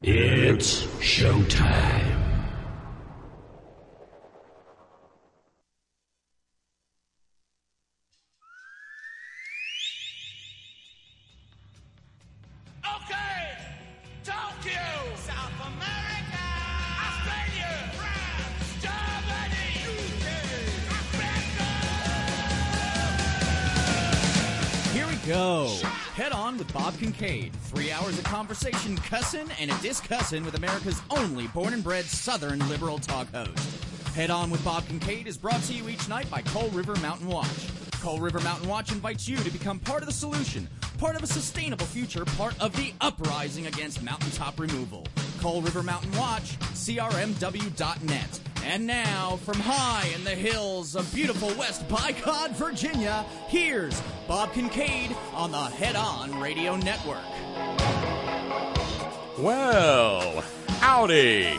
It's showtime. Okay, Tokyo, South America, Australia, France, Germany, UK, Africa. Here we go. Head On with Bob Kincaid. 3 hours of conversation, cussin' and a discussin' with America's only born and bred Southern liberal talk host. Head On with Bob Kincaid is brought to you each night by Coal River Mountain Watch. Coal River Mountain Watch invites you to become part of the solution, part of a sustainable future, part of the uprising against mountaintop removal. Coal River Mountain Watch, crmw.net. And now, from high in the hills of beautiful West Bicod, Virginia, here's Bob Kincaid on the Head On Radio Network. Well, howdy.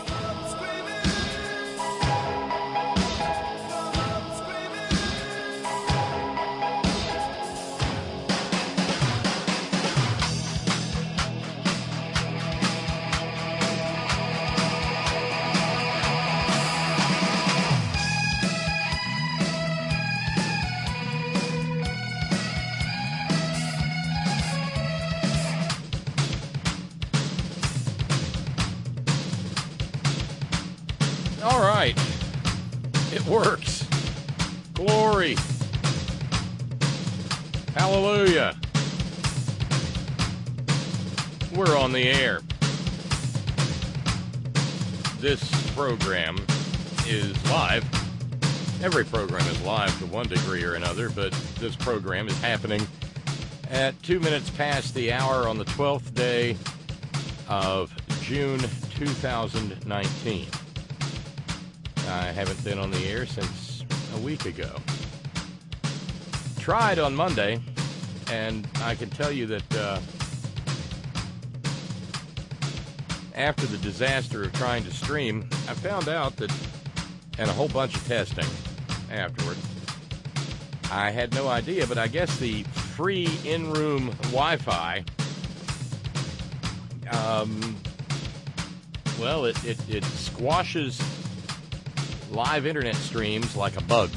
All right. It works. Glory. Hallelujah. We're on the air. This program is live. Every program is live to one degree or another, but this program is happening at 2 minutes past the hour on the 12th day of June 2019. I haven't been on the air since a week ago. Tried on Monday, and I can tell you that after the disaster of trying to stream, I found out that, and a whole bunch of testing afterward, I had no idea, but I guess the free in-room Wi-Fi, well, it squashes live internet streams like a bug.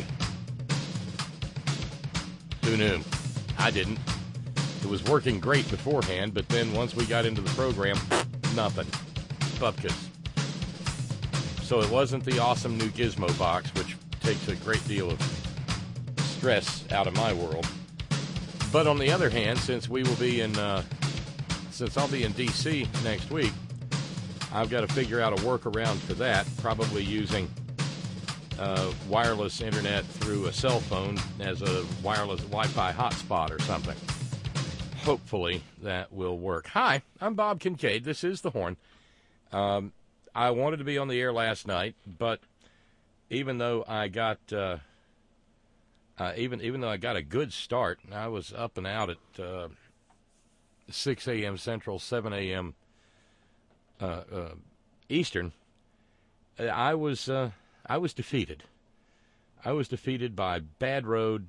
Who knew? I didn't. It was working great beforehand, but then once we got into the program, nothing. Bupkis. So it wasn't the awesome new Gizmo box, which takes a great deal of stress out of my world. But on the other hand, since I'll be in D.C. next week, I've got to figure out a workaround for that, probably using wireless internet through a cell phone as a wireless Wi-Fi hotspot or something. Hopefully that will work. Hi, I'm Bob Kincaid. This is The Horn. I wanted to be on the air last night, but even though I got even though I got a good start, I was up and out at 6 a.m. Central, 7 a.m. Eastern. I was defeated. I was defeated by bad road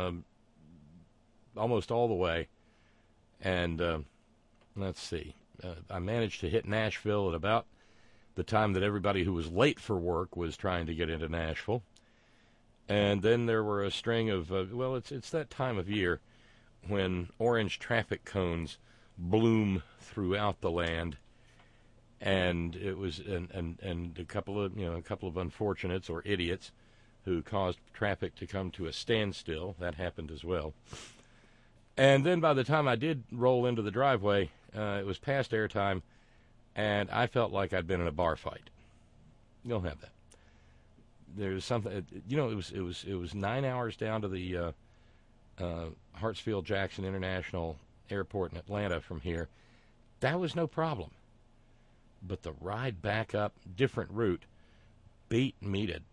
almost all the way. And let's see. I managed to hit Nashville at about the time that everybody who was late for work was trying to get into Nashville. And then there were a string of, it's that time of year when orange traffic cones bloom throughout the land. And it was, and a couple of unfortunates or idiots who caused traffic to come to a standstill. That happened as well. And then by the time I did roll into the driveway, it was past airtime, and I felt like I'd been in a bar fight. You don't have that. There's something, it was 9 hours down to the Hartsfield-Jackson International Airport in Atlanta from here. That was no problem. But the ride back up, different route, beat me to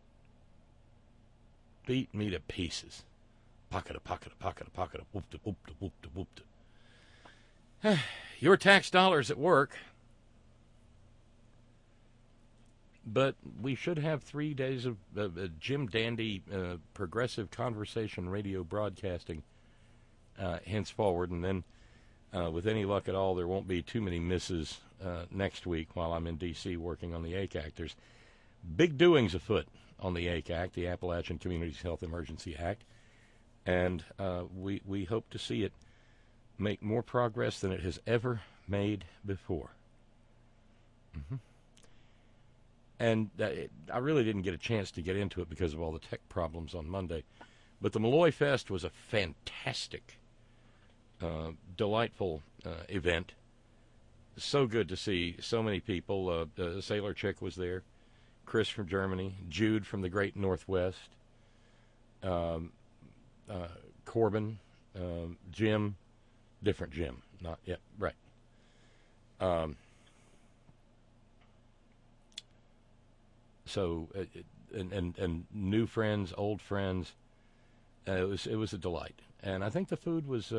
pieces. Pocket, whoop-de, whoop-de, whoop-de, whoop-de. Your tax dollars at work. But we should have 3 days of Jim Dandy progressive conversation radio broadcasting henceforward, and then with any luck at all, there won't be too many misses next week while I'm in D.C. working on the ACAC. There's big doings afoot on the ACAC, the Appalachian Communities Health Emergency Act, and we hope to see it make more progress than it has ever made before. Mm-hmm. And I really didn't get a chance to get into it because of all the tech problems on Monday, but the Malloy Fest was a fantastic, delightful event. So good to see so many people. Sailor Chick was there, Chris from Germany, Jude from the Great Northwest, Corbin, Jim, different Jim, not yet, right. So and new friends, old friends. It was a delight, and I think the food was.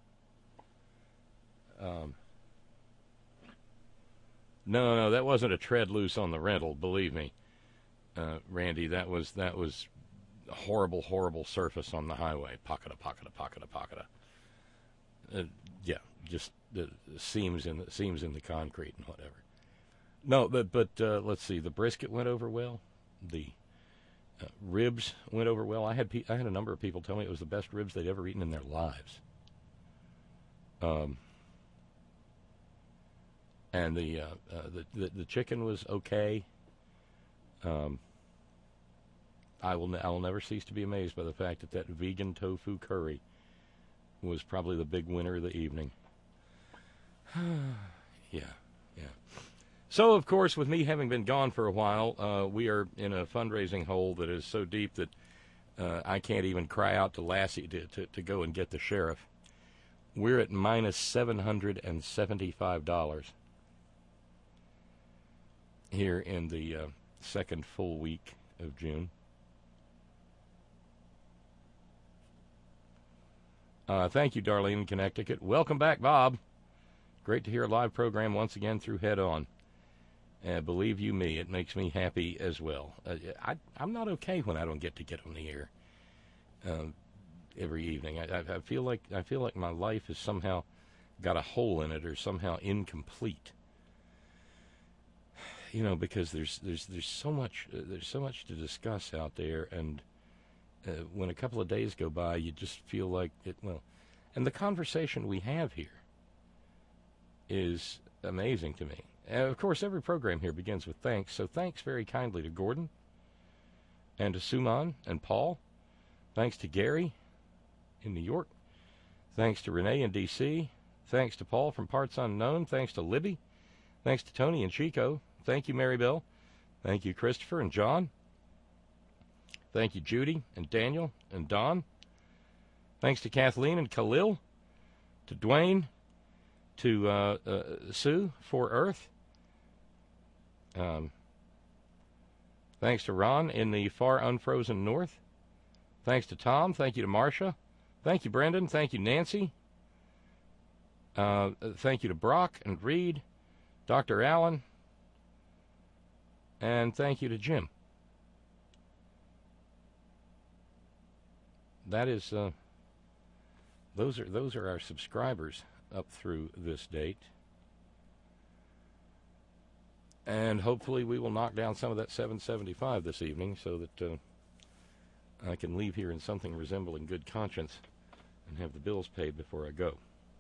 No, that wasn't a tread loose on the rental. Believe me, Randy, that was horrible surface on the highway. Pocketa. Yeah, just the seams in the concrete and whatever. No, but let's see. The brisket went over well. The ribs went over well. I had a number of people tell me it was the best ribs they'd ever eaten in their lives. And the chicken was okay. I will never cease to be amazed by the fact that vegan tofu curry was probably the big winner of the evening. Yeah. So, of course, with me having been gone for a while, we are in a fundraising hole that is so deep that I can't even cry out to Lassie to go and get the sheriff. We're at minus $775 here in the second full week of June. Thank you, Darlene in Connecticut. Welcome back, Bob. Great to hear a live program once again through Head On. Believe you me, it makes me happy as well. I'm not okay when I don't get on the air every evening. I feel like my life has somehow got a hole in it or somehow incomplete. You know, because there's so much to discuss out there, and when a couple of days go by, you just feel like it. Well, and the conversation we have here is amazing to me. And of course, every program here begins with thanks. So thanks very kindly to Gordon and to Suman and Paul. Thanks to Gary in New York. Thanks to Renee in D.C. Thanks to Paul from Parts Unknown. Thanks to Libby. Thanks to Tony and Chico. Thank you, Mary Bell. Thank you, Christopher and John. Thank you, Judy and Daniel and Don. Thanks to Kathleen and Khalil, to Dwayne, to Sue for Earth. Thanks to Ron in the far unfrozen north. Thanks to Tom. Thank you to Marcia. Thank you, Brendan. Thank you, Nancy. Thank you to Brock and Reed, Dr. Allen, and thank you to Jim. That is, those are our subscribers up through this date. And hopefully we will knock down some of that 775 this evening so that I can leave here in something resembling good conscience and have the bills paid before I go.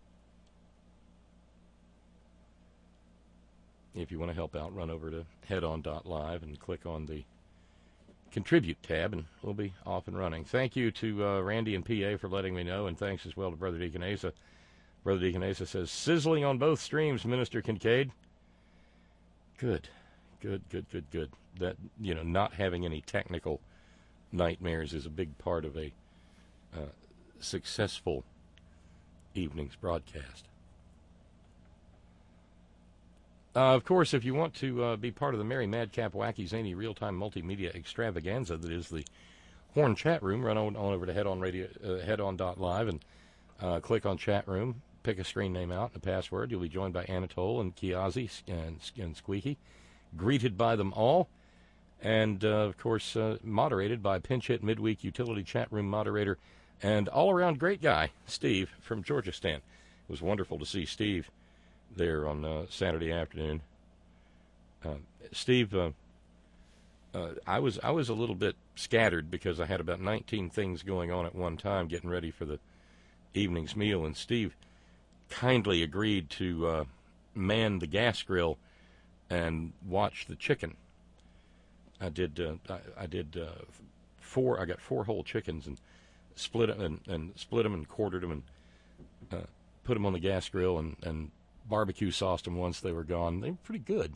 If you want to help out, run over to headon.live and click on the Contribute tab, and we'll be off and running. Thank you to Randy and PA for letting me know, and thanks as well to Brother Deacon Asa. Brother Deacon Asa says, sizzling on both streams, Minister Kincaid. Good. That, you know, not having any technical nightmares is a big part of a successful evening's broadcast. Of course, if you want to be part of the Merry Madcap Wacky Zany real-time multimedia extravaganza that is the Horn chat room, run on over to headon.live and click on chat room, pick a screen name out and a password. You'll be joined by Anatole and Kiazi and Squeaky, greeted by them all, and, of course, moderated by pinch hit midweek utility chat room moderator and all-around great guy, Steve from Georgistan. was wonderful to see Steve there on Saturday afternoon. Steve, I was a little bit scattered because I had about 19 things going on at one time, getting ready for the evening's meal, and Steve kindly agreed to man the gas grill and watch the chicken. I did four. I got 4 whole chickens and split them and quartered them and put them on the gas grill and barbecue sauced them once they were gone. They were pretty good.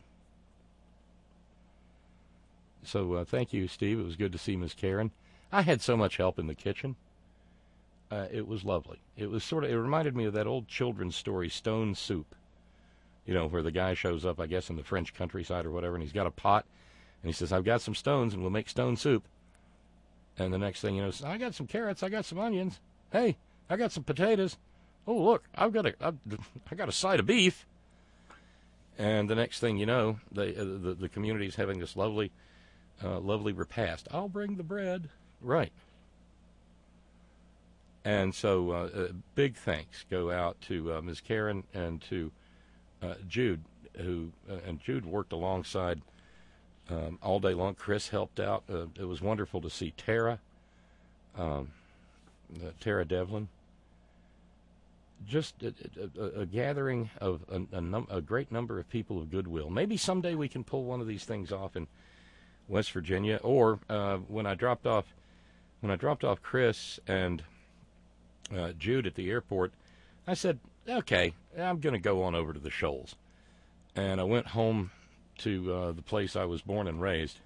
So thank you, Steve. It was good to see Miss Karen. I had so much help in the kitchen. It was lovely. It reminded me of that old children's story, Stone Soup. You know, where the guy shows up, I guess, in the French countryside or whatever, and he's got a pot, and he says, I've got some stones, and we'll make stone soup. And the next thing you know, I got some carrots, I got some onions. Hey, I got some potatoes. Oh, look, I got a side of beef. And the next thing you know, the community's having this lovely repast. I'll bring the bread. Right. And so big thanks go out to Ms. Karen and to Jude, and Jude worked alongside all day long. Chris helped out. It was wonderful to see Tara Devlin. Just a gathering of a great number of people of goodwill. Maybe someday we can pull one of these things off in West Virginia. Or when I dropped off Chris and Jude at the airport, I said, okay, I'm going to go on over to the Shoals. And I went home to the place I was born and raised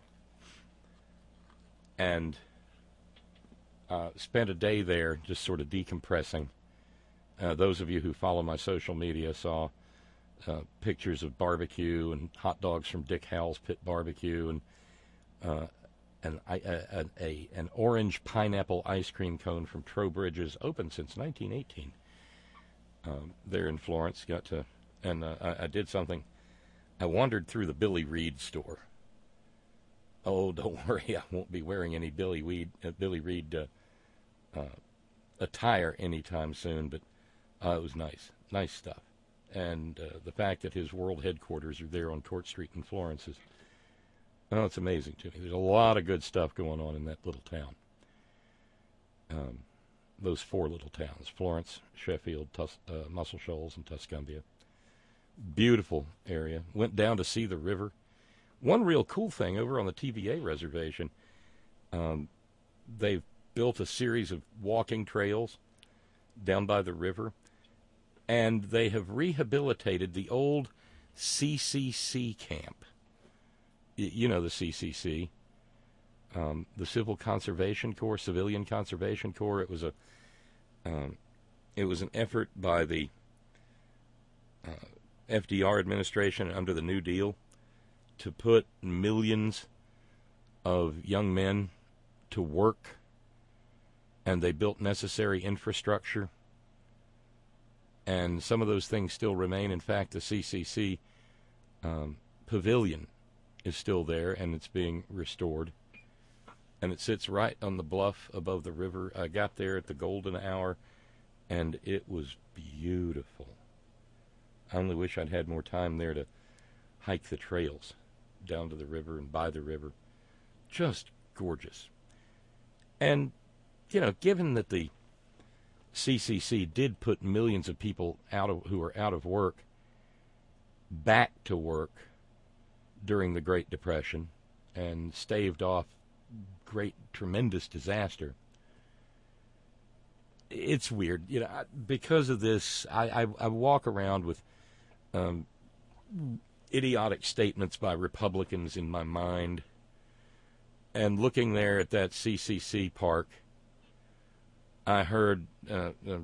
and spent a day there just sort of decompressing. Those of you who follow my social media saw pictures of barbecue and hot dogs from Dick Howell's Pit Barbecue and an orange pineapple ice cream cone from Trowbridge's, open since 1918. There in Florence, I did something. I wandered through the Billy Reed store. Oh, don't worry, I won't be wearing any Billy Reed attire anytime soon, but it was nice stuff. And the fact that his world headquarters are there on Court Street in Florence is, it's amazing to me. There's a lot of good stuff going on in that little town. Those 4 little towns, Florence, Sheffield, Muscle Shoals, and Tuscumbia. Beautiful area. Went down to see the river. One real cool thing over on the TVA reservation, they've built a series of walking trails down by the river, and they have rehabilitated the old CCC camp. You know the CCC, the Civil Conservation Corps, Civilian Conservation Corps. It was an effort by the FDR administration under the New Deal to put millions of young men to work, and they built necessary infrastructure. And some of those things still remain. In fact, the CCC pavilion is still there, and it's being restored. And it sits right on the bluff above the river. I got there at the golden hour, and it was beautiful. I only wish I'd had more time there to hike the trails down to the river and by the river. Just gorgeous. And, given that the CCC did put millions of people who are out of work back to work during the Great Depression and staved off tremendous disaster, it's weird. Because of this, I walk around with idiotic statements by Republicans in my mind, and looking there at that CCC park, I heard, you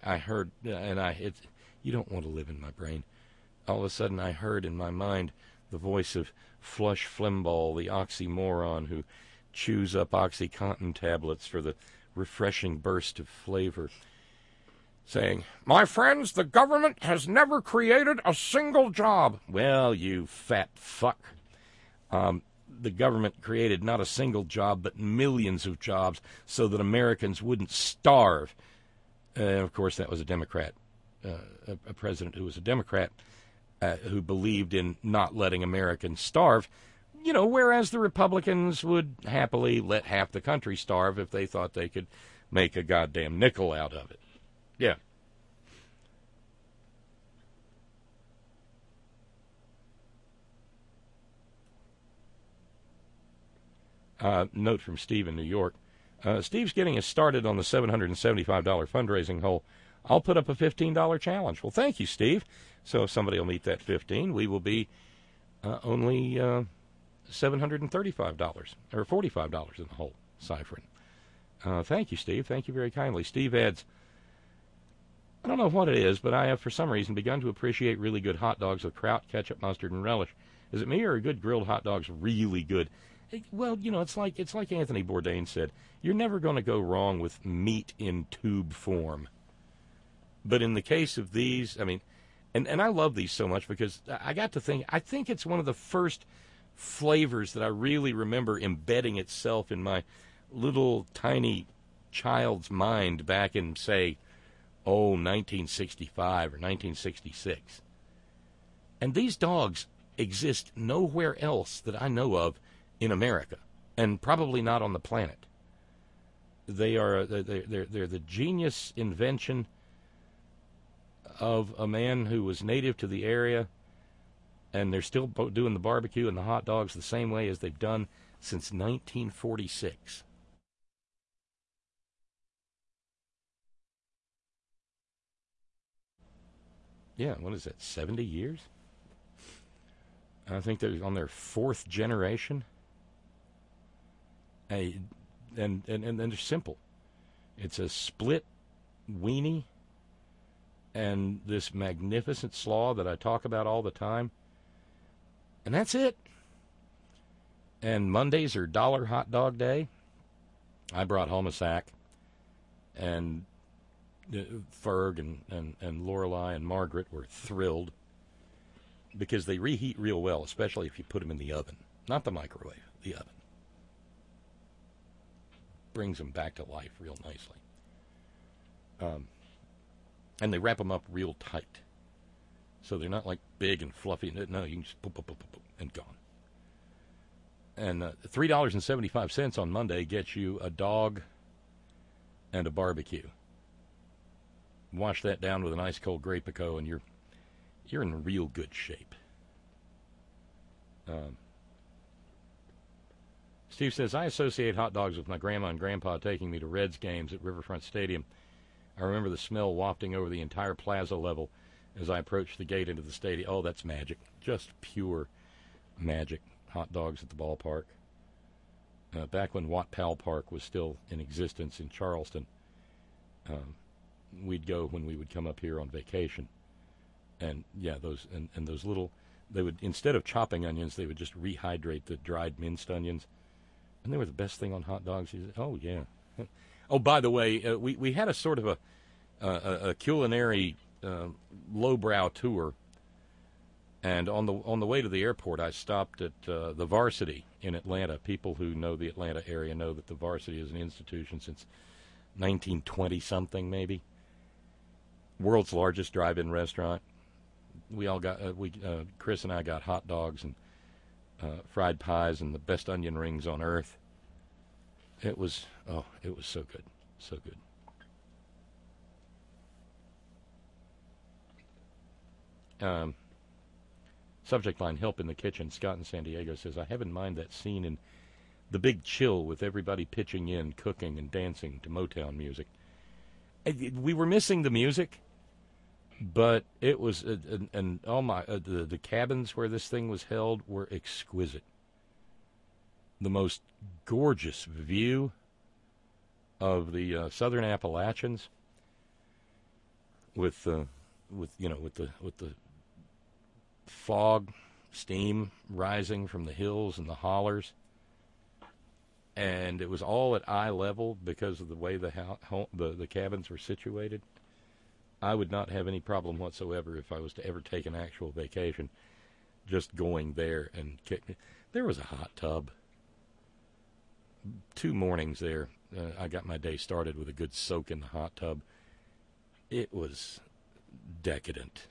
don't want to live in my brain. All of a sudden I heard in my mind the voice of Flush Flimbaugh, the oxymoron who chews up OxyContin tablets for the refreshing burst of flavor, saying, "My friends, the government has never created a single job." Well, you fat fuck. The government created not a single job, but millions of jobs so that Americans wouldn't starve. Of course, that was a Democrat a president who was a Democrat who believed in not letting Americans starve. Whereas the Republicans would happily let half the country starve if they thought they could make a goddamn nickel out of it. Yeah. Note from Steve in New York. Steve's getting us started on the $775 fundraising hole. I'll put up a $15 challenge. Well, thank you, Steve. So if somebody will meet that 15, we will be only $735 or $45 in the hole, ciphering. Thank you, Steve. Thank you very kindly. Steve adds, I don't know what it is, but I have for some reason begun to appreciate really good hot dogs with kraut, ketchup, mustard, and relish. Is it me, or are good grilled hot dogs really good? Well, it's like Anthony Bourdain said. You're never going to go wrong with meat in tube form. But in the case of these, I mean, and I love these so much because I got to think, I think it's one of the first flavors that I really remember embedding itself in my little tiny child's mind back in, say, 1965 or 1966. And these dogs exist nowhere else that I know of in America, and probably not on the planet. They're the genius invention of a man who was native to the area, and they're still doing the barbecue and the hot dogs the same way as they've done since 1946. Yeah, what is that, 70 years? I think they're on their fourth generation. And they're simple. It's a split weenie and this magnificent slaw that I talk about all the time. And that's it. And Mondays are dollar hot dog day. I brought home a sack. And Ferg and Lorelei and Margaret were thrilled because they reheat real well, especially if you put them in the oven. Not the microwave, the oven. Brings them back to life real nicely. And they wrap them up real tight. So they're not like big and fluffy. No, you can just boop, boop, boop, boop, and gone. And $3.75 on Monday gets you a dog and a barbecue. Wash that down with an ice cold Grey Pocono, and you're in real good shape. Steve says, I associate hot dogs with my grandma and grandpa taking me to Reds games at Riverfront Stadium. I remember the smell wafting over the entire plaza level as I approached the gate into the stadium. Oh, that's magic. Just pure magic. Hot dogs at the ballpark. Back when Watt Powell Park was still in existence in Charleston, we'd go when we would come up here on vacation. And, yeah, those little, they would, instead of chopping onions, they would just rehydrate the dried minced onions. And they were the best thing on hot dogs. He said, oh, yeah. Oh, by the way, we had a sort of a culinary lowbrow tour. And on the way to the airport, I stopped at the Varsity in Atlanta. People who know the Atlanta area know that the Varsity is an institution since 1920-something, maybe. World's largest drive-in restaurant. We all got, Chris and I got hot dogs and fried pies and the best onion rings on earth. It was so good. So good. Subject line, help in the kitchen. Scott in San Diego says, I have in mind that scene in The Big Chill with everybody pitching in, cooking, and dancing to Motown music. We were missing the music, but it was, the cabins where this thing was held were exquisite. The most gorgeous view of the southern Appalachians with the fog, steam rising from the hills and the hollers. And it was all at eye level because of the way the cabins were situated. I would not have any problem whatsoever if I was to ever take an actual vacation just going there and there was a hot tub. 2 mornings there, I got my day started with a good soak in the hot tub. It was decadent.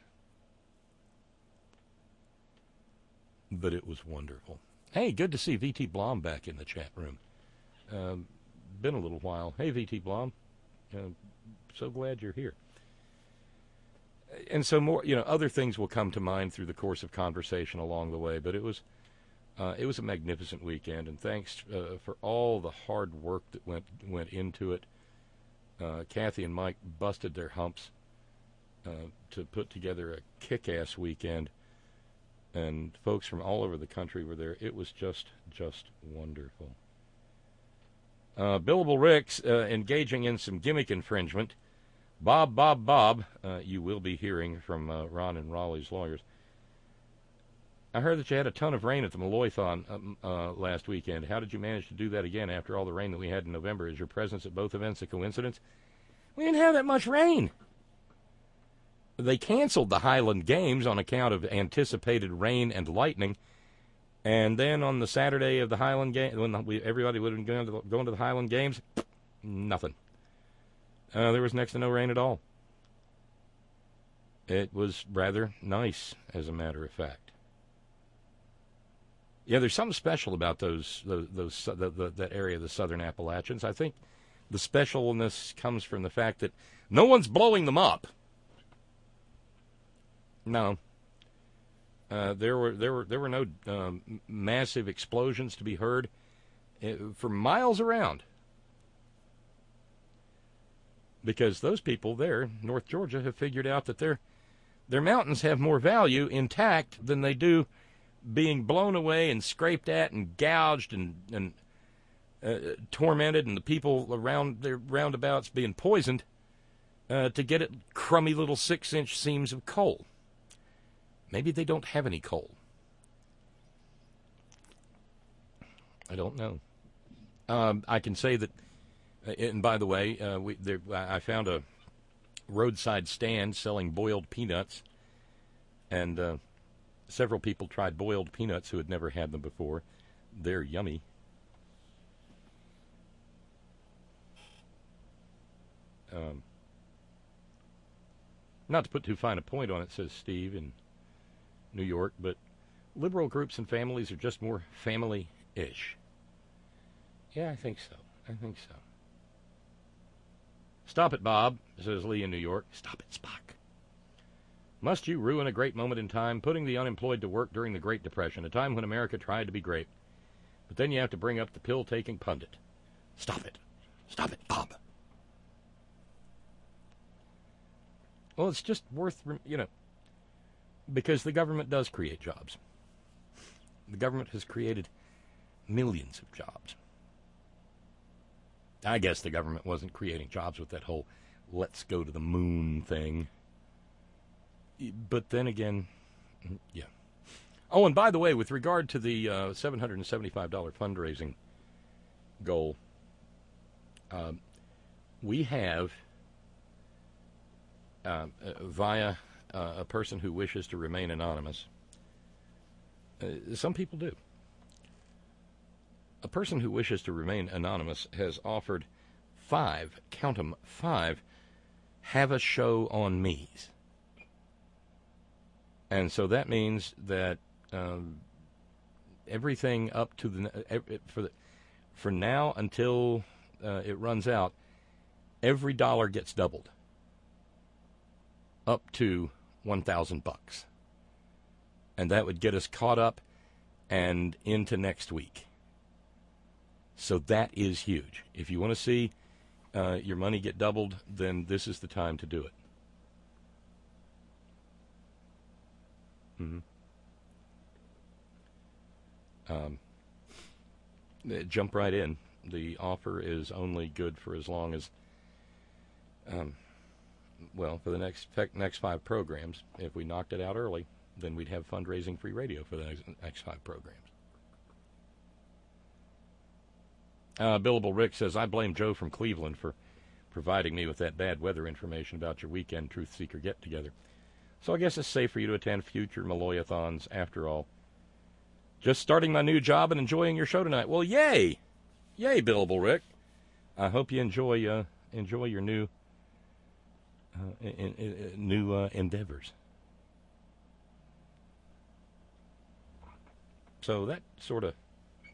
But it was wonderful. Hey, good to see V.T. Blom back in the chat room. Been a little while. Hey, V.T. Blom. So glad you're here. And so more, other things will come to mind through the course of conversation along the way. But it was a magnificent weekend, and thanks for all the hard work that went into it. Kathy and Mike busted their humps to put together a kick-ass weekend, and folks from all over the country were there. It was just wonderful. Billable Rick's engaging in some gimmick infringement. Bob, you will be hearing from Ron and Raleigh's lawyers. I heard that you had a ton of rain at the Malloy-thon last weekend. How did you manage to do that again after all the rain that we had in November? Is your presence at both events a coincidence? We didn't have that much rain. They canceled the Highland Games on account of anticipated rain and lightning. And then on the Saturday of the Highland Games, when everybody would have been going to the Highland Games, nothing. There was next to no rain at all. It was rather nice, as a matter of fact. Yeah, there's something special about that area of the Southern Appalachians. I think the specialness comes from the fact that no one's blowing them up. No, there were no massive explosions to be heard for miles around, because those people there, North Georgia, have figured out that their mountains have more value intact than they do being blown away and scraped at and gouged and tormented, and the people around their roundabouts being poisoned to get at crummy little 6-inch seams of coal. Maybe they don't have any coal. I don't know. I can say that, and by the way, I found a roadside stand selling boiled peanuts, and several people tried boiled peanuts who had never had them before. They're yummy. Not to put too fine a point on it, says Steve in New York, but liberal groups and families are just more family-ish. Yeah, I think so. Stop it, Bob, says Lee in New York. Stop it, Spock. Must you ruin a great moment in time, putting the unemployed to work during the Great Depression, a time when America tried to be great? But then you have to bring up the pill-taking pundit. Stop it, Bob. Well, it's just worth, because the government does create jobs. The government has created millions of jobs. I guess the government wasn't creating jobs with that whole let's go to the moon thing. But then again, yeah. Oh, and by the way, with regard to the $775 fundraising goal, we have, via a person who wishes to remain anonymous, some people do. A person who wishes to remain anonymous has offered 5, count 'em, 5, have a show on me's. And so that means that everything up to for now until it runs out, every dollar gets doubled up to $1,000, and that would get us caught up and into next week. So that is huge. If you want to see your money get doubled, then this is the time to do it. Jump right in. The offer is only good for as long as, for the next 5 programs. If we knocked it out early, then we'd have fundraising free radio for the next 5 programs. Billable Rick says, I blame Joe from Cleveland for providing me with that bad weather information about your weekend Truth Seeker get-together. So I guess it's safe for you to attend future Malloy-a-thons after all. Just starting my new job and enjoying your show tonight. Well, yay! Yay, Billable Rick. I hope you enjoy your new new endeavors. So that sort of...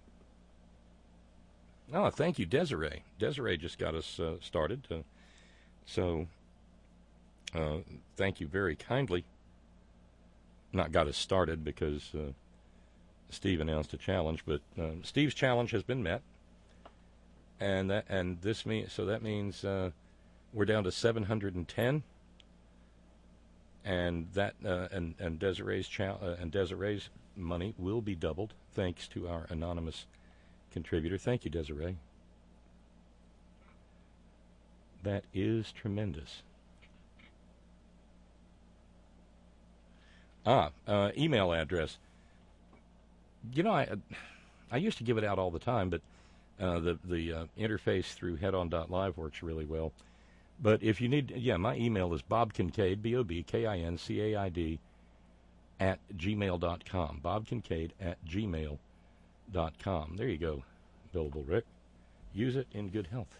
Oh, thank you, Desiree. Desiree just got us started. So thank you very kindly. Not got us started because Steve announced a challenge, but Steve's challenge has been met. And that means we're down to 710, and that and Desiree's money will be doubled thanks to our anonymous contributor. Thank you, Desiree. That is tremendous. Email address. You know, I used to give it out all the time, but the interface through headon.live works really well. But if you need, my email is bobkincaid, BOBKINCAID, @gmail.com. Bobkincaid @gmail.com. There you go, Billable Rick. Use it in good health.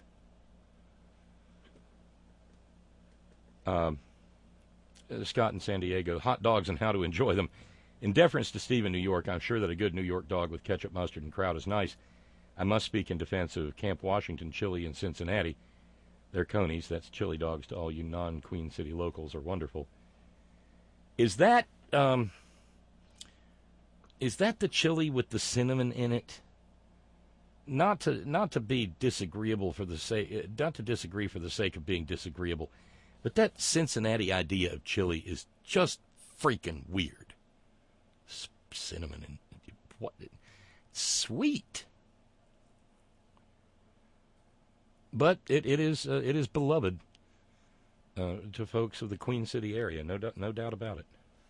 Scott in San Diego, hot dogs and how to enjoy them. In deference to Steve in New York, I'm sure that a good New York dog with ketchup, mustard, and kraut is nice. I must speak in defense of Camp Washington Chili in Cincinnati. Their conies, that's chili dogs to all you non-Queen City locals, are wonderful. Is that the chili with the cinnamon in it? Not to be disagreeable for the sake, not to disagree for the sake of being disagreeable, but that Cincinnati idea of chili is just freaking weird. Cinnamon and what? Sweet. But it is beloved to folks of the Queen City area, no doubt about it.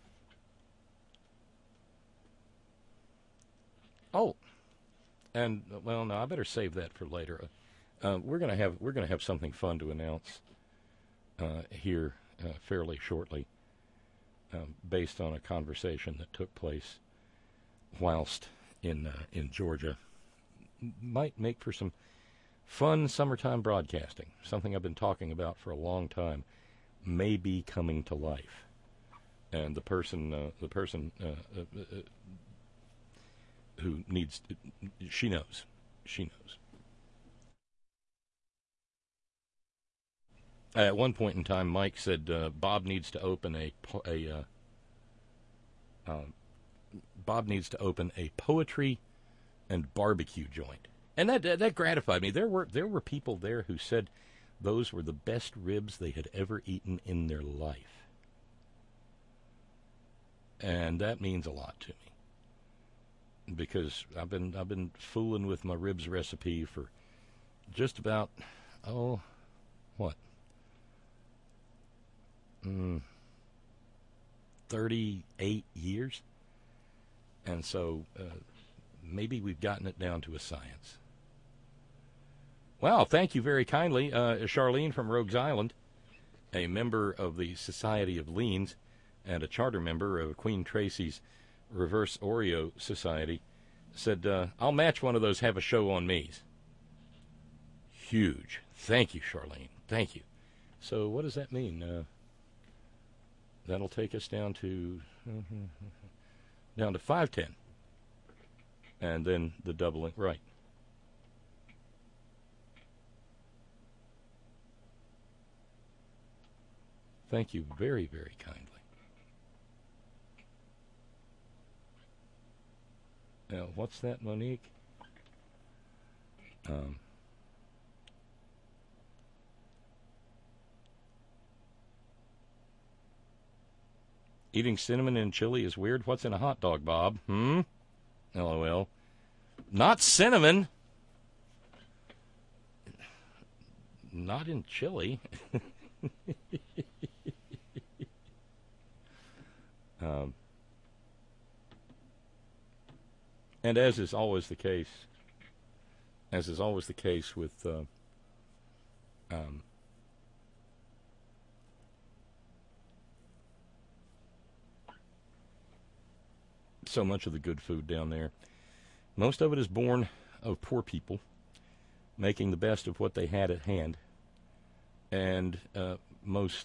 Oh, and well, no, I better save that for later. We're gonna have something fun to announce here fairly shortly, based on a conversation that took place whilst in Georgia. Might make for some fun summertime broadcasting, something I've been talking about for a long time, may be coming to life. And the person who needs, she knows. At one point in time, Mike said Bob needs to open a poetry and barbecue joint. And that gratified me. There were people there who said those were the best ribs they had ever eaten in their life. And that means a lot to me. Because I've been fooling with my ribs recipe for just about 38 years. And so maybe we've gotten it down to a science. Well, thank you very kindly. Charlene from Rogues Island, a member of the Society of Leans and a charter member of Queen Tracy's Reverse Oreo Society, said, I'll match one of those have a show on me's. Huge. Thank you, Charlene. Thank you. So what does that mean? That'll take us down to 510. And then the doubling, right. Thank you very, very kindly. Now, what's that, Monique? Eating cinnamon and chili is weird. What's in a hot dog, Bob? LOL. Not cinnamon. Not in chili. And as is always the case with so much of the good food down there, most of it is born of poor people making the best of what they had at hand. And most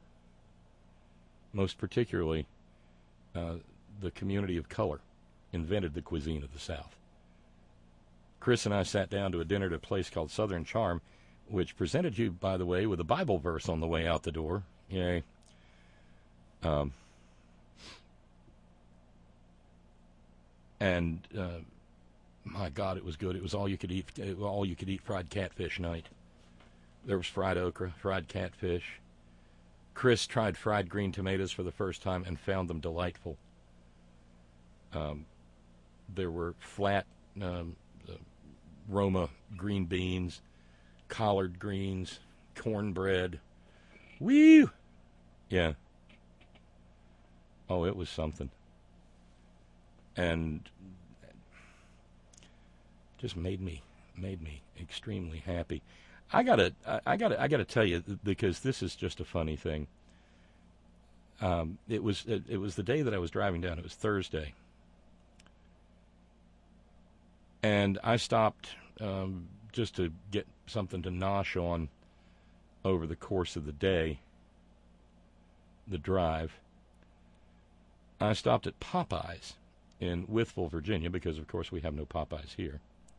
particularly the community of color invented the cuisine of the South. Chris and I sat down to a dinner at a place called Southern Charm, which presented you, by the way, with a Bible verse on the way out the door. Yay. My God, it was good. It was all you could eat fried catfish night. There was fried okra, fried catfish. Chris tried fried green tomatoes for the first time and found them delightful. There were flat Roma green beans, collard greens, cornbread. Woo! Yeah. Oh, it was something. And just made me extremely happy. I gotta tell you, because this is just a funny thing. It was the day that I was driving down. It was Thursday, and I stopped just to get something to nosh on over the course of the day. The drive. I stopped at Popeyes in Wytheville, Virginia, because of course we have no Popeyes here.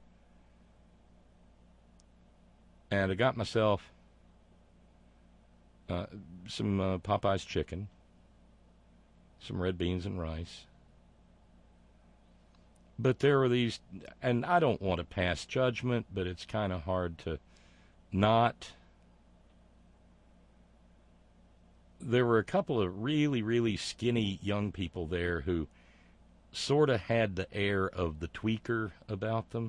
And I got myself some Popeyes chicken, some red beans and rice. But there were these, and I don't want to pass judgment, but it's kind of hard to not. There were a couple of really, really skinny young people there who sort of had the air of the tweaker about them.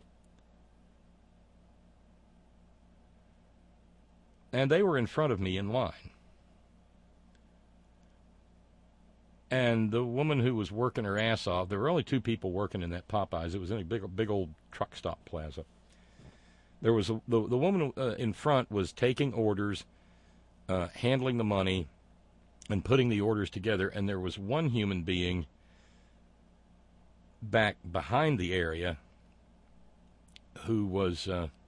And they were in front of me in line. And the woman who was working her ass off, there were only two people working in that Popeyes. It was in a big old truck stop plaza. There was the woman in front was taking orders, handling the money, and putting the orders together. And there was one human being back behind the area who was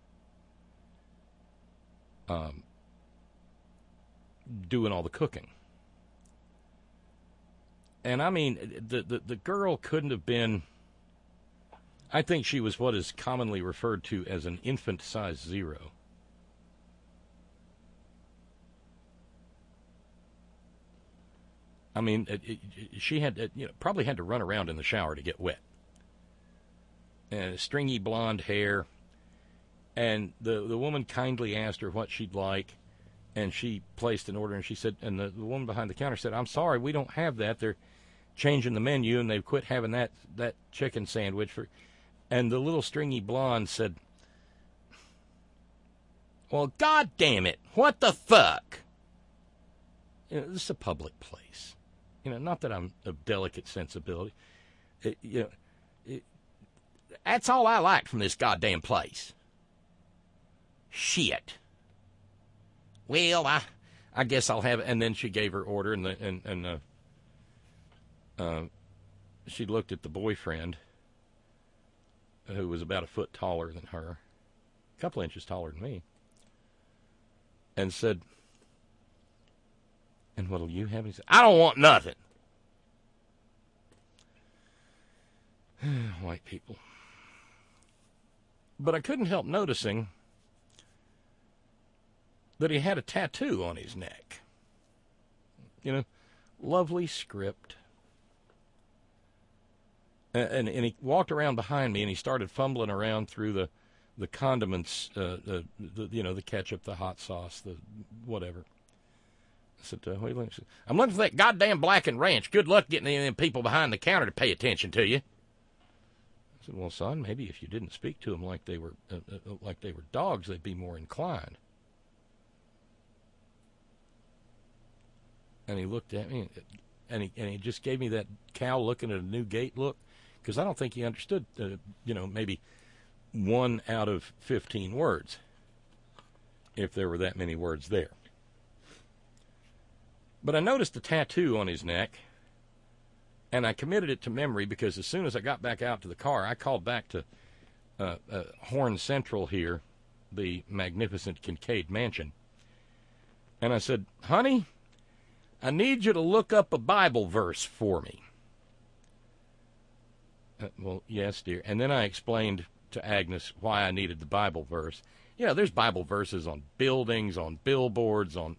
doing all the cooking. And I mean, the girl couldn't have been, I think she was what is commonly referred to as an infant-sized zero. I mean, she had, probably had to run around in the shower to get wet. And stringy blonde hair. And the woman kindly asked her what she'd like. And she placed an order, and she said, and the woman behind the counter said, "I'm sorry, we don't have that. They're changing the menu, and they've quit having that chicken sandwich for." And the little stringy blonde said, "Well, God damn it, what the fuck?" This is a public place. Not that I'm of delicate sensibility. That's all I liked from this goddamn place. Shit. Well, I guess I'll have it. And then she gave her order, and she looked at the boyfriend, who was about a foot taller than her, a couple inches taller than me, and said, "And what'll you have?" He said, "I don't want nothing." White people. But I couldn't help noticing that he had a tattoo on his neck. Lovely script. And he walked around behind me, and he started fumbling around through the condiments, the ketchup, the hot sauce, the whatever. I said, "What are you looking for?" "I'm looking for that goddamn blackened ranch. Good luck getting any of them people behind the counter to pay attention to you." I said, "Well, son, maybe if you didn't speak to them like they were dogs, they'd be more inclined." And he looked at me, and he just gave me that cow looking at a new gate look, because I don't think he understood, maybe 1 out of 15 words, if there were that many words there. But I noticed the tattoo on his neck, and I committed it to memory, because as soon as I got back out to the car, I called back to Horn Central here, the magnificent Kincaid Mansion, And I said, honey, I need you to look up a Bible verse for me. Well, yes, dear. And then I explained to Agnes why I needed the Bible verse. There's Bible verses on buildings, on billboards, on...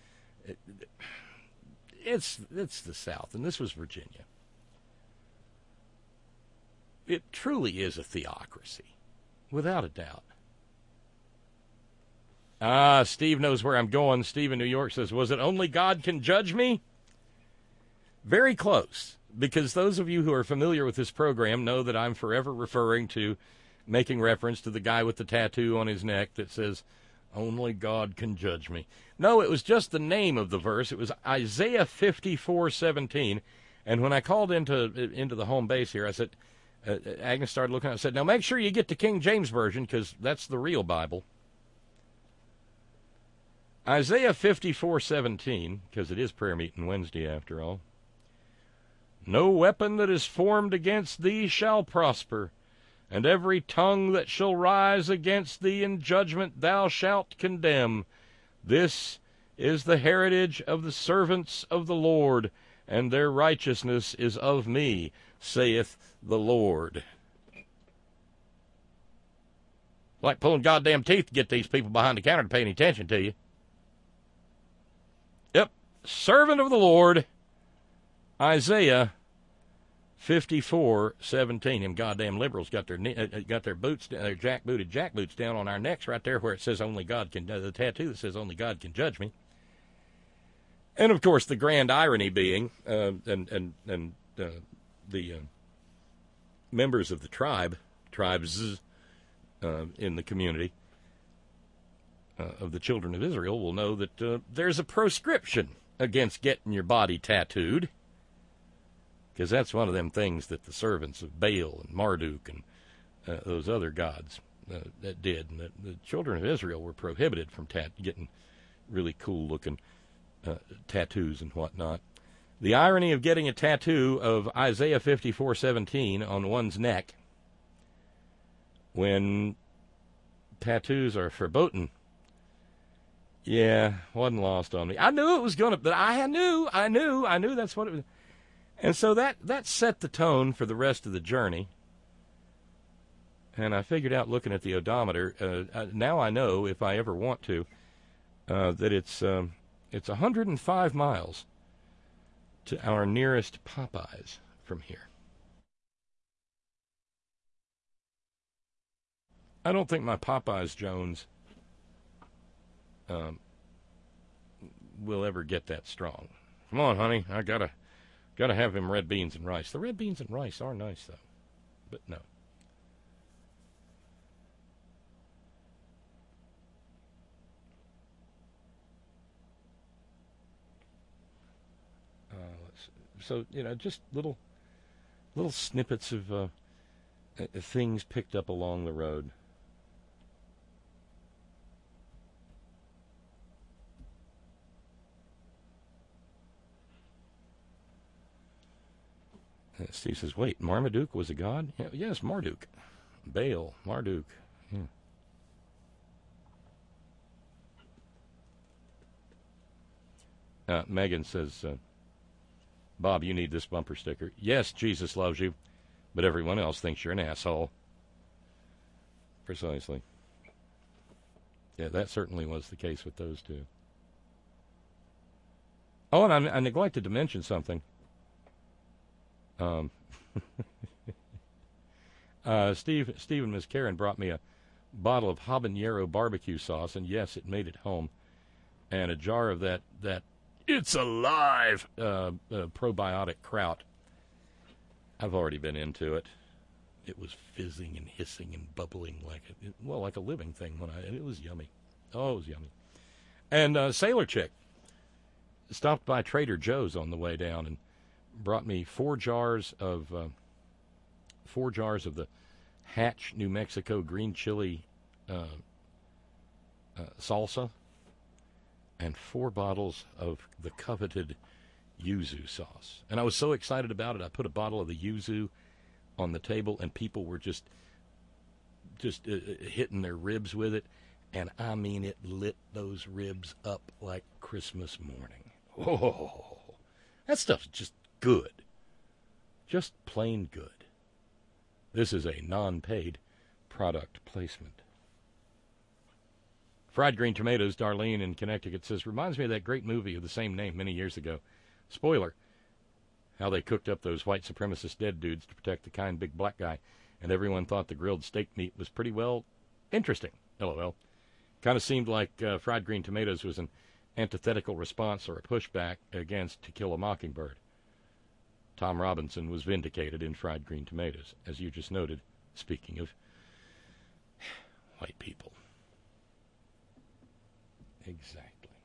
It's the South, and this was Virginia. It truly is a theocracy, without a doubt. Steve knows where I'm going. Steve in New York says, was it only God can judge me? Very close, because those of you who are familiar with this program know that I'm forever referring to, making reference to the guy with the tattoo on his neck that says, only God can judge me. No, it was just the name of the verse. It was Isaiah 54:17. And when I called into the home base here, I said, Agnes started looking. I said, now make sure you get the King James Version, because that's the real Bible. Isaiah 54:17, because it is prayer meeting Wednesday after all. No weapon that is formed against thee shall prosper, and every tongue that shall rise against thee in judgment thou shalt condemn. This is the heritage of the servants of the Lord, and their righteousness is of me, saith the Lord. Like pulling goddamn teeth to get these people behind the counter to pay any attention to you. Yep, servant of the Lord, Isaiah 54:17. Them goddamn liberals got their boots, their jack boots down on our necks right there where it says only God can, the tattoo that says only God can judge me. And of course the grand irony being, the members of the tribes in the community of the children of Israel will know that there's a proscription against getting your body tattooed. Because that's one of them things that the servants of Baal and Marduk and those other gods that did. And the children of Israel were prohibited from getting really cool-looking tattoos and whatnot. The irony of getting a tattoo of Isaiah 54:17 on one's neck when tattoos are verboten. Yeah, wasn't lost on me. I knew it was going to, but I knew that's what it was. And so that set the tone for the rest of the journey. And I figured out, looking at the odometer, now I know, if I ever want to, that it's 105 miles to our nearest Popeyes from here. I don't think my Popeyes Jones will ever get that strong. Come on, honey, I gotta have him red beans and rice. The red beans and rice are nice, though. But no. So, just little snippets of things picked up along the road. Steve says, wait, Marmaduke was a god? Yes, Marduk. Baal, Marduk. Yeah. Megan says, Bob, you need this bumper sticker. Yes, Jesus loves you, but everyone else thinks you're an asshole. Precisely. Yeah, that certainly was the case with those two. Oh, and I neglected to mention something. Steve and Miss Karen brought me a bottle of habanero barbecue sauce, and yes, it made it home, and a jar of that It's Alive probiotic kraut. I've already been into it. It was fizzing and hissing and bubbling like a living thing it was yummy. Oh, it was yummy. And Sailor Chick stopped by Trader Joe's on the way down and brought me 4 jars of the Hatch, New Mexico green chili salsa, and 4 bottles of the coveted yuzu sauce. And I was so excited about it, I put a bottle of the yuzu on the table, and people were just hitting their ribs with it. And I mean, it lit those ribs up like Christmas morning. Oh, that stuff's just good. Just plain good. This is a non-paid product placement. Fried green tomatoes, Darlene in Connecticut says, reminds me of that great movie of the same name many years ago. Spoiler, how they cooked up those white supremacist dead dudes to protect the kind big black guy, and everyone thought the grilled steak meat was pretty well interesting. LOL. Kind of seemed like fried green tomatoes was an antithetical response or a pushback against To Kill a Mockingbird. Tom Robinson was vindicated in Fried Green Tomatoes, as you just noted, speaking of white people. Exactly.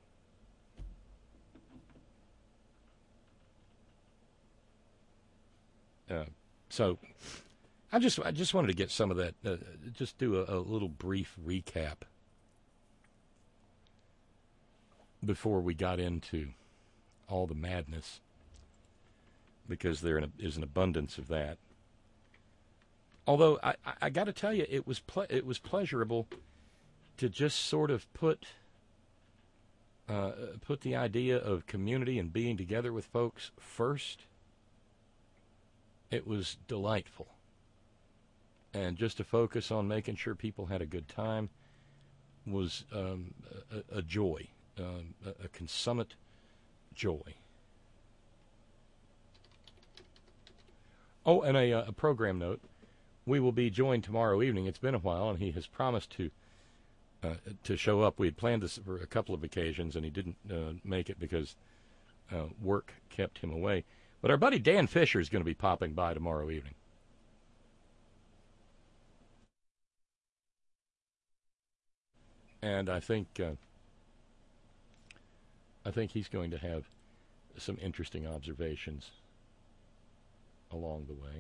So I just wanted to get some of that, just do a little brief recap before we got into all the madness, because there is an abundance of that. Although I got to tell you, it was pleasurable to just sort of put the idea of community and being together with folks first. It was delightful. And just to focus on making sure people had a good time was a joy, a consummate joy. Oh, and a program note. We will be joined tomorrow evening. It's been a while, and he has promised to show up. We had planned this for a couple of occasions, and he didn't make it because work kept him away. But our buddy Dan Fisher is going to be popping by tomorrow evening. And I think he's going to have some interesting observations along the way.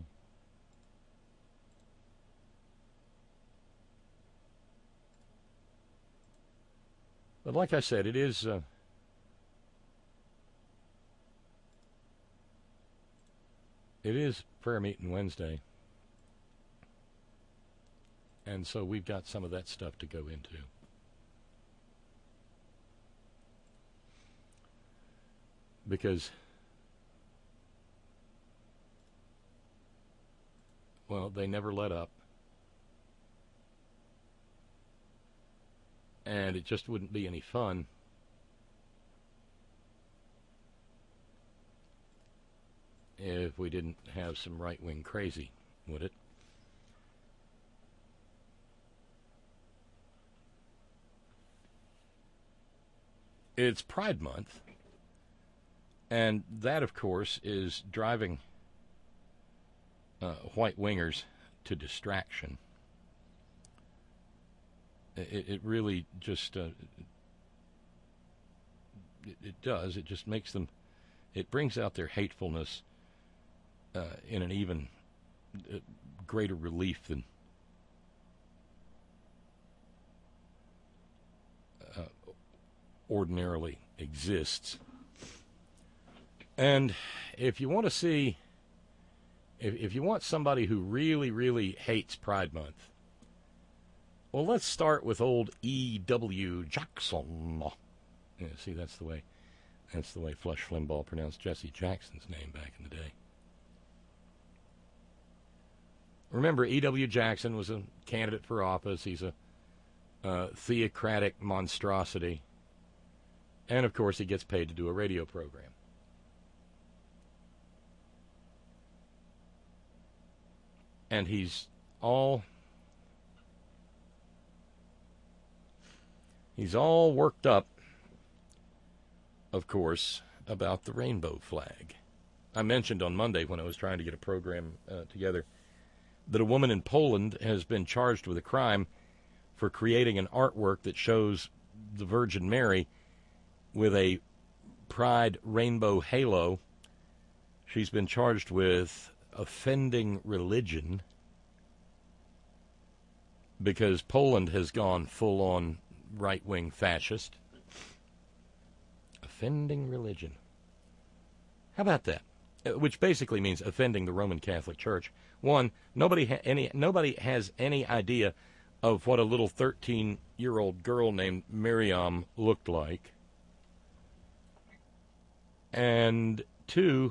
But like I said, it is prayer meeting Wednesday. And so we've got some of that stuff to go into. Because, well, they never let up. And it just wouldn't be any fun if we didn't have some right-wing crazy, would it? It's Pride Month, and that, of course, is driving white-wingers to distraction. It really just, it does. It just makes them, it brings out their hatefulness in an even greater relief than ordinarily exists. And if you want to see, if you want somebody who really, really hates Pride Month, well, let's start with old E.W. Jackson. Yeah, see, that's the way Flush Limbaugh pronounced Jesse Jackson's name back in the day. Remember, E.W. Jackson was a candidate for office. He's a theocratic monstrosity. And, of course, he gets paid to do a radio program. And he's all worked up, of course, about the rainbow flag. I mentioned on Monday when I was trying to get a program together that a woman in Poland has been charged with a crime for creating an artwork that shows the Virgin Mary with a pride rainbow halo. She's been charged with offending religion because Poland has gone full-on right-wing fascist. Offending religion. How about that? Which basically means offending the Roman Catholic Church. One, nobody has any idea of what a little 13-year-old girl named Miriam looked like. And two,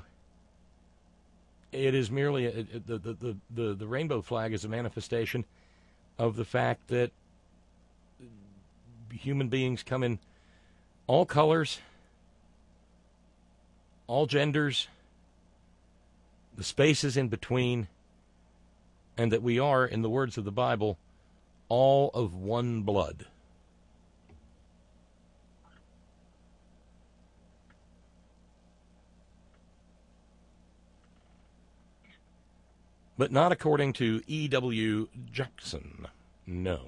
it is merely the rainbow flag is a manifestation of the fact that human beings come in all colors, all genders, the spaces in between, and that we are, in the words of the Bible, all of one blood. But not according to E.W. Jackson. No.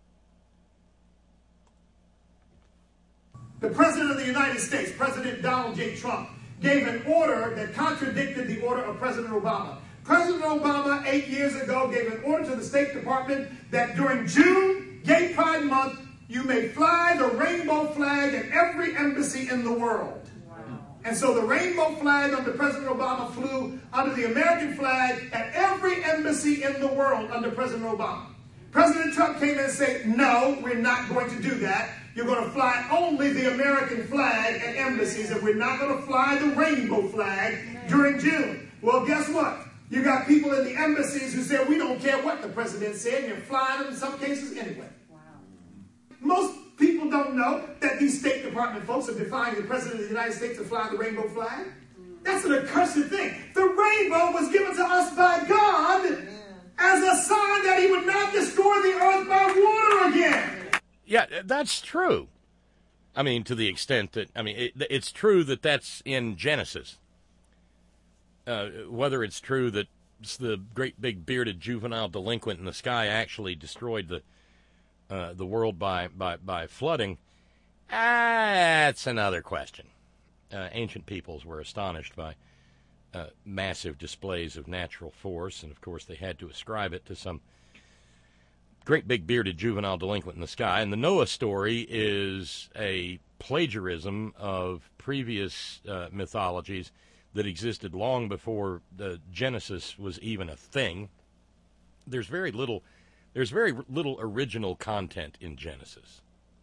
The President of the United States, President Donald J. Trump, gave an order that contradicted the order of President Obama. President Obama, 8 years ago, gave an order to the State Department that during June, Gay Pride Month, you may fly the rainbow flag at every embassy in the world. Wow. And so the rainbow flag under President Obama flew under the American flag at every embassy in the world under President Obama. President Trump came in and said, no, we're not going to do that. You're going to fly only the American flag at embassies, and we're not going to fly the rainbow flag during June. Well, guess what? You got people in the embassies who say, we don't care what the president said, and you're flying them in some cases anyway. Wow. Most people don't know that these State Department folks are defying the President of the United States to fly the rainbow flag. That's an accursed thing. The rainbow was given to us by God as a sign that he would not destroy the earth by water again. Yeah, that's true. I mean, to the extent that, it's true that that's in Genesis. Whether it's true that the great big bearded juvenile delinquent in the sky actually destroyed the world by flooding, that's another question. Ancient peoples were astonished by massive displays of natural force, and of course they had to ascribe it to some great big bearded juvenile delinquent in the sky. And the Noah story is a plagiarism of previous mythologies that existed long before the Genesis was even a thing. There's very little original content in Genesis.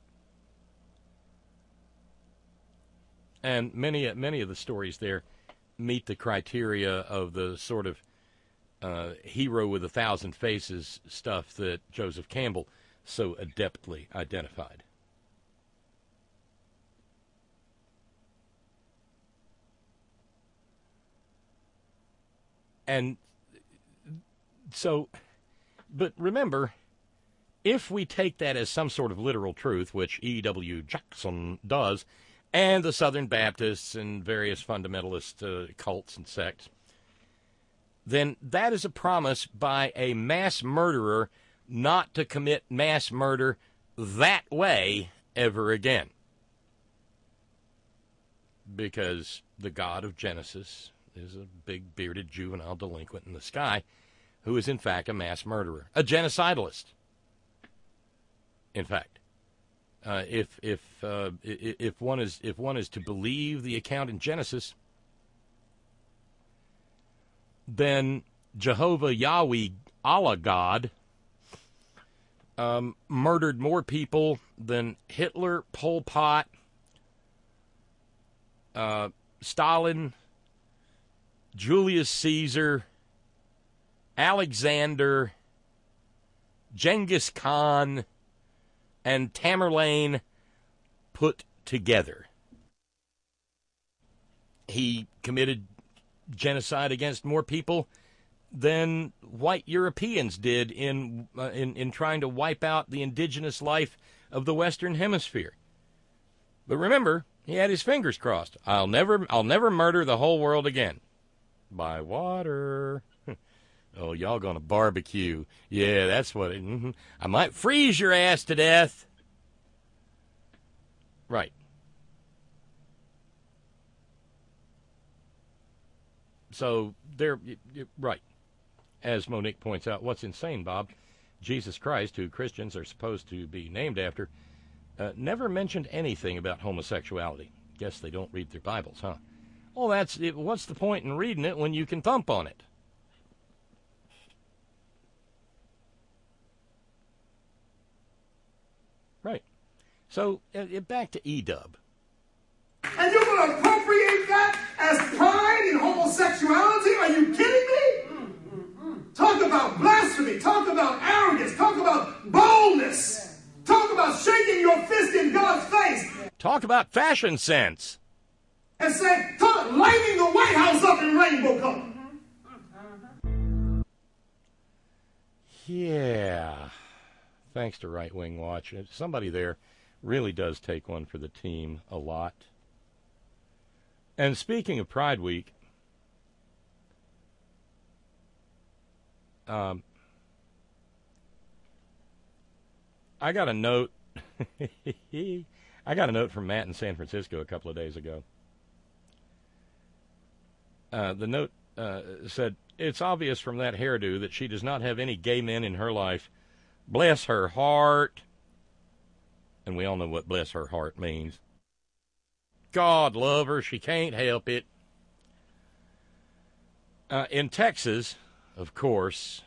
And many of the stories there meet the criteria of the sort of hero with 1,000 faces stuff that Joseph Campbell so adeptly identified. And so, but remember, if we take that as some sort of literal truth, which E.W. Jackson does, and the Southern Baptists and various fundamentalist cults and sects, then that is a promise by a mass murderer not to commit mass murder that way ever again. Because the God of Genesis is a big bearded juvenile delinquent in the sky who is in fact a mass murderer, a genocidalist. In fact, if one is to believe the account in Genesis, then Jehovah Yahweh, Allah God, murdered more people than Hitler, Pol Pot, Stalin, Julius Caesar, Alexander, Genghis Khan, and Tamerlane put together. He committed genocide against more people than white Europeans did in trying to wipe out the indigenous life of the Western Hemisphere. But remember, he had his fingers crossed. I'll never murder the whole world again. By water. Oh, y'all gonna barbecue. Yeah, that's what it... Mm-hmm. I might freeze your ass to death. Right. So, right. As Monique points out, what's insane, Bob, Jesus Christ, who Christians are supposed to be named after, never mentioned anything about homosexuality. Guess they don't read their Bibles, huh? Well, what's the point in reading it when you can thump on it? So, back to E-Dub. And you're going to appropriate that as pride in homosexuality? Are you kidding me? Talk about blasphemy. Talk about arrogance. Talk about boldness. Talk about shaking your fist in God's face. Talk about fashion sense. And say, lighting the White House up in rainbow color. Yeah. Thanks to Right Wing Watch. Somebody there really does take one for the team a lot. And speaking of Pride Week, I got a note. I got a note from Matt in San Francisco a couple of days ago. The note said, "It's obvious from that hairdo that she does not have any gay men in her life. Bless her heart." And we all know what bless her heart means. God love her, she can't help it. In Texas, of course,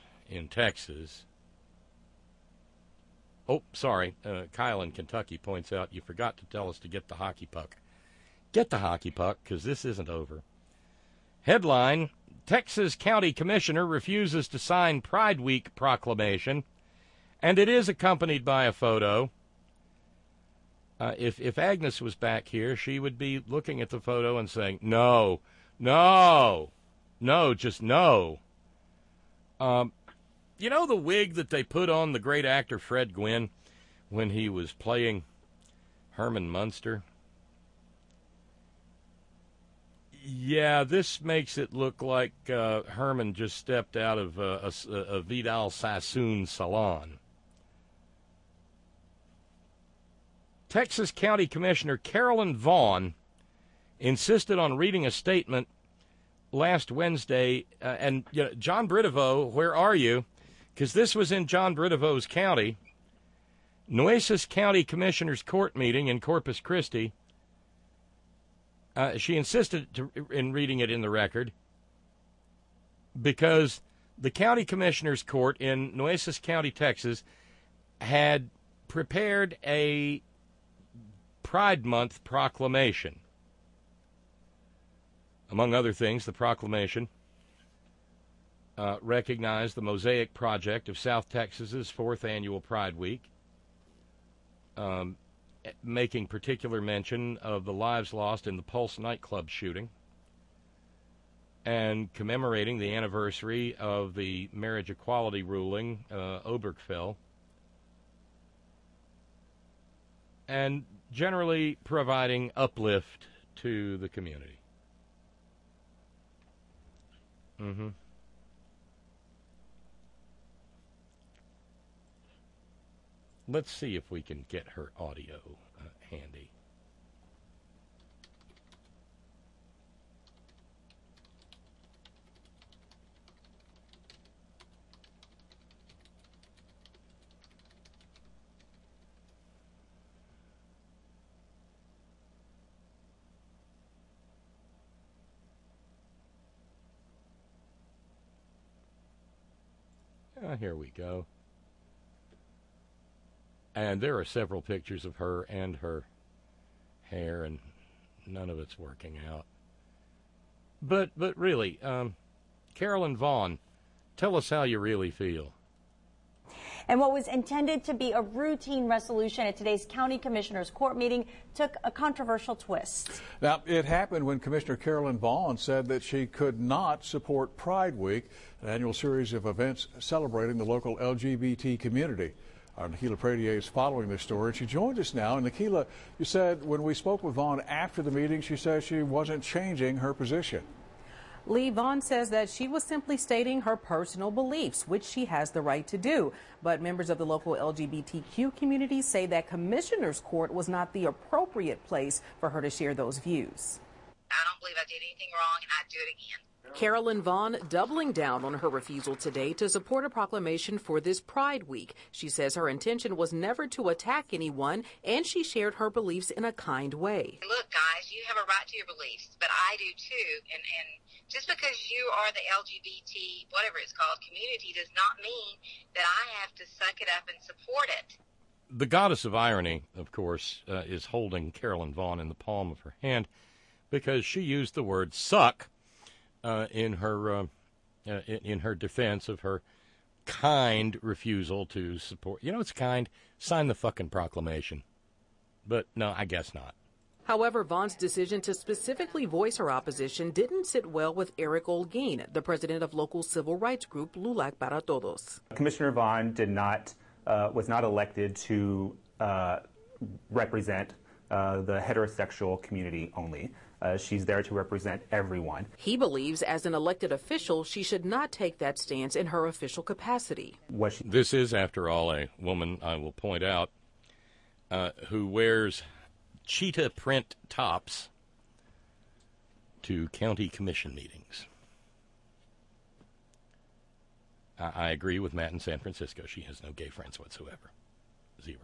Oh, sorry, Kyle in Kentucky points out, you forgot to tell us to get the hockey puck. Get the hockey puck, because this isn't over. Headline, Texas County Commissioner refuses to sign Pride Week proclamation, and it is accompanied by a photo. If Agnes was back here, she would be looking at the photo and saying, no, just no. You know the wig that they put on the great actor Fred Gwynn when he was playing Herman Munster? Yeah, this makes it look like Herman just stepped out of a Vidal Sassoon salon. Texas County Commissioner Carolyn Vaughn insisted on reading a statement last Wednesday, and John Britovo, where are you? Because this was in John Britovo's county. Nueces County Commissioner's Court meeting in Corpus Christi. She insisted in reading it in the record because the county commissioner's court in Nueces County, Texas, had prepared a Pride Month proclamation. Among other things, the proclamation recognized the Mosaic Project of South Texas's 4th annual Pride Week, making particular mention of the lives lost in the Pulse nightclub shooting, and commemorating the anniversary of the marriage equality ruling, Obergefell, and generally providing uplift to the community. Let's see if we can get her audio handy. Here we go. And there are several pictures of her and her hair, and none of it's working out. But really, Carolyn Vaughn, tell us how you really feel. And what was intended to be a routine resolution at today's county commissioners' court meeting took a controversial twist. Now, it happened when Commissioner Carolyn Vaughn said that she could not support Pride Week, an annual series of events celebrating the local LGBT community. Our Nikila Pradier is following this story, and she joins us now. And Nikila, you said when we spoke with Vaughn after the meeting, she said she wasn't changing her position. Lee, Vaughn says that she was simply stating her personal beliefs, which she has the right to do. But members of the local LGBTQ community say that Commissioner's Court was not the appropriate place for her to share those views. I don't believe I did anything wrong, and I'd do it again. Carolyn Vaughn doubling down on her refusal today to support a proclamation for this Pride Week. She says her intention was never to attack anyone, and she shared her beliefs in a kind way. Look, guys, you have a right to your beliefs, but I do too. And just because you are the LGBT, whatever it's called, community does not mean that I have to suck it up and support it. The goddess of irony, of course, is holding Carolyn Vaughn in the palm of her hand because she used the word suck in her defense of her kind refusal to support. You know, it's kind. Sign the fucking proclamation. But no, I guess not. However, Vaughn's decision to specifically voice her opposition didn't sit well with Eric Olguin, the president of local civil rights group LULAC para Todos. Commissioner Vaughn was not elected to represent the heterosexual community only. She's there to represent everyone. He believes as an elected official, she should not take that stance in her official capacity. This is, after all, a woman, I will point out, who wears cheetah print tops to county commission meetings. I agree with Matt in San Francisco. She has no gay friends whatsoever. Zero.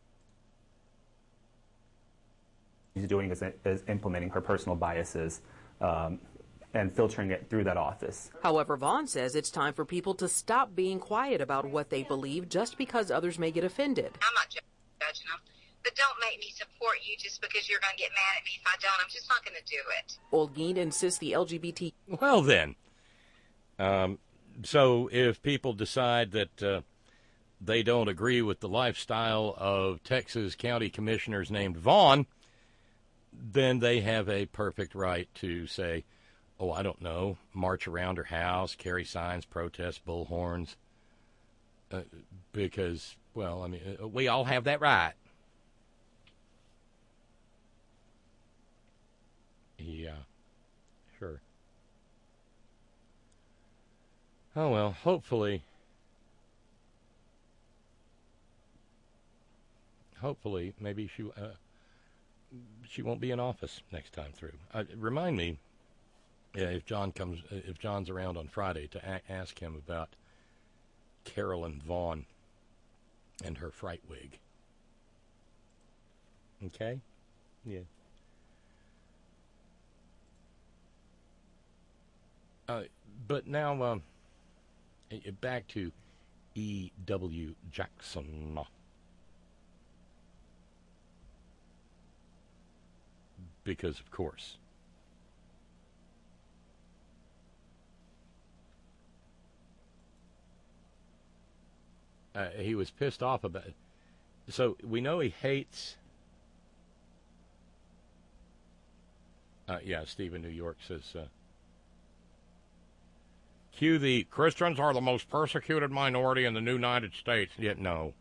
She's doing is implementing her personal biases and filtering it through that office. However, Vaughn says it's time for people to stop being quiet about what they believe just because others may get offended. I'm not judging them, but don't make me support you just because you're going to get mad at me if I don't. I'm just not going to do it. Olguin insists the LGBT... Well, then. So if people decide that they don't agree with the lifestyle of Texas county commissioners named Vaughn, then they have a perfect right to say, oh, I don't know, march around her house, carry signs, protest, bullhorns, because, well, I mean, we all have that right. Yeah, sure. Oh, well, hopefully, maybe she won't be in office next time through. Remind me, if John's around on Friday, to ask him about Carolyn Vaughn and her fright wig. Okay? Yeah. But now, back to E.W. Jackson. Because, of course, he was pissed off about it. So we know he hates... Steve in New York says... Cue the Christians are the most persecuted minority in the United States. Yet no.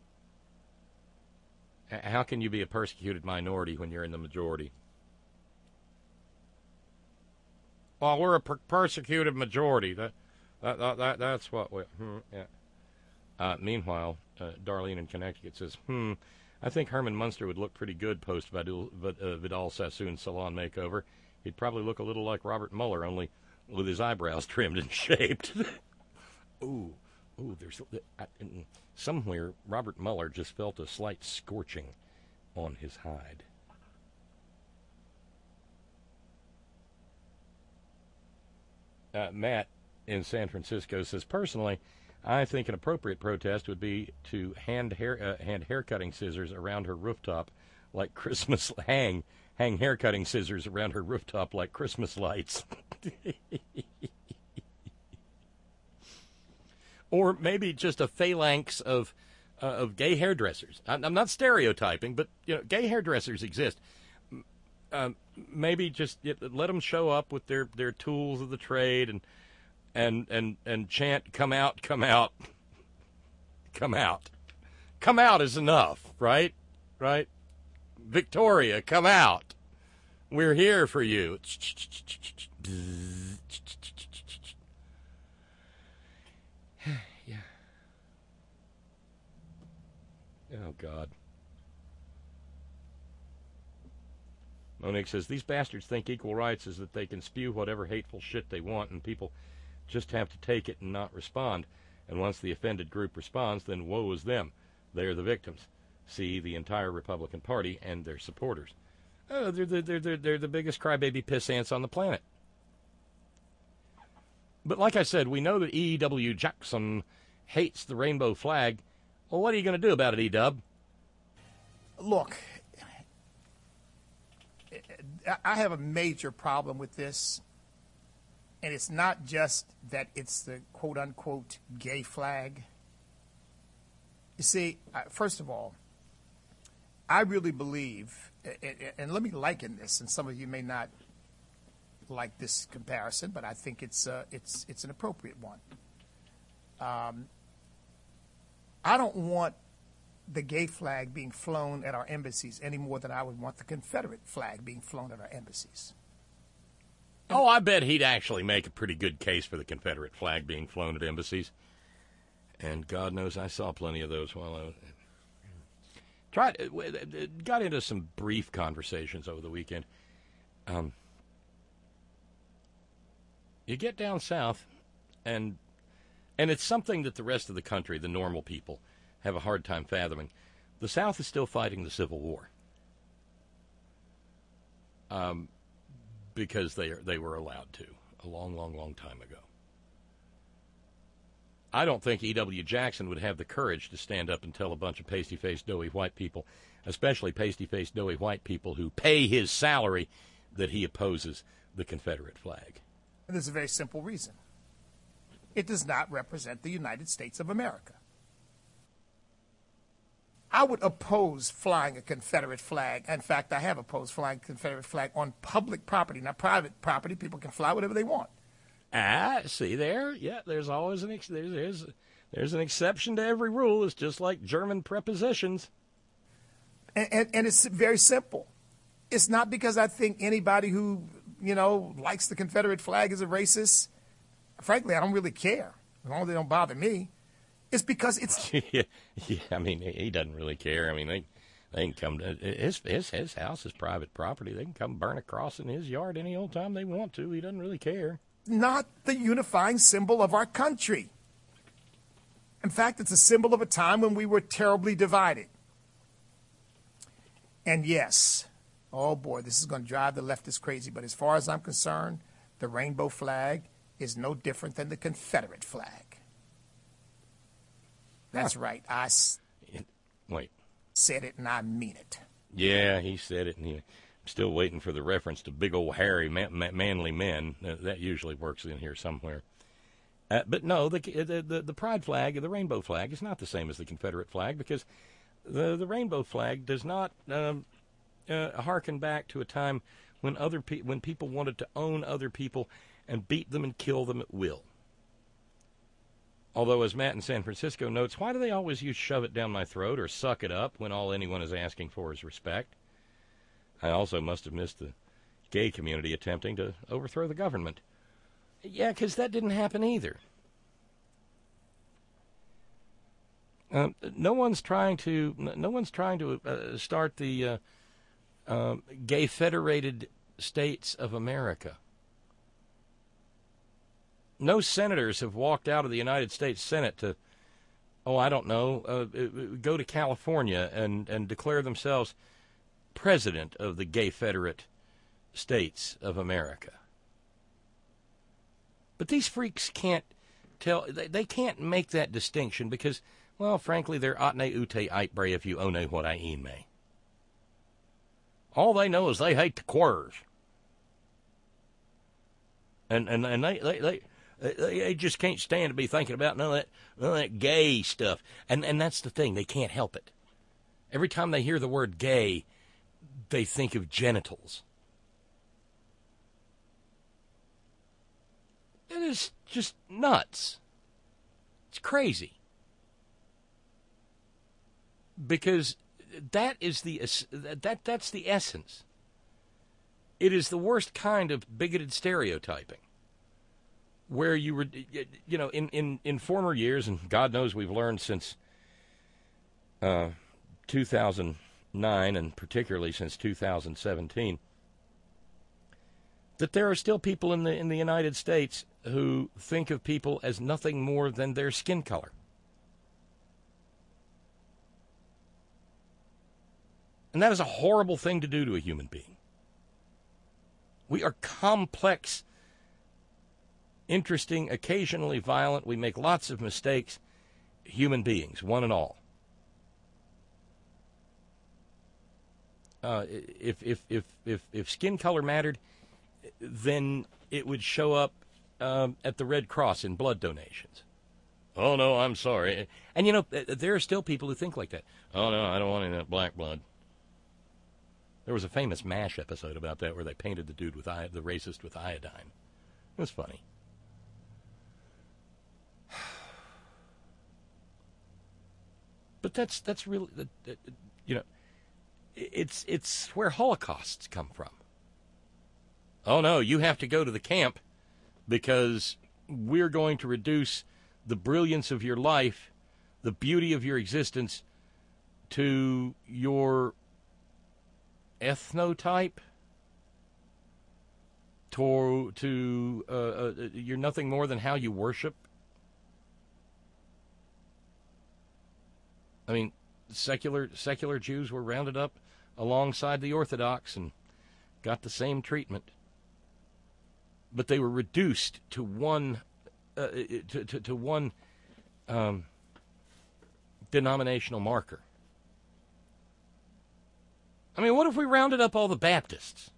How can you be a persecuted minority when you're in the majority? Well, we're a persecuted majority. That's what we... yeah. Meanwhile, Darlene in Connecticut says, I think Herman Munster would look pretty good post-Vidal Sassoon salon makeover. He'd probably look a little like Robert Mueller, only with his eyebrows trimmed and shaped. Ooh, there's... somewhere, Robert Mueller just felt a slight scorching on his hide. Matt in San Francisco says, personally, I think an appropriate protest would be to hand hair-cutting scissors around her rooftop like Christmas... hang hair-cutting scissors around her rooftop like Christmas lights. Or maybe just a phalanx of gay hairdressers. I'm not stereotyping, but gay hairdressers exist. Maybe just let them show up with their tools of the trade and chant, "Come out, come out, come out, come out" is enough, right? Right? Victoria, come out. We're here for you. Yeah. Oh, God. Monique says, these bastards think equal rights is that they can spew whatever hateful shit they want and people just have to take it and not respond. And once the offended group responds, then woe is them. They are the victims. See the entire Republican Party and their supporters. Oh, they're the biggest crybaby piss ants on the planet. But like I said, we know that E.W. Jackson hates the rainbow flag. Well, what are you going to do about it, E-Dub? Look, I have a major problem with this, and it's not just that it's the quote-unquote gay flag. You see, first of all, I really believe, and let me liken this, and some of you may not like this comparison, but I think it's an appropriate one. I don't want the gay flag being flown at our embassies any more than I would want the Confederate flag being flown at our embassies. Oh, I bet he'd actually make a pretty good case for the Confederate flag being flown at embassies. And God knows I saw plenty of those while I got into some brief conversations over the weekend. You get down south, and it's something that the rest of the country, the normal people, have a hard time fathoming. The South is still fighting the Civil War. Because they were allowed to a long, long, long time ago. I don't think E.W. Jackson would have the courage to stand up and tell a bunch of pasty-faced, doughy white people, especially pasty-faced, doughy white people who pay his salary, that he opposes the Confederate flag. And there's a very simple reason. It does not represent the United States of America. I would oppose flying a Confederate flag. In fact, I have opposed flying a Confederate flag on public property. Now, private property, people can fly whatever they want. See there? Yeah, there's always there's an exception to every rule. It's just like German prepositions. And it's very simple. It's not because I think anybody who, likes the Confederate flag is a racist. Frankly, I don't really care, as long as they don't bother me. It's because it's... yeah, I mean, he doesn't really care. I mean, they can come to... His house is private property. They can come burn a cross in his yard any old time they want to. He doesn't really care. Not the unifying symbol of our country. In fact, it's a symbol of a time when we were terribly divided. And yes, oh boy, this is going to drive the leftists crazy, but as far as I'm concerned, the rainbow flag is no different than the Confederate flag. That's right. Said it and I mean it. Yeah, he said it, and I'm still waiting for the reference to big old hairy manly men. That usually works in here somewhere. But no, the pride flag, the rainbow flag, is not the same as the Confederate flag, because the rainbow flag does not harken back to a time when when people wanted to own other people and beat them and kill them at will. Although, as Matt in San Francisco notes, why do they always use shove it down my throat or suck it up when all anyone is asking for is respect? I also must have missed the gay community attempting to overthrow the government. Yeah, because that didn't happen either. No one's trying to start the Gay Federated States of America. No senators have walked out of the United States Senate to, go to California and declare themselves president of the Gay Federate States of America. But these freaks can't tell, they can't make that distinction because, well, frankly, they're atne ute itbre if you one what I een me. All they know is they hate the queers. And they just can't stand to be thinking about none of that gay stuff. And that's the thing, they can't help it. Every time they hear the word gay, they think of genitals. It is just nuts. It's crazy. Because that is that's the essence. It is the worst kind of bigoted stereotyping. Where you were, in former years, and God knows we've learned since 2009, and particularly since 2017, that there are still people in the United States who think of people as nothing more than their skin color. And that is a horrible thing to do to a human being. We are complex, interesting, occasionally violent, we make lots of mistakes, human beings, one and all. if skin color mattered, then it would show up at the Red Cross in blood donations. Oh, no, I'm sorry. And, you know, there are still people who think like that. Oh, no, I don't want any of that black blood. There was a famous MASH episode about that where they painted the dude with the racist with iodine. It was funny. But that's really, you know, it's where Holocausts come from. Oh, no, you have to go to the camp because we're going to reduce the brilliance of your life, the beauty of your existence, to your ethnotype, you're nothing more than how you worship. I mean, secular Jews were rounded up alongside the Orthodox and got the same treatment, but they were reduced to one denominational marker. I mean, what if we rounded up all the Baptists?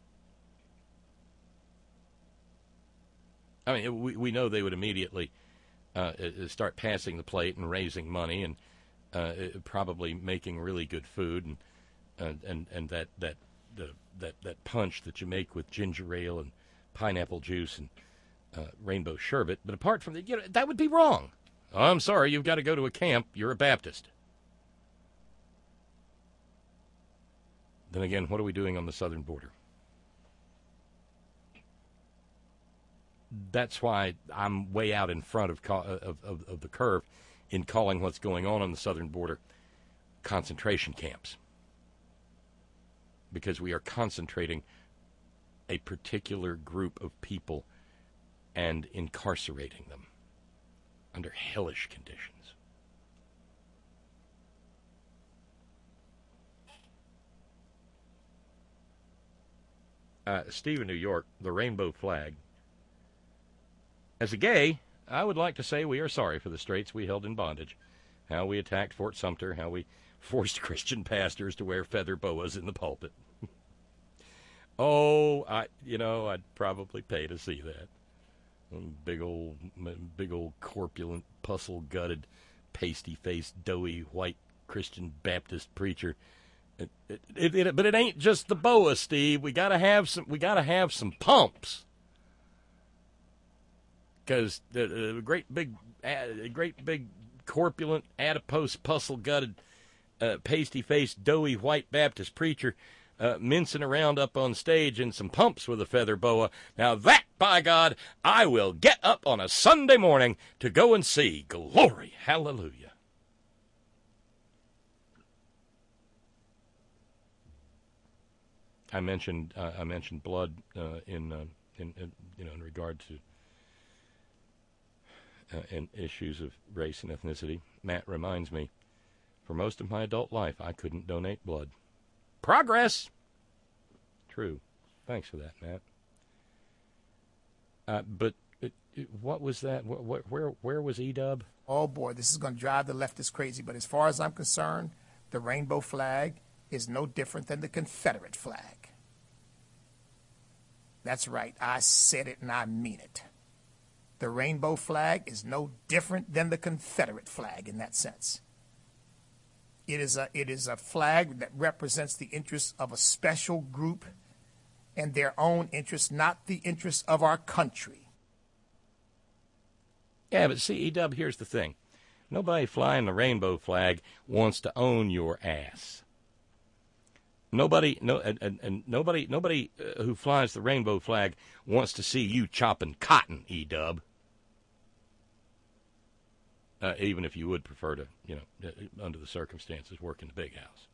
I mean, we know they would immediately start passing the plate and raising money and probably making really good food and that punch that you make with ginger ale and pineapple juice and rainbow sherbet. But apart from that, you know, that would be wrong. Oh, I'm sorry, you've got to go to a camp. You're a Baptist. Then again, what are we doing on the southern border? That's why I'm way out in front of the curve in calling what's going on the southern border concentration camps. Because we are concentrating a particular group of people and incarcerating them under hellish conditions. Steve in New York, the rainbow flag. As a gay, I would like to say we are sorry for the straits we held in bondage, how we attacked Fort Sumter, how we forced Christian pastors to wear feather boas in the pulpit. Oh, I'd probably pay to see that. Big old corpulent, puzzle-gutted, pasty-faced, doughy, white Christian Baptist preacher. But it ain't just the boa, Steve. We gotta have some pumps. Because the great big, corpulent, adipose, puzzle-gutted, pasty-faced, doughy, white Baptist preacher mincing around up on stage in some pumps with a feather boa. Now that, by God, I will get up on a Sunday morning to go and see. Glory, hallelujah. I mentioned blood in regard to in issues of race and ethnicity. Matt reminds me, for most of my adult life, I couldn't donate blood. Progress! True. Thanks for that, Matt. But what was that? Where was E-Dub? Oh, boy, this is going to drive the leftists crazy. But as far as I'm concerned, the rainbow flag is no different than the Confederate flag. That's right. I said it and I mean it. The rainbow flag is no different than the Confederate flag in that sense. It is a flag that represents the interests of a special group and their own interests, not the interests of our country. Yeah, but see, E-Dub, here's the thing. Nobody flying the rainbow flag wants to own your ass. Nobody who flies the rainbow flag wants to see you chopping cotton, E-Dub. Even if you would prefer to, under the circumstances, work in the big house.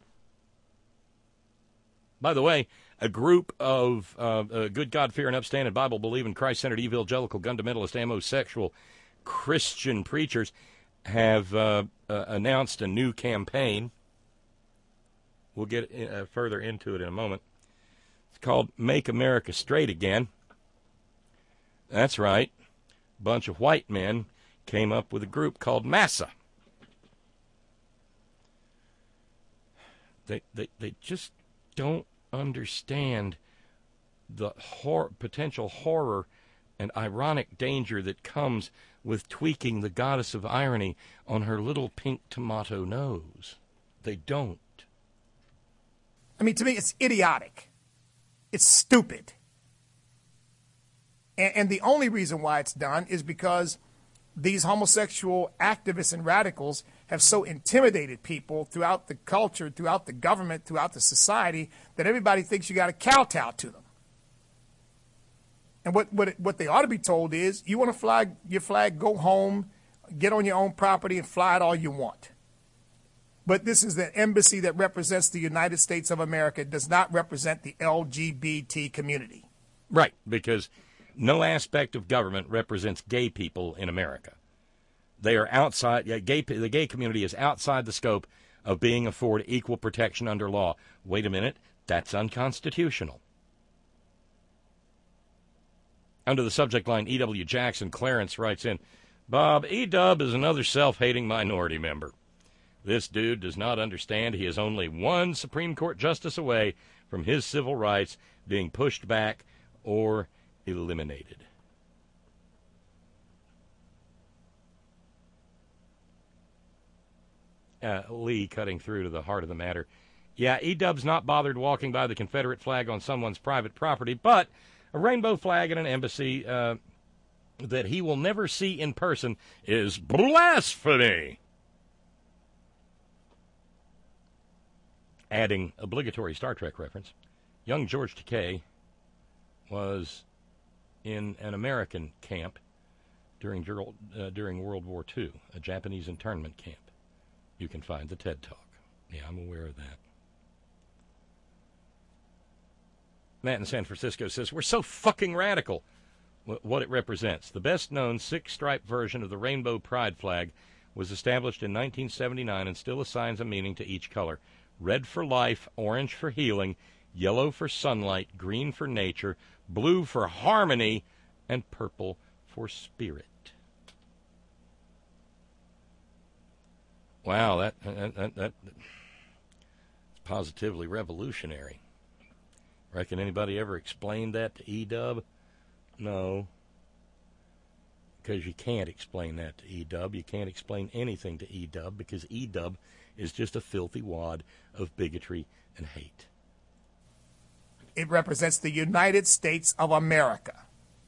By the way, a group of good God-fearing, upstanding, Bible-believing, Christ-centered, evangelical, fundamentalist, amosexual Christian preachers have announced a new campaign. We'll get further into it in a moment. It's called Make America Straight Again. That's right. A bunch of white men came up with a group called MASA. They just don't understand the potential horror and ironic danger that comes with tweaking the goddess of irony on her little pink tomato nose. They don't. I mean, to me, it's idiotic. It's stupid. And the only reason why it's done is because these homosexual activists and radicals have so intimidated people throughout the culture, throughout the government, throughout the society, that everybody thinks you got to kowtow to them. And what they ought to be told is, you want to fly your flag, go home, get on your own property and fly it all you want. But this is the embassy that represents the United States of America. It does not represent the LGBT community. Right, because no aspect of government represents gay people in America. They are outside. The gay community is outside the scope of being afforded equal protection under law. Wait a minute, that's unconstitutional. Under the subject line, E.W. Jackson, Clarence writes in, Bob, E-Dub is another self-hating minority member. This dude does not understand he is only one Supreme Court justice away from his civil rights being pushed back or eliminated. Lee cutting through to the heart of the matter. Yeah, E-Dub's not bothered walking by the Confederate flag on someone's private property, but a rainbow flag in an embassy that he will never see in person is blasphemy. Adding obligatory Star Trek reference, young George Takei was in an American camp during World War II, a Japanese internment camp. You can find the TED Talk. Yeah, I'm aware of that. Matt in San Francisco says, we're so fucking radical. What it represents. The best-known six-stripe version of the rainbow pride flag was established in 1979 and still assigns a meaning to each color. Red for life, orange for healing, yellow for sunlight, green for nature, blue for harmony, and purple for spirit. Wow, that's positively revolutionary. Reckon anybody ever explained that to E-Dub? No. Because you can't explain that to E-Dub. You can't explain anything to E-Dub because E-Dub is just a filthy wad of bigotry and hate. It represents the United States of America.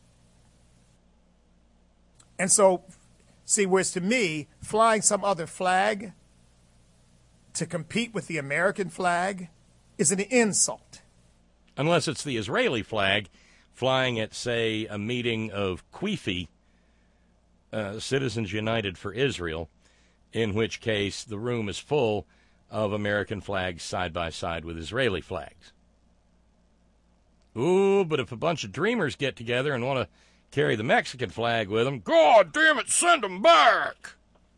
And so, see, whereas to me, flying some other flag to compete with the American flag is an insult. Unless it's the Israeli flag flying at, say, a meeting of QUIFI, Citizens United for Israel, in which case the room is full of American flags side by side with Israeli flags. Ooh, but if a bunch of dreamers get together and want to carry the Mexican flag with them, God damn it, send them back!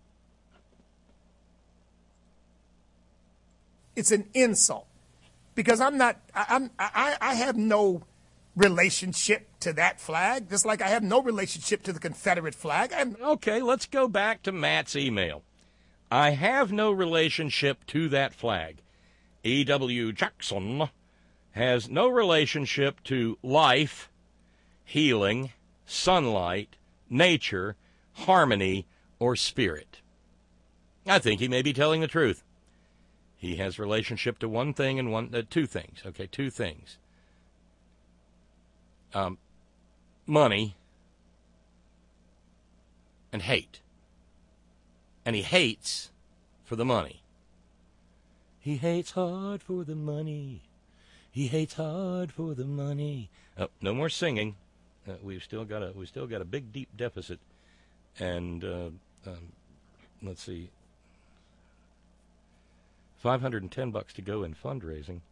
It's an insult. Because I have no relationship to that flag, just like I have no relationship to the Confederate flag. Okay, let's go back to Matt's email. I have no relationship to that flag. E.W. Jackson has no relationship to life, healing, sunlight, nature, harmony, or spirit. I think he may be telling the truth. He has relationship to one thing and two things. Okay, two things. Money and hate. And he hates for the money. He hates hard for the money. He hates hard for the money. Oh, no more singing. We've still got a big deep deficit. And let's see. $510 to go in fundraising.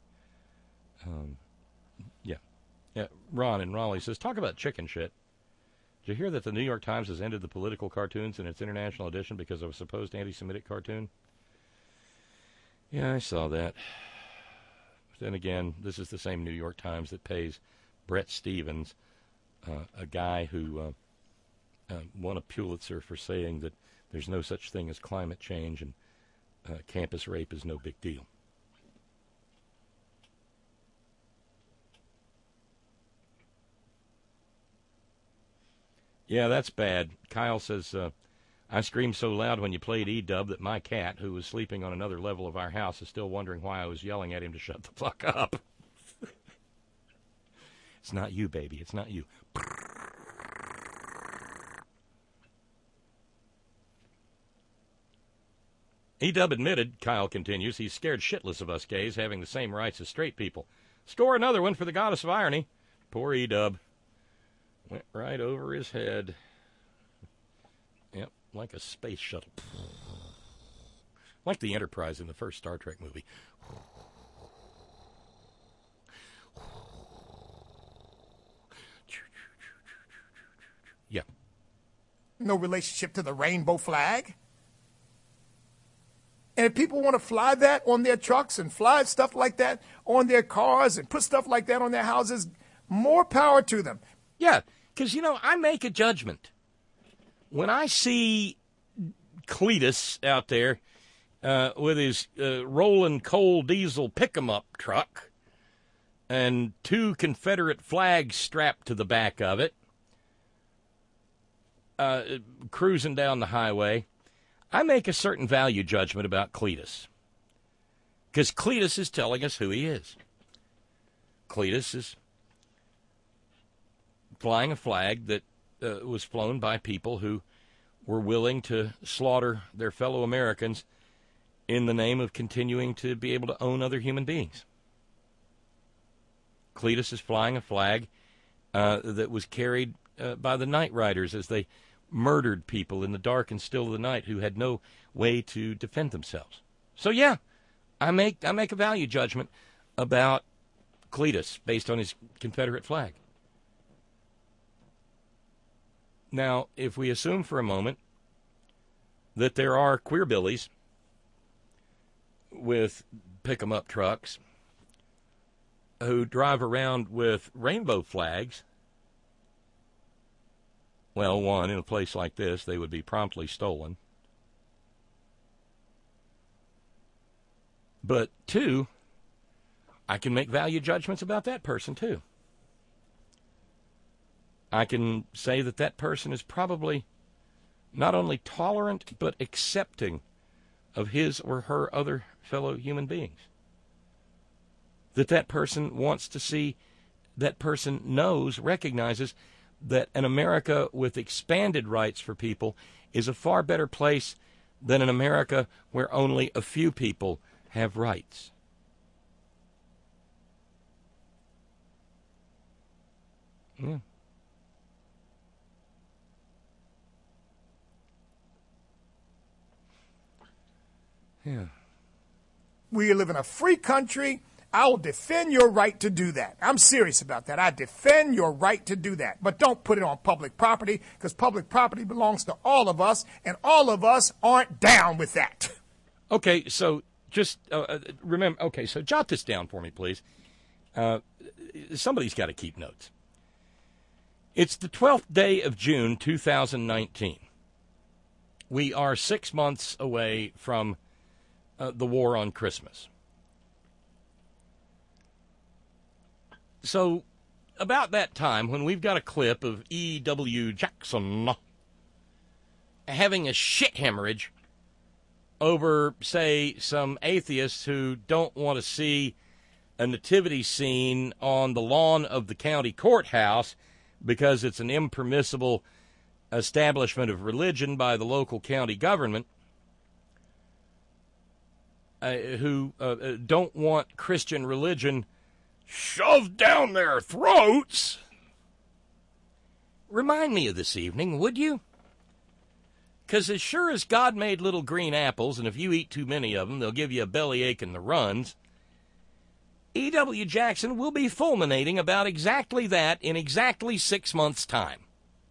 Yeah. Ron in Raleigh says, talk about chicken shit. Did you hear that the New York Times has ended the political cartoons in its international edition because of a supposed anti-Semitic cartoon? Yeah, I saw that. But then again, this is the same New York Times that pays Brett Stevens, a guy who won a Pulitzer for saying that there's no such thing as climate change and campus rape is no big deal. Yeah, that's bad. Kyle says, I screamed so loud when you played E-Dub that my cat, who was sleeping on another level of our house, is still wondering why I was yelling at him to shut the fuck up. It's not you, baby. It's not you. E-Dub admitted, Kyle continues, he's scared shitless of us gays having the same rights as straight people. Score another one for the goddess of irony. Poor E-Dub. Went right over his head. Yep, like a space shuttle. Like the Enterprise in the first Star Trek movie. Yeah. No relationship to the rainbow flag. And if people want to fly that on their trucks and fly stuff like that on their cars and put stuff like that on their houses, more power to them. Yeah, because, I make a judgment. When I see Cletus out there with his rolling coal diesel pick-em-up truck and 2 Confederate flags strapped to the back of it, cruising down the highway, I make a certain value judgment about Cletus. Because Cletus is telling us who he is. Cletus is flying a flag that was flown by people who were willing to slaughter their fellow Americans in the name of continuing to be able to own other human beings. Cletus is flying a flag that was carried by the Night Riders as they murdered people in the dark and still of the night who had no way to defend themselves. So yeah, I make a value judgment about Cletus based on his Confederate flag. Now, if we assume for a moment that there are queerbillies with pick-em-up trucks who drive around with rainbow flags, well, one, in a place like this, they would be promptly stolen. But 2, I can make value judgments about that person, too. I can say that that person is probably not only tolerant, but accepting of his or her other fellow human beings. That person wants to see, that person knows, recognizes that an America with expanded rights for people is a far better place than an America where only a few people have rights. Yeah. Yeah. We live in a free country. I will defend your right to do that. I'm serious about that. I defend your right to do that. But don't put it on public property, because public property belongs to all of us, and all of us aren't down with that. Okay, so just remember, okay, so jot this down for me, please. Somebody's got to keep notes. It's the 12th day of June, 2019. We are 6 months away from the war on Christmas. So, about that time, when we've got a clip of E.W. Jackson having a shit hemorrhage over, say, some atheists who don't want to see a nativity scene on the lawn of the county courthouse because it's an impermissible establishment of religion by the local county government, who don't want Christian religion shoved down their throats. Remind me of this evening, would you? Because as sure as God made little green apples, and if you eat too many of them, they'll give you a bellyache in the runs, E.W. Jackson will be fulminating about exactly that in exactly 6 months' time.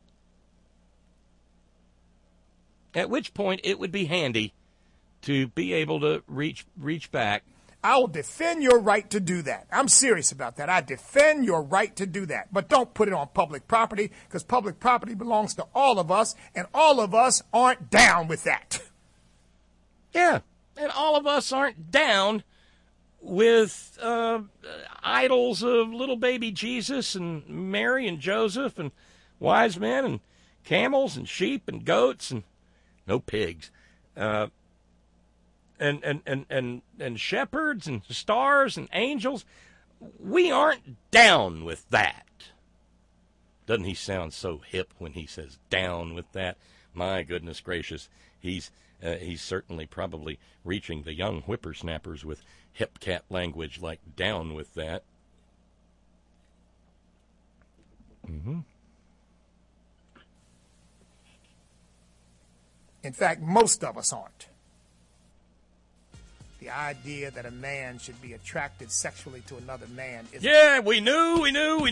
At which point it would be handy to be able to reach back. I will defend your right to do that. I'm serious about that. I defend your right to do that. But don't put it on public property, because public property belongs to all of us, and all of us aren't down with that. Yeah, and all of us aren't down with idols of little baby Jesus and Mary and Joseph and wise men and camels and sheep and goats and no pigs, and shepherds and stars and angels. We aren't down with that. Doesn't he sound so hip when he says down with that? My goodness gracious, he's certainly probably reaching the young whippersnappers with hip cat language like down with that. Mm-hmm. In fact, most of us aren't. The idea that a man should be attracted sexually to another man is... Yeah, we knew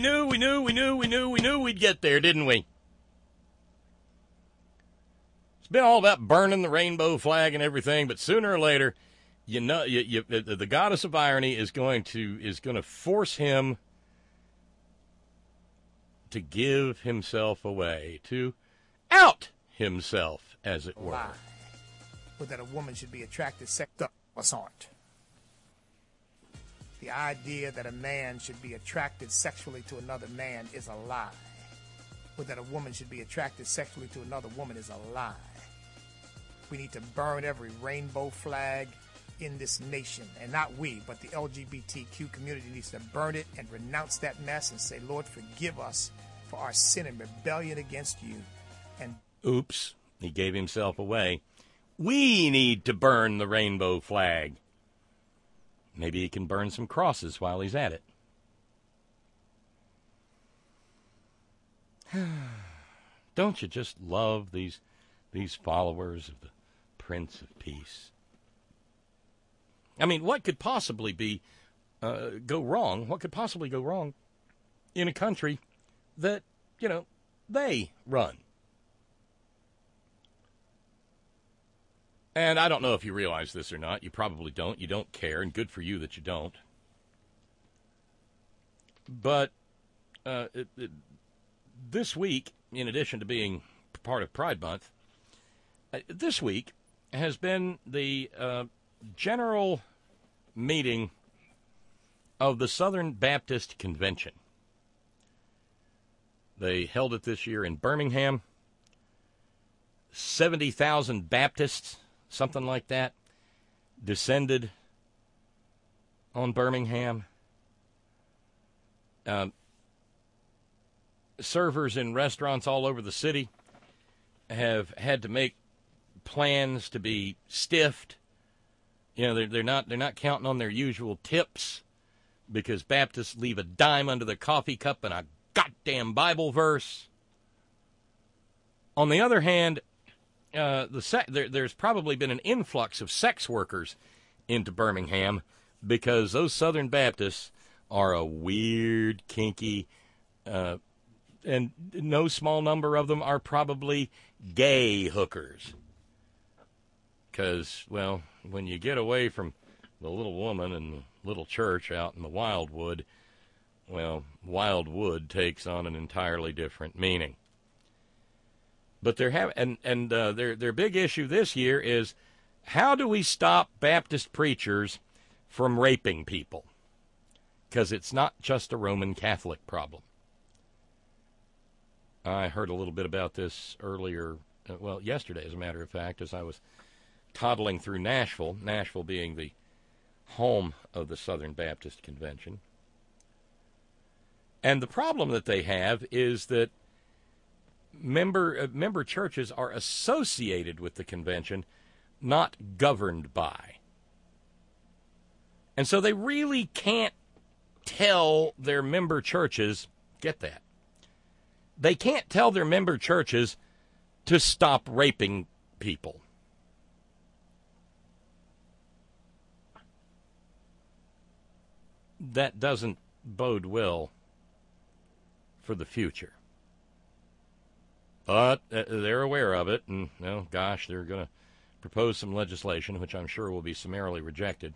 we'd get there, didn't we? It's been all about burning the rainbow flag and everything, but sooner or later, you know, the goddess of irony is going to force him to give himself away, to out himself, as it were. Lie. But that a woman should be attracted sexually. Us aren't. The idea that a man should be attracted sexually to another man is a lie. Or that a woman should be attracted sexually to another woman is a lie. We need to burn every rainbow flag in this nation. And not we, but the LGBTQ community needs to burn it and renounce that mess and say, Lord, forgive us for our sin and rebellion against you. And oops, he gave himself away. We need to burn the rainbow flag. Maybe he can burn some crosses while he's at it. Don't you just love these followers of the Prince of Peace? I mean, what could possibly go wrong? What could possibly go wrong in a country that, you know, they run? And I don't know if you realize this or not. You probably don't. You don't care, and good for you that you don't. But this week, in addition to being part of Pride Month, this week has been the general meeting of the Southern Baptist Convention. They held it this year in Birmingham. 70,000 Baptists, something like that, descended on Birmingham. Servers in restaurants all over the city have had to make plans to be stiffed. You know, they're not counting on their usual tips because Baptists leave a dime under the coffee cup and a goddamn Bible verse. On the other hand, there's probably been an influx of sex workers into Birmingham because those Southern Baptists are a weird, kinky, and no small number of them are probably gay hookers. Because, well, when you get away from the little woman and the little church out in the wildwood, well, wildwood takes on an entirely different meaning. But their big issue this year is, how do we stop Baptist preachers from raping people? Because it's not just a Roman Catholic problem. I heard a little bit about this earlier, yesterday, as a matter of fact, as I was toddling through Nashville being the home of the Southern Baptist Convention. And the problem that they have is that member churches are associated with the convention, not governed by. And so they really can't tell their member churches, get that, they can't tell their member churches to stop raping people. That doesn't bode well for the future. But they're aware of it, and, they're going to propose some legislation, which I'm sure will be summarily rejected.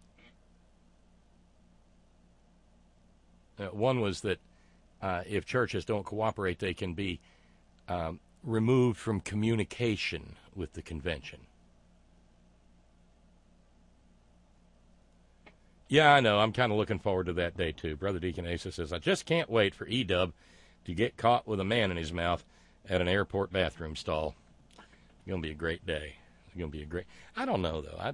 One was that if churches don't cooperate, they can be removed from communication with the convention. Yeah, I know. I'm kind of looking forward to that day, too. Brother Deacon Asa says, I just can't wait for E-Dub to get caught with a man in his mouth at an airport bathroom stall. It's going to be a great day. It's going to be a great. I don't know though.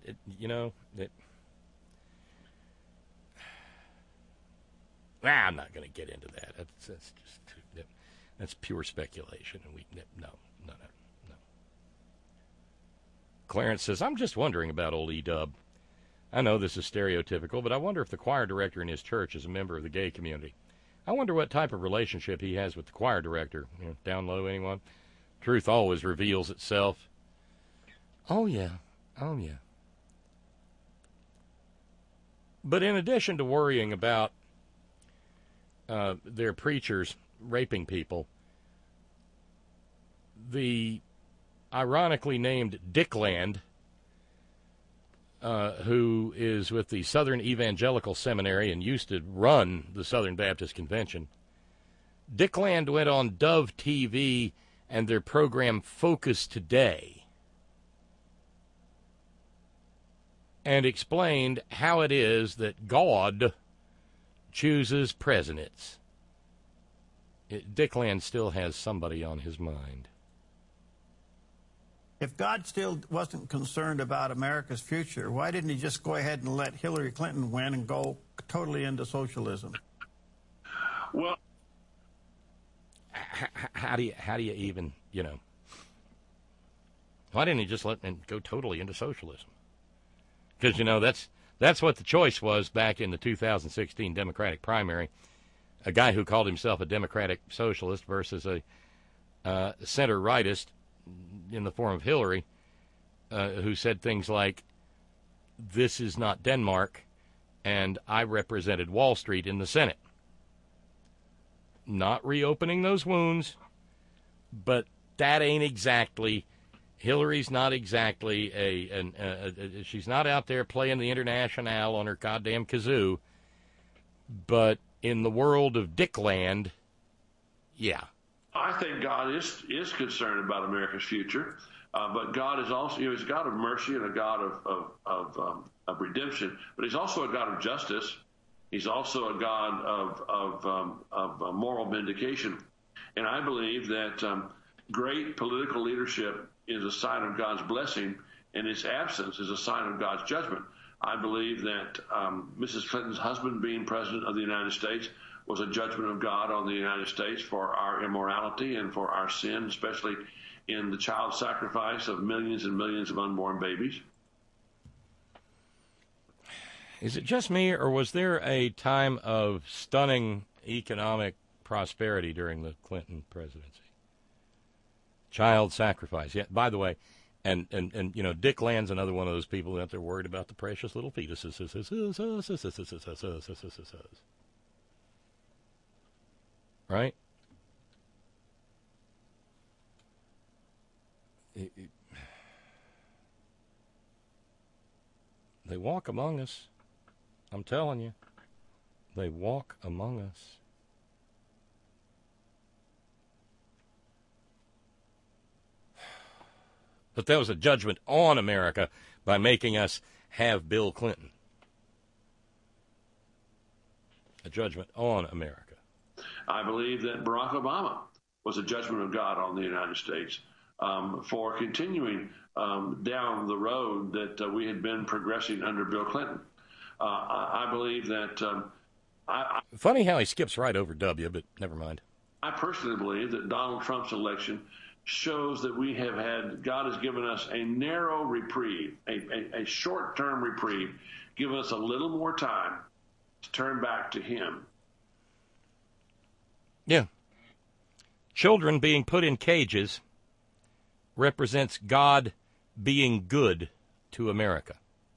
I'm not going to get into that. That's pure speculation, and no. Clarence says, I'm just wondering about old E-Dub. I know this is stereotypical, but I wonder if the choir director in his church is a member of the gay community. I wonder what type of relationship he has with the choir director. Down low, anyone? Truth always reveals itself. Oh, yeah. But in addition to worrying about their preachers raping people, the ironically named Dickland, who is with the Southern Evangelical Seminary and used to run the Southern Baptist Convention, Dickland went on Dove TV and their program Focus Today and explained how it is that God chooses presidents. Dickland still has somebody on his mind. If God still wasn't concerned about America's future, why didn't he just go ahead and let Hillary Clinton win and go totally into socialism? Well, how do you even, why didn't he just let them go totally into socialism? Because, that's what the choice was back in the 2016 Democratic primary. A guy who called himself a Democratic socialist versus a center-rightist in the form of Hillary, who said things like, this is not Denmark, and I represented Wall Street in the Senate. Not reopening those wounds, but that ain't exactly, Hillary's not exactly she's not out there playing the Internationale on her goddamn kazoo, but in the world of Dickland, yeah. I think God is concerned about America's future, but God is also, he's a God of mercy and a God of redemption, but he's also a God of justice. He's also a God of moral vindication. And I believe that great political leadership is a sign of God's blessing, and its absence is a sign of God's judgment. I believe that Mrs. Clinton's husband being president of the United States was a judgment of God on the United States for our immorality and for our sin, especially in the child sacrifice of millions and millions of unborn babies. Is it just me, or was there a time of stunning economic prosperity during the Clinton presidency? Child sacrifice. Yeah, by the way, and Dickland's another one of those people that they're worried about the precious little fetuses. Right? They walk among us. I'm telling you. They walk among us. But that was a judgment on America by making us have Bill Clinton. A judgment on America. I believe that Barack Obama was a judgment of God on the United States for continuing down the road that we had been progressing under Bill Clinton. I believe that... Funny how he skips right over W, but never mind. I personally believe that Donald Trump's election shows that God has given us a narrow reprieve, a short-term reprieve, given us a little more time to turn back to him. Yeah. Children being put in cages represents God being good to America.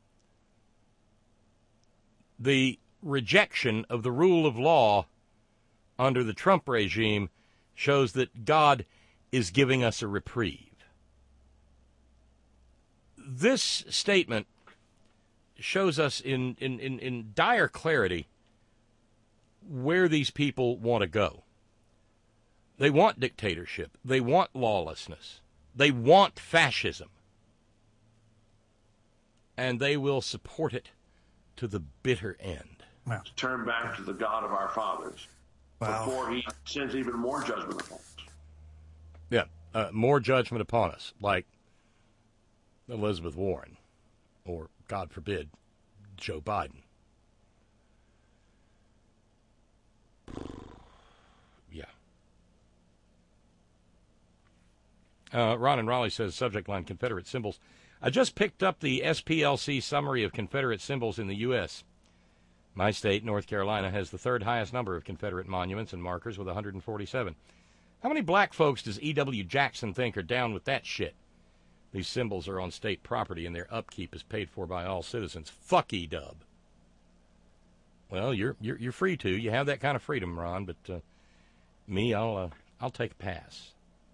The rejection of the rule of law under the Trump regime shows that God is giving us a reprieve. This statement shows us in dire clarity where these people want to go. They want dictatorship. They want lawlessness. They want fascism. And they will support it to the bitter end. Wow. Turn back to the God of our fathers before he sends even more judgment upon us. Yeah, more judgment upon us, like Elizabeth Warren, or, God forbid, Joe Biden. Yeah. Ron in Raleigh says, subject line, Confederate symbols. I just picked up the SPLC summary of Confederate symbols in the U.S. My state, North Carolina, has the third highest number of Confederate monuments and markers with 147. How many black folks does E.W. Jackson think are down with that shit? These symbols are on state property and their upkeep is paid for by all citizens. Fuck E-Dub. Well, you're free to. You have that kind of freedom, Ron, but me, I'll take a pass.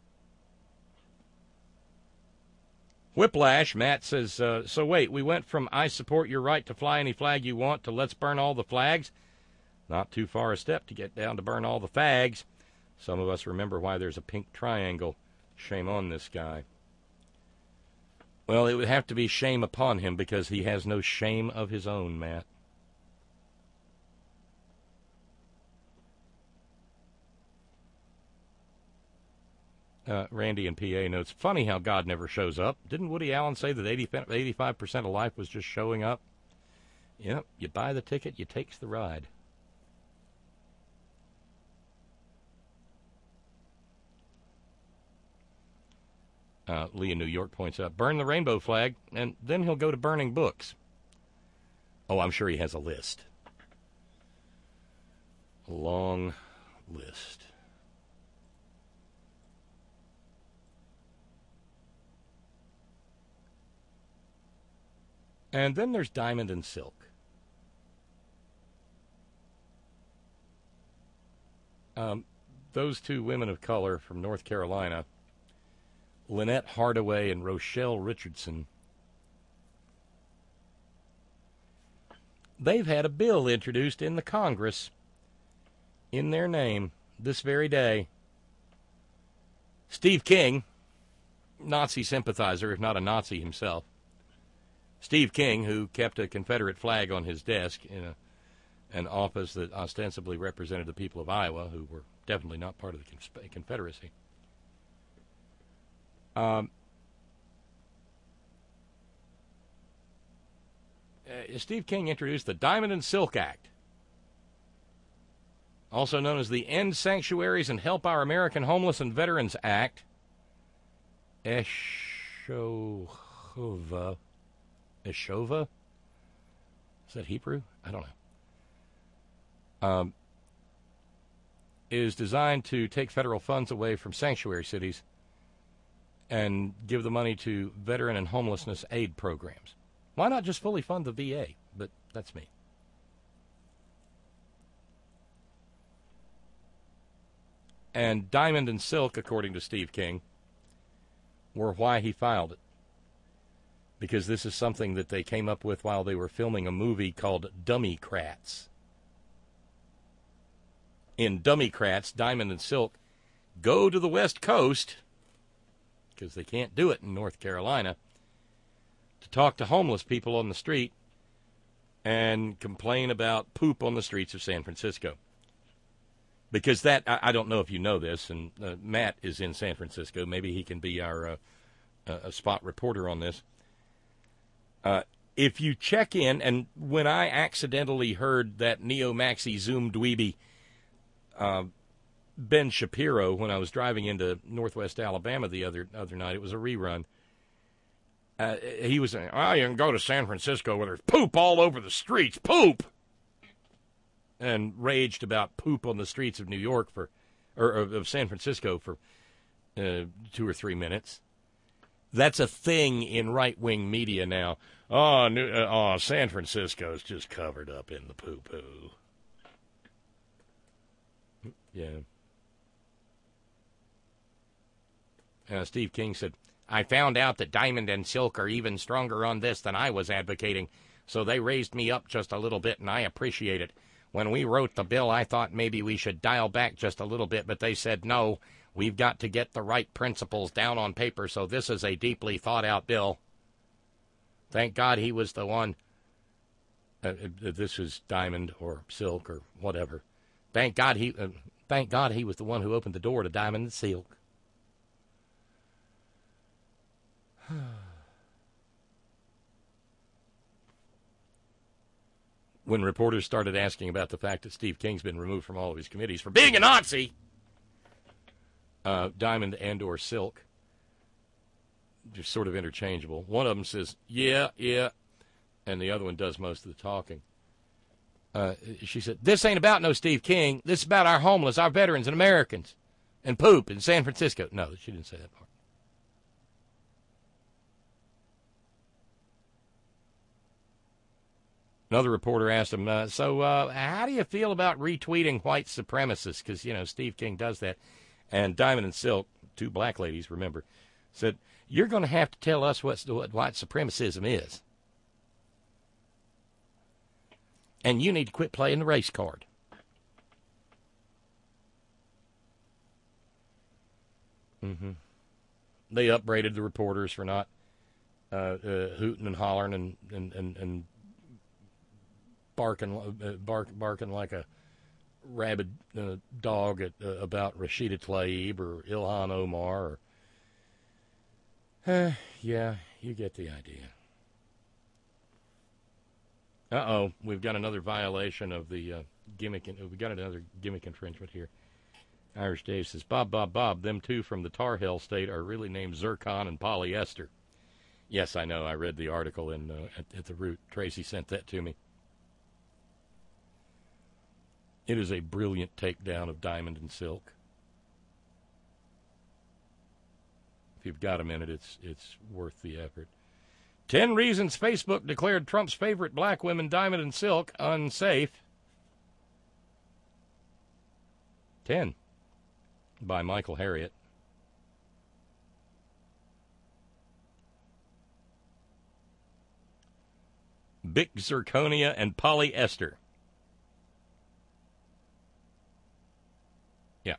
Whiplash, Matt says, so wait, we went from I support your right to fly any flag you want to let's burn all the flags? Not too far a step to get down to burn all the fags. Some of us remember why there's a pink triangle. Shame on this guy. Well, it would have to be shame upon him because he has no shame of his own, Matt. Randy in PA notes, funny how God never shows up. Didn't Woody Allen say that 85% of life was just showing up? Yep, you buy the ticket, you takes the ride. Lee in New York points out, burn the rainbow flag, and then he'll go to burning books. Oh, I'm sure he has a list. A long list. And then there's Diamond and Silk. Those two women of color from North Carolina, Lynette Hardaway and Rochelle Richardson, they've had a bill introduced in the Congress in their name this very day. Steve King, Nazi sympathizer, if not a Nazi himself, Steve King, who kept a Confederate flag on his desk in an office that ostensibly represented the people of Iowa, who were definitely not part of the Confederacy. Steve King introduced the Diamond and Silk Act, also known as the End Sanctuaries and Help Our American Homeless and Veterans Act, Eshova. Eshova? Is that Hebrew? I don't know. Is designed to take federal funds away from sanctuary cities and give the money to veteran and homelessness aid programs. Why not just fully fund the VA? But that's me. And Diamond and Silk, according to Steve King, were why he filed it. Because this is something that they came up with while they were filming a movie called Dummycrats. In Dummycrats, Diamond and Silk go to the West Coast, because they can't do it in North Carolina, to talk to homeless people on the street and complain about poop on the streets of San Francisco. Because that, I don't know if you know this, and Matt is in San Francisco. Maybe he can be our spot reporter on this. If you check in, and when I accidentally heard that neo-maxi Zoom dweeby Ben Shapiro when I was driving into Northwest Alabama the other night, it was a rerun. He was saying, "Oh, you can go to San Francisco where there's poop all over the streets, poop," and raged about poop on the streets of New York of San Francisco for 2 or 3 minutes. That's a thing in right-wing media now. San Francisco's just covered up in the poo-poo. Yeah. Steve King said, I found out that Diamond and Silk are even stronger on this than I was advocating, so they raised me up just a little bit, and I appreciate it. When we wrote the bill, I thought maybe we should dial back just a little bit, but they said, no, we've got to get the right principles down on paper, so this is a deeply thought-out bill. Thank God he was the one. This is Diamond or Silk or whatever. Thank God he was the one who opened the door to Diamond and Silk. When reporters started asking about the fact that Steve King's been removed from all of his committees for being a Nazi, Diamond and or Silk, just sort of interchangeable. One of them says, yeah, and the other one does most of the talking. She said, this ain't about no Steve King. This is about our homeless, our veterans, and Americans, and poop in San Francisco. No, she didn't say that part. Another reporter asked him, so how do you feel about retweeting white supremacists? Because, Steve King does that. And Diamond and Silk, two black ladies, remember, said, you're going to have to tell us what white supremacism is. And you need to quit playing the race card. Mm-hmm. They upbraided the reporters for not hooting and hollering and barking like a rabid dog about Rashida Tlaib or Ilhan Omar. Yeah, you get the idea. Uh-oh, we've got another violation of the gimmick. We've got another gimmick infringement here. Irish Dave says, Bob, them two from the Tar Heel State are really named Zircon and Polyester. Yes, I know. I read the article at the Root. Tracy sent that to me. It is a brilliant takedown of Diamond and Silk. If you've got a minute, it's worth the effort. 10 reasons Facebook declared Trump's favorite black women, Diamond and Silk, unsafe. 10. By Michael Harriot. Bic Zirconia and Polyester. Yeah.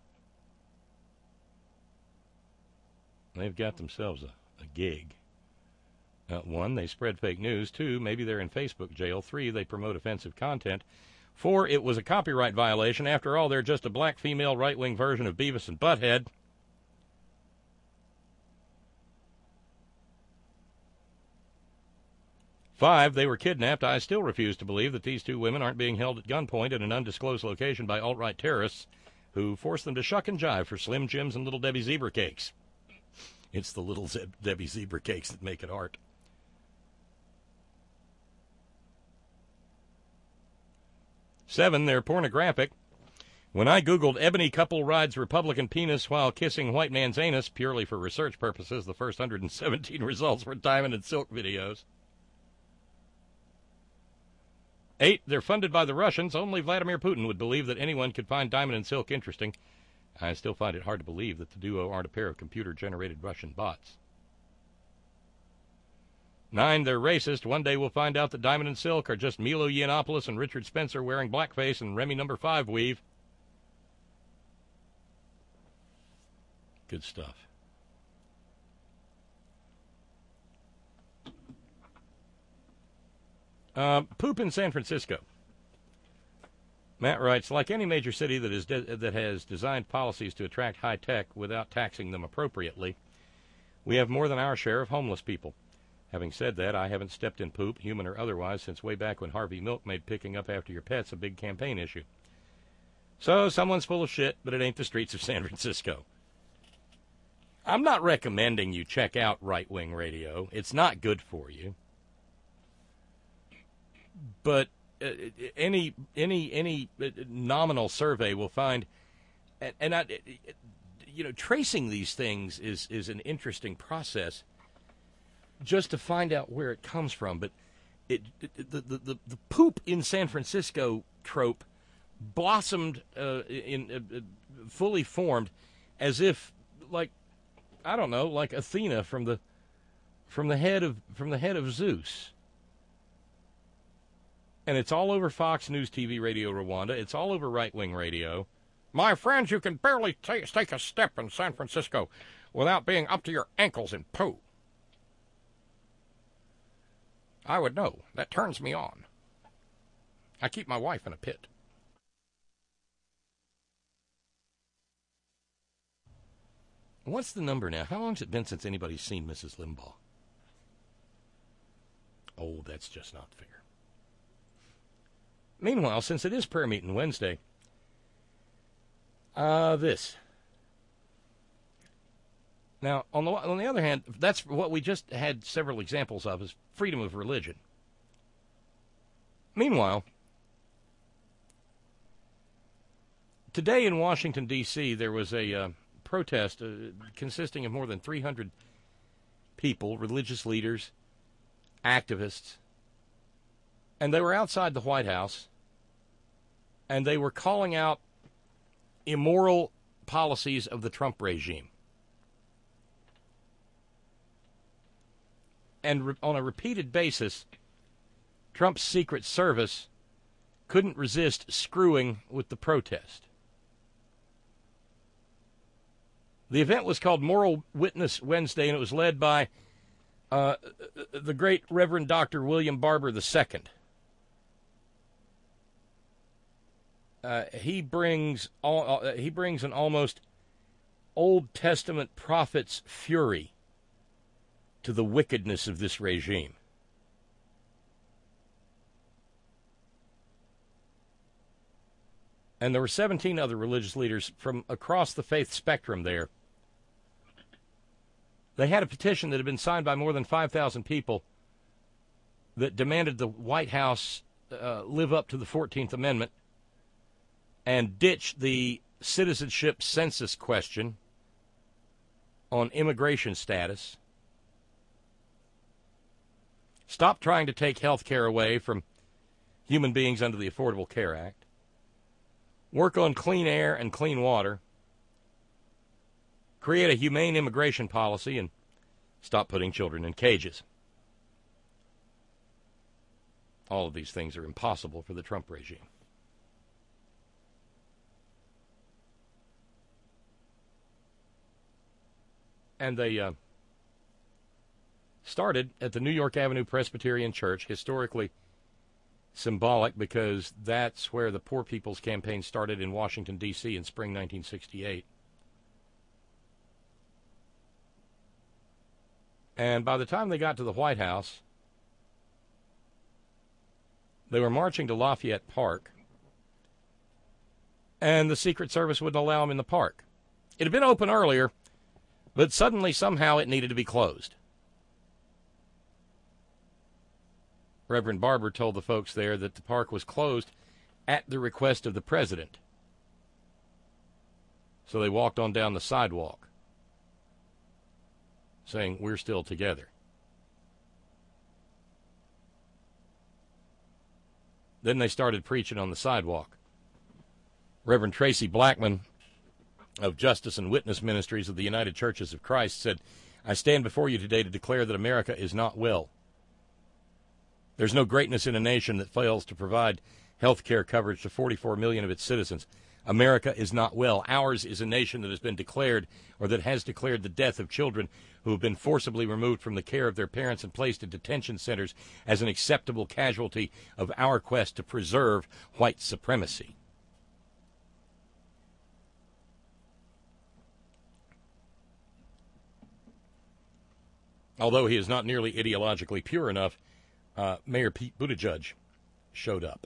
They've got themselves a gig. 1, they spread fake news. 2, maybe they're in Facebook jail. 3, they promote offensive content. 4, it was a copyright violation. After all, they're just a black female right-wing version of Beavis and Butthead. 5, they were kidnapped. I still refuse to believe that these two women aren't being held at gunpoint in an undisclosed location by alt-right terrorists who forced them to shuck and jive for Slim Jims and Little Debbie zebra cakes. It's the Little Debbie zebra cakes that make it art. 7, they're pornographic. When I Googled ebony couple rides Republican penis while kissing white man's anus purely for research purposes, the first 117 results were Diamond and Silk videos. 8, they're funded by the Russians. Only Vladimir Putin would believe that anyone could find Diamond and Silk interesting. I still find it hard to believe that the duo aren't a pair of computer-generated Russian bots. 9, they're racist. One day we'll find out that Diamond and Silk are just Milo Yiannopoulos and Richard Spencer wearing blackface and Remy No. 5 weave. Good stuff. Poop in San Francisco. Matt writes, like any major city that has designed policies to attract high tech without taxing them appropriately, we have more than our share of homeless people. Having said that, I haven't stepped in poop, human or otherwise, since way back when Harvey Milk made picking up after your pets a big campaign issue. So someone's full of shit, but it ain't the streets of San Francisco. I'm not recommending you check out right-wing radio. It's not good for you. But any nominal survey will find, tracing these things is an interesting process, just to find out where it comes from. But the poop in San Francisco trope blossomed fully formed, as if like Athena from the head of Zeus. And it's all over Fox News, TV, Radio Rwanda. It's all over right-wing radio. My friends, you can barely take a step in San Francisco without being up to your ankles in poo. I would know. That turns me on. I keep my wife in a pit. What's the number now? How long has it been since anybody's seen Mrs. Limbaugh? Oh, that's just not fair. Meanwhile, since it is prayer meeting Wednesday, this. Now, on the other hand, that's what we just had several examples of, is freedom of religion. Meanwhile, today in Washington, D.C., there was a protest consisting of more than 300 people, religious leaders, activists, and they were outside the White House, and they were calling out immoral policies of the Trump regime. And on a repeated basis, Trump's Secret Service couldn't resist screwing with the protest. The event was called Moral Witness Wednesday, and it was led by the great Reverend Dr. William Barber II. He brings an almost Old Testament prophet's fury to the wickedness of this regime. And there were 17 other religious leaders from across the faith spectrum there. They had a petition that had been signed by more than 5,000 people that demanded the White House live up to the 14th Amendment and ditch the citizenship census question on immigration status. Stop trying to take health care away from human beings under the Affordable Care Act. Work on clean air and clean water. Create a humane immigration policy and stop putting children in cages. All of these things are impossible for the Trump regime. And they started at the New York Avenue Presbyterian Church, historically symbolic because that's where the Poor People's Campaign started in Washington, D.C. in spring 1968. And by the time they got to the White House, they were marching to Lafayette Park, and the Secret Service wouldn't allow them in the park. It had been open earlier, but suddenly, somehow, it needed to be closed. Reverend Barber told the folks there that the park was closed at the request of the president. So they walked on down the sidewalk, saying, "We're still together." Then they started preaching on the sidewalk. Reverend Tracy Blackman of Justice and Witness Ministries of the United Churches of Christ said, "I stand before you today to declare that America is not well. There's no greatness in a nation that fails to provide health care coverage to 44 million of its citizens. America is not well. Ours is a nation that has been declared, or that has declared, the death of children who have been forcibly removed from the care of their parents and placed in detention centers as an acceptable casualty of our quest to preserve white supremacy." Although he is not nearly ideologically pure enough, Mayor Pete Buttigieg showed up.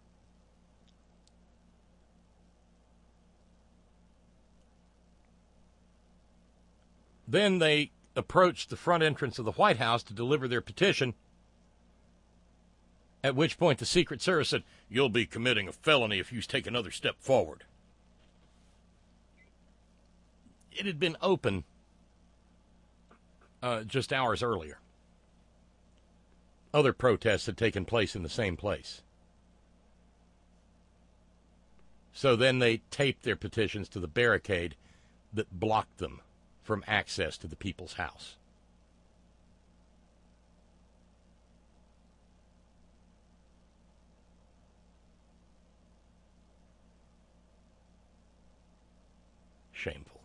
Then they approached the front entrance of the White House to deliver their petition, at which point the Secret Service said, "You'll be committing a felony if you take another step forward." It had been open just hours earlier. Other protests had taken place in the same place. So then they taped their petitions to the barricade that blocked them from access to the People's House. Shameful.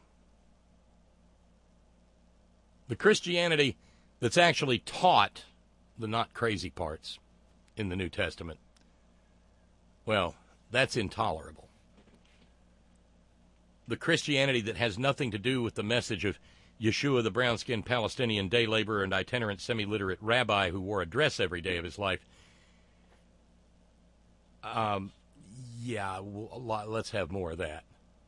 The Christianity that's actually taught the not crazy parts in the New Testament, well, that's intolerable. The Christianity that has nothing to do with the message of Yeshua, the brown-skinned Palestinian day laborer and itinerant semi-literate rabbi who wore a dress every day of his life. Yeah, let's have more of that.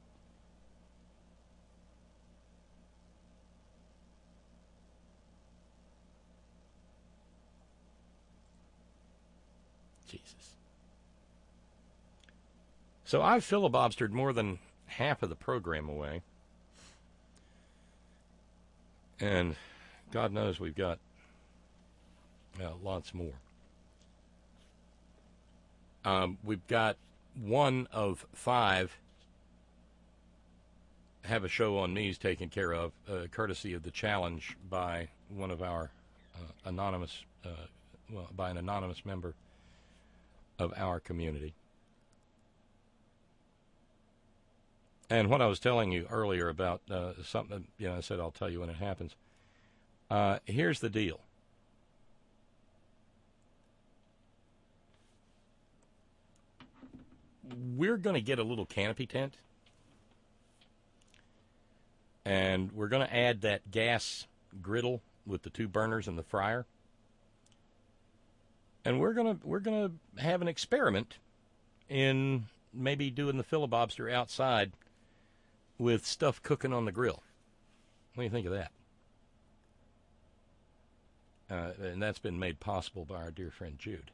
Jesus. So I've filibustered more than half of the program away. And God knows we've got lots more. We've got one of 5 have a show on me's taken care of, courtesy of the challenge by one of our by an anonymous member of our community. And what I was telling you earlier about something, I said I'll tell you when it happens. Here's the deal. We're going to get a little canopy tent, and we're going to add that gas griddle with the 2 burners and the fryer, and we're going to have an experiment in maybe doing the filibuster outside with stuff cooking on the grill. What do you think of that? And that's been made possible by our dear friend Jude.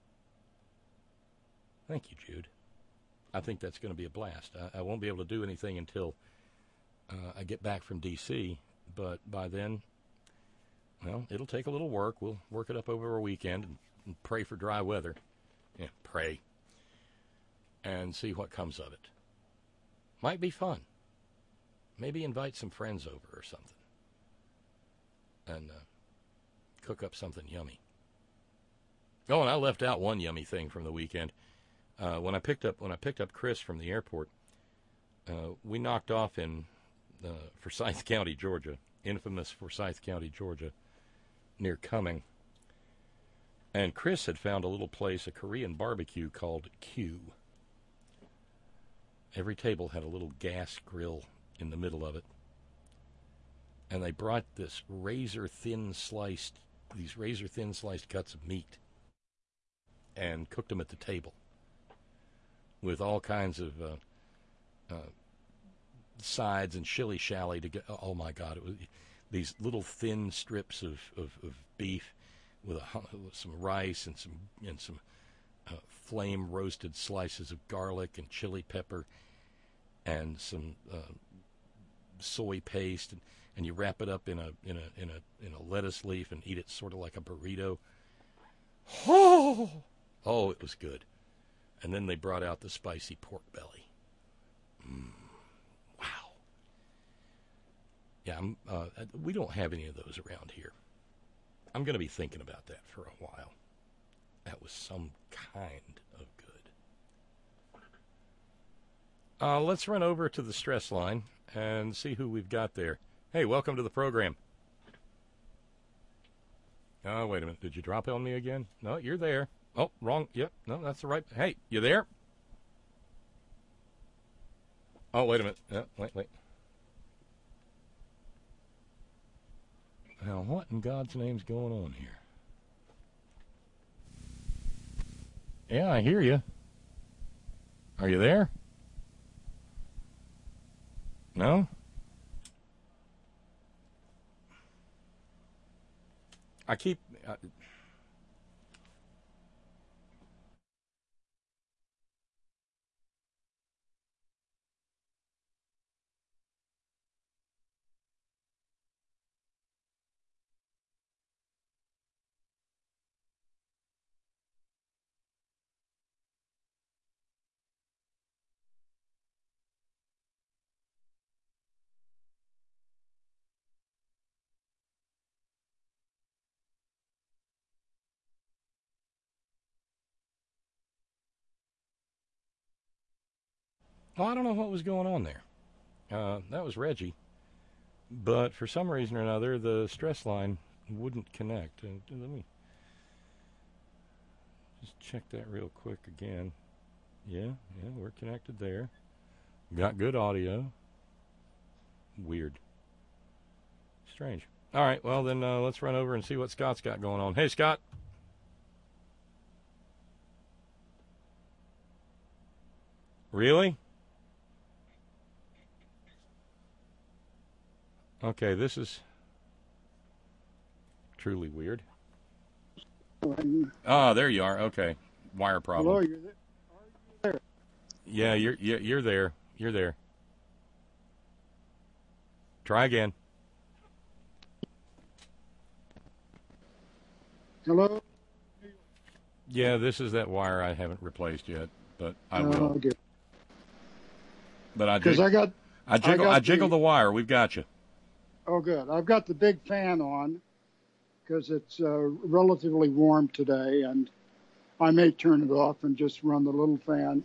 Thank you, Jude. I think that's going to be a blast. I won't be able to do anything until I get back from D.C., but by then, well, it'll take a little work. We'll work it up over a weekend and pray for dry weather. Yeah, pray. And see what comes of it. Might be fun. Maybe invite some friends over or something. And cook up something yummy. Oh, and I left out one yummy thing from the weekend. When I picked up Chris from the airport, we knocked off in Forsyth County, Georgia, infamous Forsyth County, Georgia, near Cumming. And Chris had found a little place, a Korean barbecue called Q. Every table had a little gas grill in the middle of it. And they brought these razor-thin sliced cuts of meat and cooked them at the table with all kinds of sides and shilly-shally to get. Oh my God! It was these little thin strips of beef with some rice and some flame roasted slices of garlic and chili pepper and some soy paste, and you wrap it up in a lettuce leaf and eat it sort of like a burrito. Oh, it was good. And then they brought out the spicy pork belly. Wow. Yeah, we don't have any of those around here. I'm going to be thinking about that for a while. That was some kind of good. Let's run over to the stress line and see who we've got there. Hey, welcome to the program. Oh, wait a minute. Did you drop on me again? No, you're there. Oh, wrong. Yep. No, that's the right. Hey, you there? Oh, wait a minute. Wait. Now, what in God's name's going on here? Yeah, I hear you. Are you there? No? I keep... Well, I don't know what was going on there. That was Reggie. But for some reason or another, the stress line wouldn't connect. Let me just check that real quick again. Yeah, we're connected there. Got good audio. Weird. strange. All right, well, then let's run over and see what Scott's got going on. Hey, Scott. Really? Okay, this is truly weird. Oh, there you are. Okay, wire problem. Hello, you're there. Yeah, you're there. You're there. Try again. Hello? Yeah, this is that wire I haven't replaced yet, but I will. Okay. But I jiggle the wire. We've got you. Oh, good. I've got the big fan on because it's relatively warm today, and I may turn it off and just run the little fan.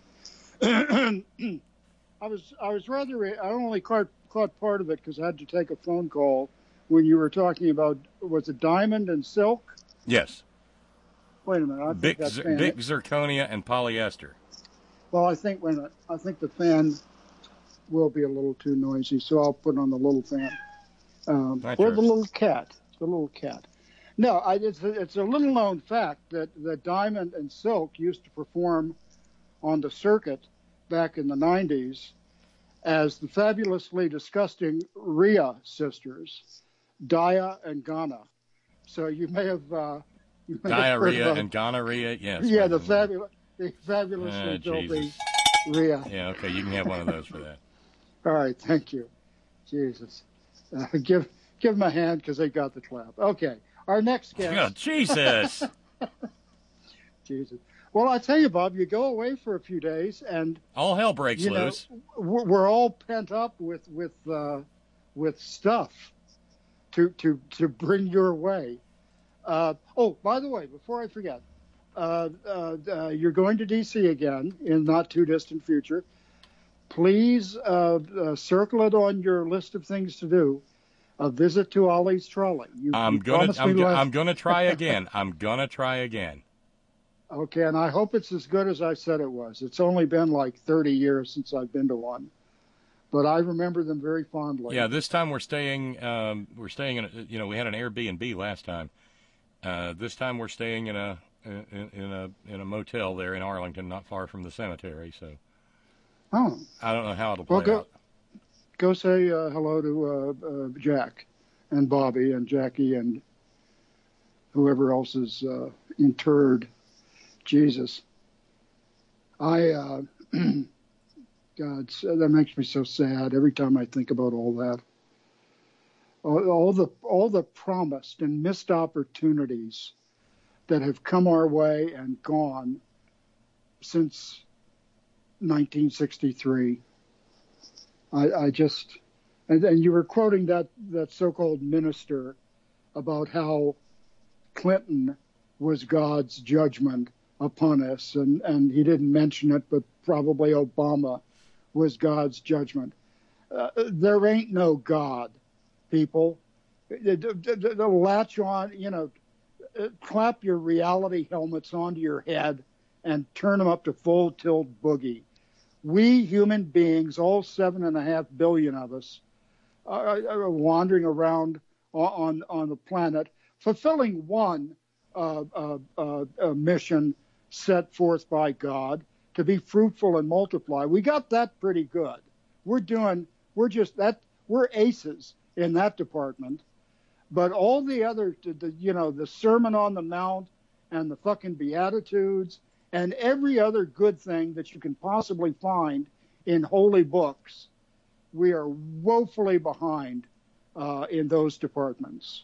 I was rather, I only caught part of it because I had to take a phone call when you were talking about, was it diamond and silk? Yes. Wait a minute. I think that's big zirconia and polyester. Well, I think the fan will be a little too noisy, so I'll put on the little fan. Or the little cat. The little cat. No, it's a little known fact that diamond and silk used to perform on the circuit back in the 90s as the fabulously disgusting Rhea sisters, Dia and Ghana. So you may have diarrhea and gonorrhea, yes. Yeah, the fabulously filthy Rhea. Yeah, okay, you can have one of those for that. All right, thank you. Jesus. Give them a hand because they got the clap. Okay, our next guest. Oh, Jesus. Jesus. Well, I tell you, Bob, you go away for a few days, and all hell breaks loose. We're all pent up with stuff to bring your way. Oh, by the way, before I forget, you're going to D.C. again in not too distant future. Please circle it on your list of things to do. A visit to Ollie's Trolley. I'm gonna try again. I'm gonna try again. Okay, and I hope it's as good as I said it was. It's only been like 30 years since I've been to one, but I remember them very fondly. Yeah, this time we're staying in a, we had an Airbnb last time. This time we're staying in a motel there in Arlington, not far from the cemetery. So, I don't know how it'll play out. Go say hello to Jack and Bobby and Jackie and whoever else is interred. Jesus. God, that makes me so sad every time I think about all that. All the promised and missed opportunities that have come our way and gone since 1963. I just, and you were quoting that so-called minister about how Clinton was God's judgment upon us, and he didn't mention it, but probably Obama was God's judgment. There ain't no God, people. Latch on, clap your reality helmets onto your head and turn them up to full tilt boogie. We human beings, all 7.5 billion of us, are wandering around on the planet, fulfilling one mission set forth by God to be fruitful and multiply. We got that pretty good. We're aces in that department. But all the other, the Sermon on the Mount and the fucking Beatitudes and every other good thing that you can possibly find in holy books, we are woefully behind in those departments.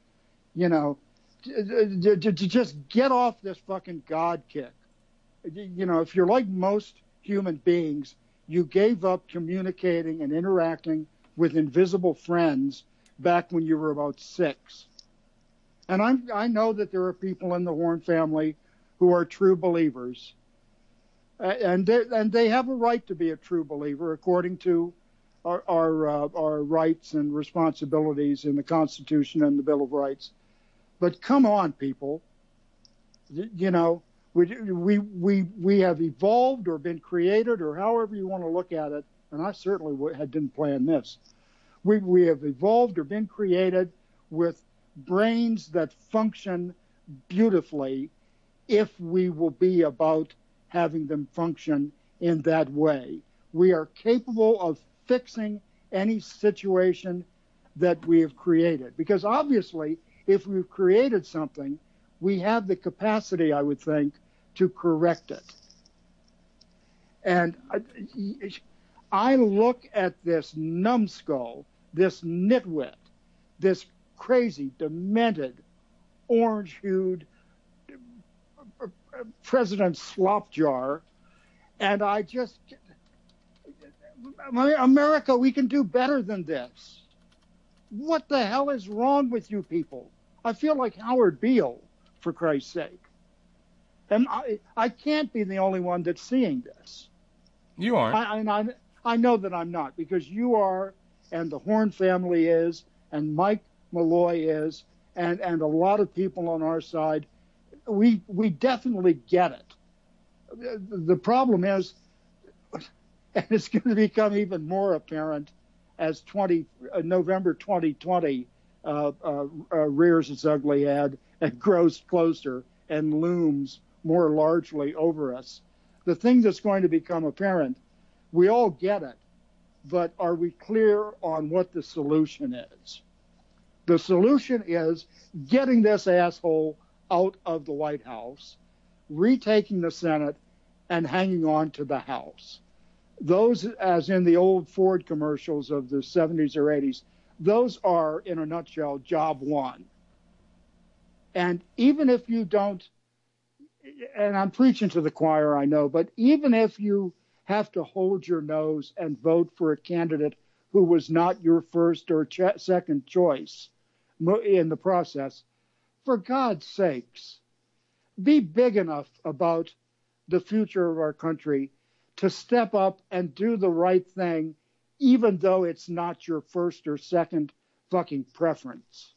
To just get off this fucking God kick. If you're like most human beings, you gave up communicating and interacting with invisible friends back when you were about 6. And I know that there are people in the Horn family who are true believers, and they have a right to be a true believer according to our rights and responsibilities in the Constitution and the Bill of Rights. But come on, people, we have evolved or been created, or however you want to look at it. And I certainly didn't plan this. We have evolved or been created with brains that function beautifully if we will be about having them function in that way. We are capable of fixing any situation that we have created. Because obviously, if we've created something, we have the capacity, I would think, to correct it. And I look at this numbskull, this nitwit, this crazy, demented, orange-hued President Slopjar, and I just, America, we can do better than this. What the hell is wrong with you people? I feel like Howard Beale, for Christ's sake. And I can't be the only one that's seeing this. You aren't. I know that I'm not, because you are, and the Horn family is, and Mike Malloy is, and a lot of people on our side. We definitely get it. The problem is, and it's going to become even more apparent as November 2020 rears its ugly head and grows closer and looms more largely over us. The thing that's going to become apparent, we all get it, but are we clear on what the solution is? The solution is getting this asshole out of the White House, retaking the Senate, and hanging on to the House. Those, as in the old Ford commercials of the 70s or 80s, those are, in a nutshell, job one. And even if you don't, and I'm preaching to the choir, I know, but even if you have to hold your nose and vote for a candidate who was not your first or second choice in the process, for God's sakes, be big enough about the future of our country to step up and do the right thing, even though it's not your first or second fucking preference.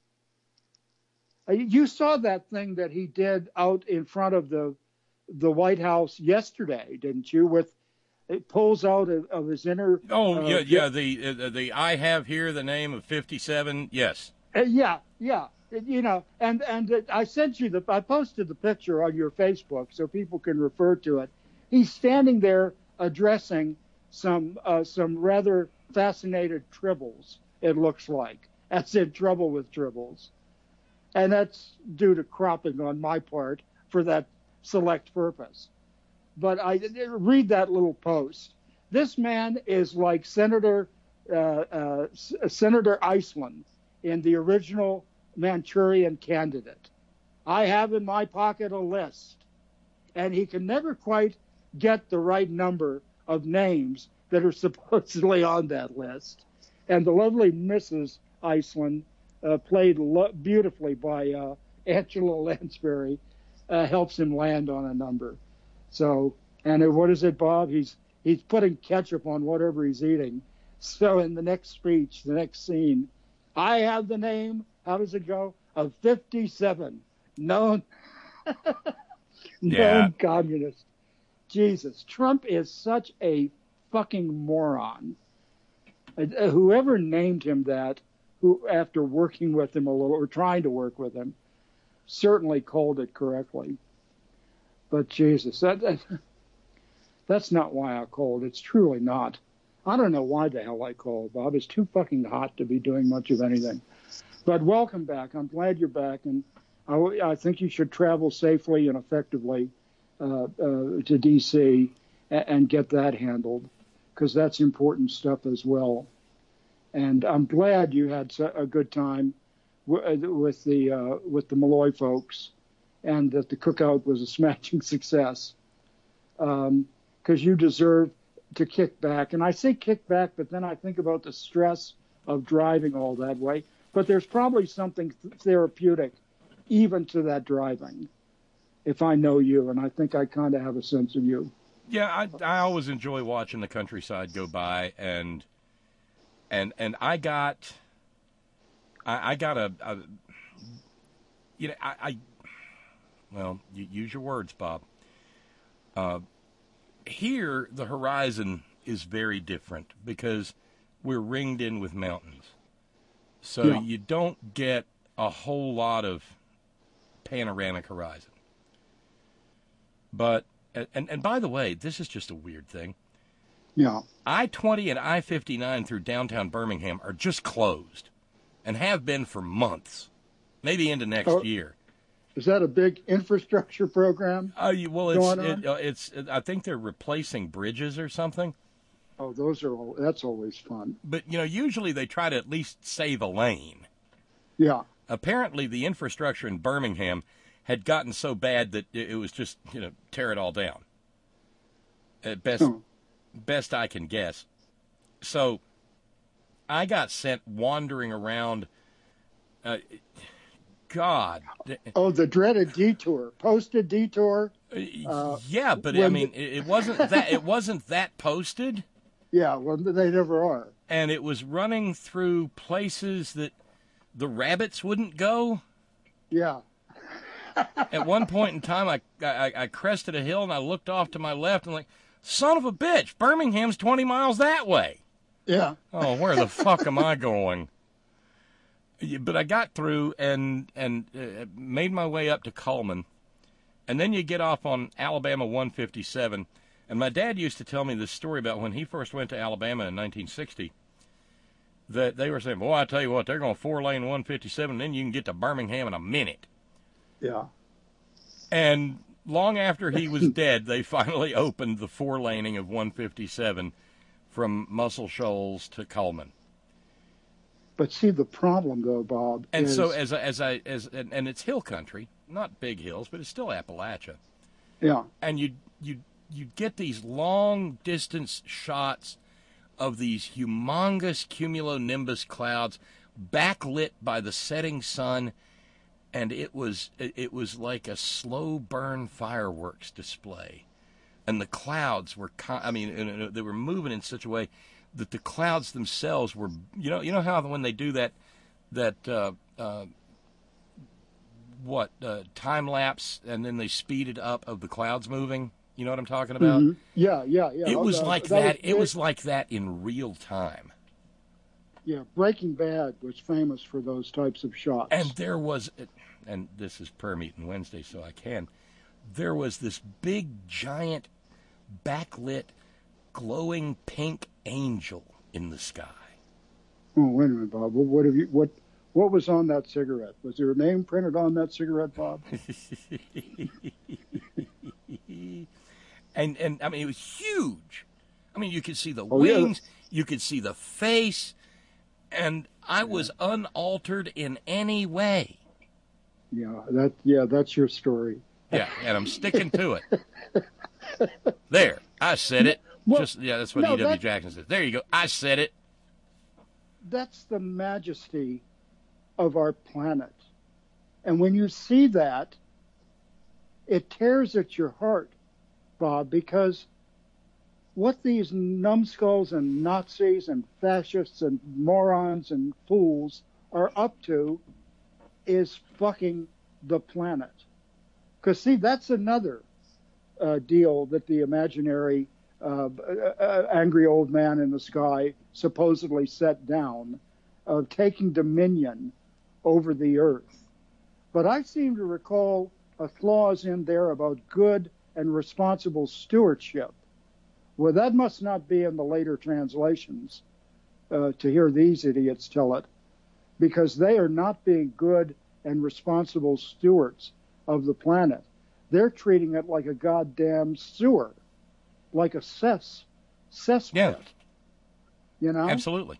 You saw that thing that he did out in front of the White House yesterday, didn't you? With it pulls out of his inner. Oh yeah. The I have here the name of 57. Yes. Yeah. You know, and I sent you I posted the picture on your Facebook so people can refer to it. He's standing there addressing some rather fascinated tribbles, it looks like, as in trouble with tribbles. And that's due to cropping on my part for that select purpose. But I read that little post. This man is like Senator Iceland in the original Manchurian Candidate. I have in my pocket a list, and he can never quite get the right number of names that are supposedly on that list. And the lovely Mrs. Iceland, played beautifully by Angela Lansbury, helps him land on a number. So, and what is it, Bob? He's putting ketchup on whatever he's eating. So in the next speech, the next scene, I have the name, how does it go, of 57 known communist. Jesus, Trump is such a fucking moron. Whoever named him that, who after working with him a little, or trying to work with him, certainly called it correctly. But Jesus, that's not why I called. It's truly not. I don't know why the hell I called, Bob. It's too fucking hot to be doing much of anything. But welcome back. I'm glad you're back, and I think you should travel safely and effectively to D.C. and get that handled, because that's important stuff as well. And I'm glad you had a good time with the Malloy folks, and that the cookout was a smashing success. Because you deserve to kick back. And I say kick back, but then I think about the stress of driving all that way. But there's probably something therapeutic even to that driving, if I know you, and I think I kind of have a sense of you. Yeah, I always enjoy watching the countryside go by, and I got a you know, well, you use your words, Bob. Here, the horizon is very different because we're ringed in with mountains. So you don't get a whole lot of panoramic horizon. But, and by the way, this is just a weird thing. Yeah. I-20 and I-59 through downtown Birmingham are just closed and have been for months, maybe into next year. Is that a big infrastructure program? It's I think they're replacing bridges or something. Oh, that's always fun. But, usually they try to at least save a lane. Yeah. Apparently the infrastructure in Birmingham had gotten so bad that it was just, tear it all down. At best I can guess. So I got sent wandering around. God. Oh, the dreaded detour, posted detour. Yeah, but I mean, it wasn't that. It wasn't that posted. Yeah, well, they never are. And it was running through places that the rabbits wouldn't go. Yeah. At one point in time, I crested a hill and I looked off to my left and like, son of a bitch, Birmingham's 20 miles that way. Yeah. Oh, where the fuck am I going? But I got through and made my way up to Cullman. And then you get off on Alabama 157. And my dad used to tell me this story about when he first went to Alabama in 1960. That they were saying, boy, I tell you what, they're going 4-lane 157, and then you can get to Birmingham in a minute. Yeah. And long after he was dead, they finally opened the 4-laning of 157 from Muscle Shoals to Cullman. But see, the problem, though, Bob, and is... so and it's hill country, not big hills, but it's still Appalachia. Yeah. And you get these long distance shots of these humongous cumulonimbus clouds backlit by the setting sun, and it was like a slow burn fireworks display. And the clouds were they were moving in such a way that the clouds themselves were, you know how when they do that time lapse and then they speed it up of the clouds moving. You know what I'm talking about? Mm-hmm. Yeah. It was like that. It was like that in real time. Yeah, Breaking Bad was famous for those types of shots. And there was, and this is prayer meeting Wednesday, so I can. There was this big, giant, backlit, glowing pink angel in the sky. Oh, wait a minute, Bob. What was on that cigarette? Was there a name printed on that cigarette, Bob? And I mean, it was huge. I mean, you could see the wings, you could see the face, and I was unaltered in any way. Yeah, that's your story. Yeah, and I'm sticking to it. There, I said it. Well, that's what E.W. Jackson said. There you go. I said it. That's the majesty of our planet. And when you see that, it tears at your heart, Bob, because what these numbskulls and Nazis and fascists and morons and fools are up to is fucking the planet. Because, see, that's another deal that the imaginary angry old man in the sky supposedly set down of taking dominion over the earth. But I seem to recall a clause in there about good and responsible stewardship. Well, that must not be in the later translations to hear these idiots tell it, because they are not being good and responsible stewards of the planet. They're treating it like a goddamn sewer, like a cesspit. Yeah. You know? Absolutely.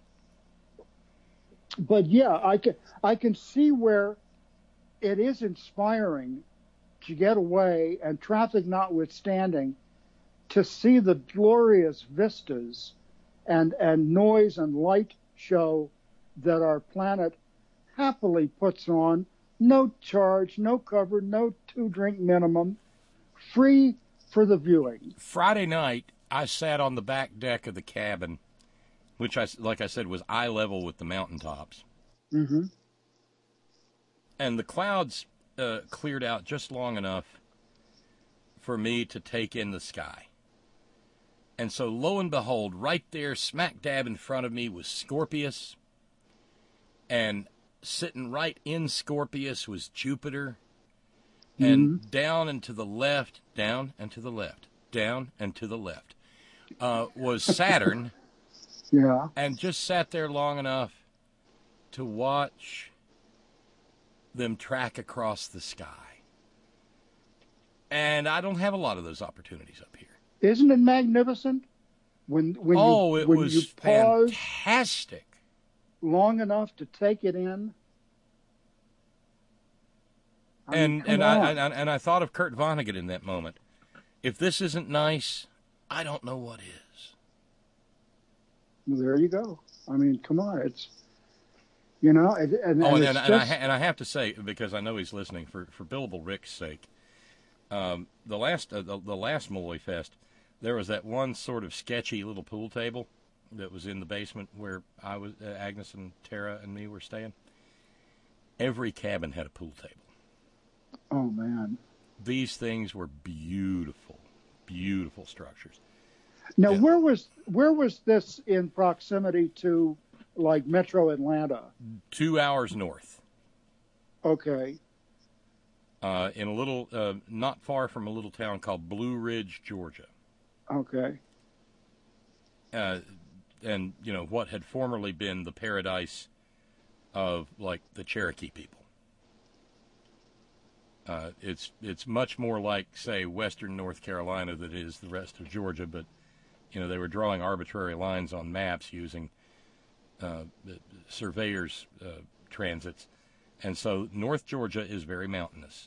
But yeah, I can see where it is inspiring to get away, and traffic notwithstanding, to see the glorious vistas and noise and light show that our planet happily puts on. No charge, no cover, no 2-drink minimum, free for the viewing. Friday night, I sat on the back deck of the cabin, which, like I said, was eye level with the mountaintops. Mm-hmm. And the clouds cleared out just long enough for me to take in the sky. And so, lo and behold, right there, smack dab in front of me was Scorpius. And sitting right in Scorpius was Jupiter. And down and to the left, down and to the left, down and to the left, was Saturn. Yeah. And just sat there long enough to watch them track across the sky. And I don't have a lot of those opportunities up here. Isn't it magnificent? When it when was you pause fantastic. Long enough to take it in. And I thought of Kurt Vonnegut in that moment. If this isn't nice, I don't know what is. There you go. I mean, come on, it's and I have to say, because I know he's listening, for Billable Rick's sake, the last Molloy Fest, there was that one sort of sketchy little pool table that was in the basement where I was, Agnes and Tara and me were staying. Every cabin had a pool table. Oh man, these things were beautiful, beautiful structures. Now, where was this in proximity to, like, Metro Atlanta? 2 hours north. Okay. In a little, not far from a little town called Blue Ridge, Georgia. Okay. And what had formerly been the paradise of, like, the Cherokee people. It's much more like, say, western North Carolina than it is the rest of Georgia, but they were drawing arbitrary lines on maps using surveyors' transits. And so North Georgia is very mountainous.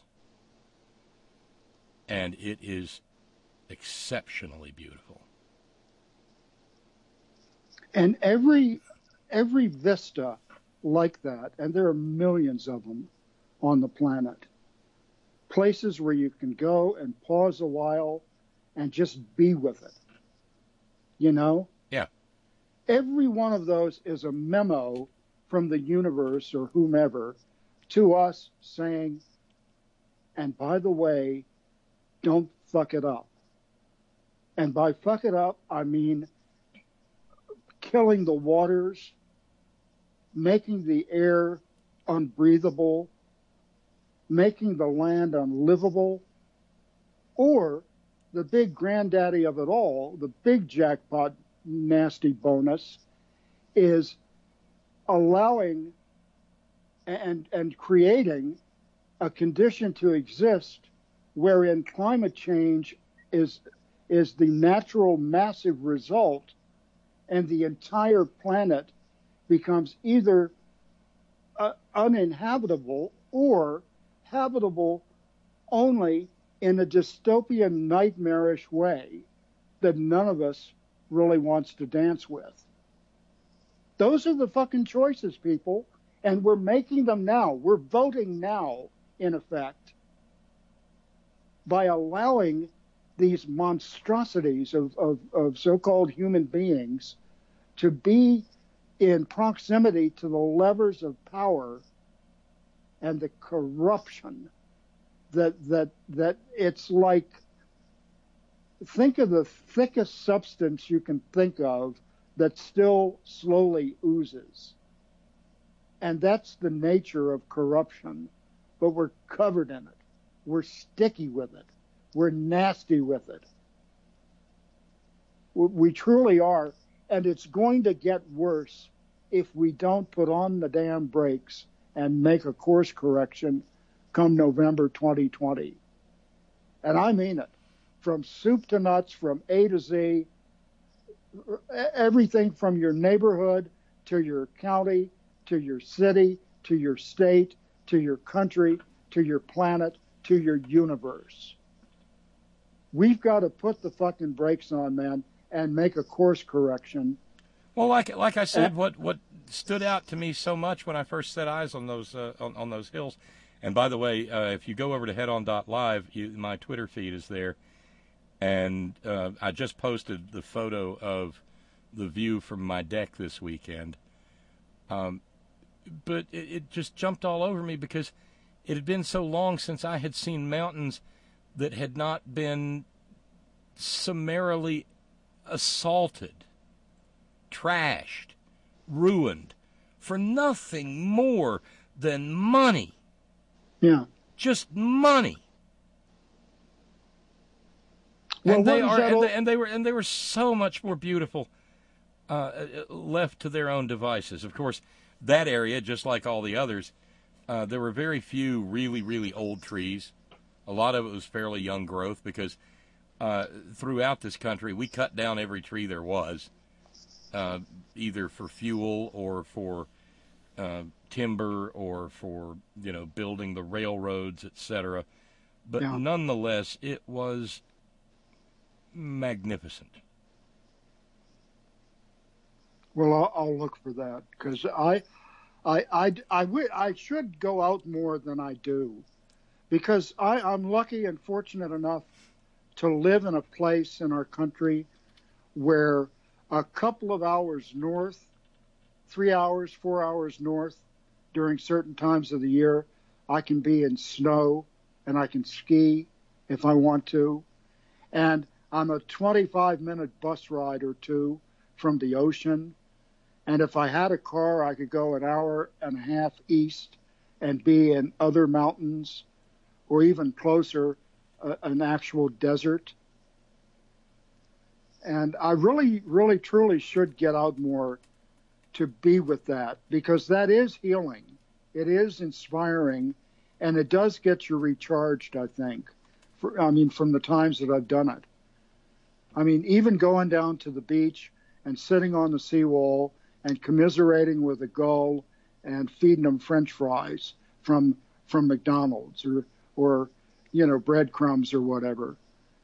And it is exceptionally beautiful. And every vista like that, and there are millions of them on the planet, places where you can go and pause a while and just be with it. Yeah. Every one of those is a memo from the universe or whomever to us saying, and by the way, don't fuck it up. And by fuck it up, I mean killing the waters, making the air unbreathable, making the land unlivable, or the big granddaddy of it all, the big jackpot nasty bonus, is allowing and creating a condition to exist wherein climate change is the natural massive result, and the entire planet becomes either uninhabitable or habitable only in a dystopian, nightmarish way that none of us really wants to dance with. Those are the fucking choices, people, and we're making them now. We're voting now, in effect, by allowing these monstrosities of so-called human beings to be in proximity to the levers of power and the corruption that it's like, think of the thickest substance you can think of that still slowly oozes. And that's the nature of corruption. But we're covered in it. We're sticky with it. We're nasty with it. We truly are. And it's going to get worse if we don't put on the damn brakes and make a course correction come November 2020. And I mean it. From soup to nuts, from A to Z, everything from your neighborhood to your county, to your city, to your state, to your country, to your planet, to your universe. We've got to put the fucking brakes on, man, and make a course correction. Well, like I said, what stood out to me so much when I first set eyes on those on those hills, and by the way, if you go over to headon.live, my Twitter feed is there, and I just posted the photo of the view from my deck this weekend. But it just jumped all over me because it had been so long since I had seen mountains that had not been summarily assaulted, trashed, ruined, for nothing more than money. Yeah. Just money. Well, and they were so much more beautiful left to their own devices. Of course, that area, just like all the others, there were very few really, really old trees. A lot of it was fairly young growth because throughout this country, we cut down every tree there was, either for fuel or for timber or for, building the railroads, etc. But nonetheless, it was magnificent. Well, I'll look for that because I should go out more than I do, because I'm lucky and fortunate enough to live in a place in our country where a couple of hours north, 3 hours, 4 hours north during certain times of the year, I can be in snow and I can ski if I want to. And I'm a 25-minute bus ride or two from the ocean. And if I had a car, I could go an hour and a half east and be in other mountains or even closer, an actual desert. And I really, really, truly should get out more to be with that, because that is healing. It is inspiring, and it does get you recharged, I think, from the times that I've done it. I mean, even going down to the beach and sitting on the seawall and commiserating with a gull and feeding them French fries from McDonald's or breadcrumbs or whatever.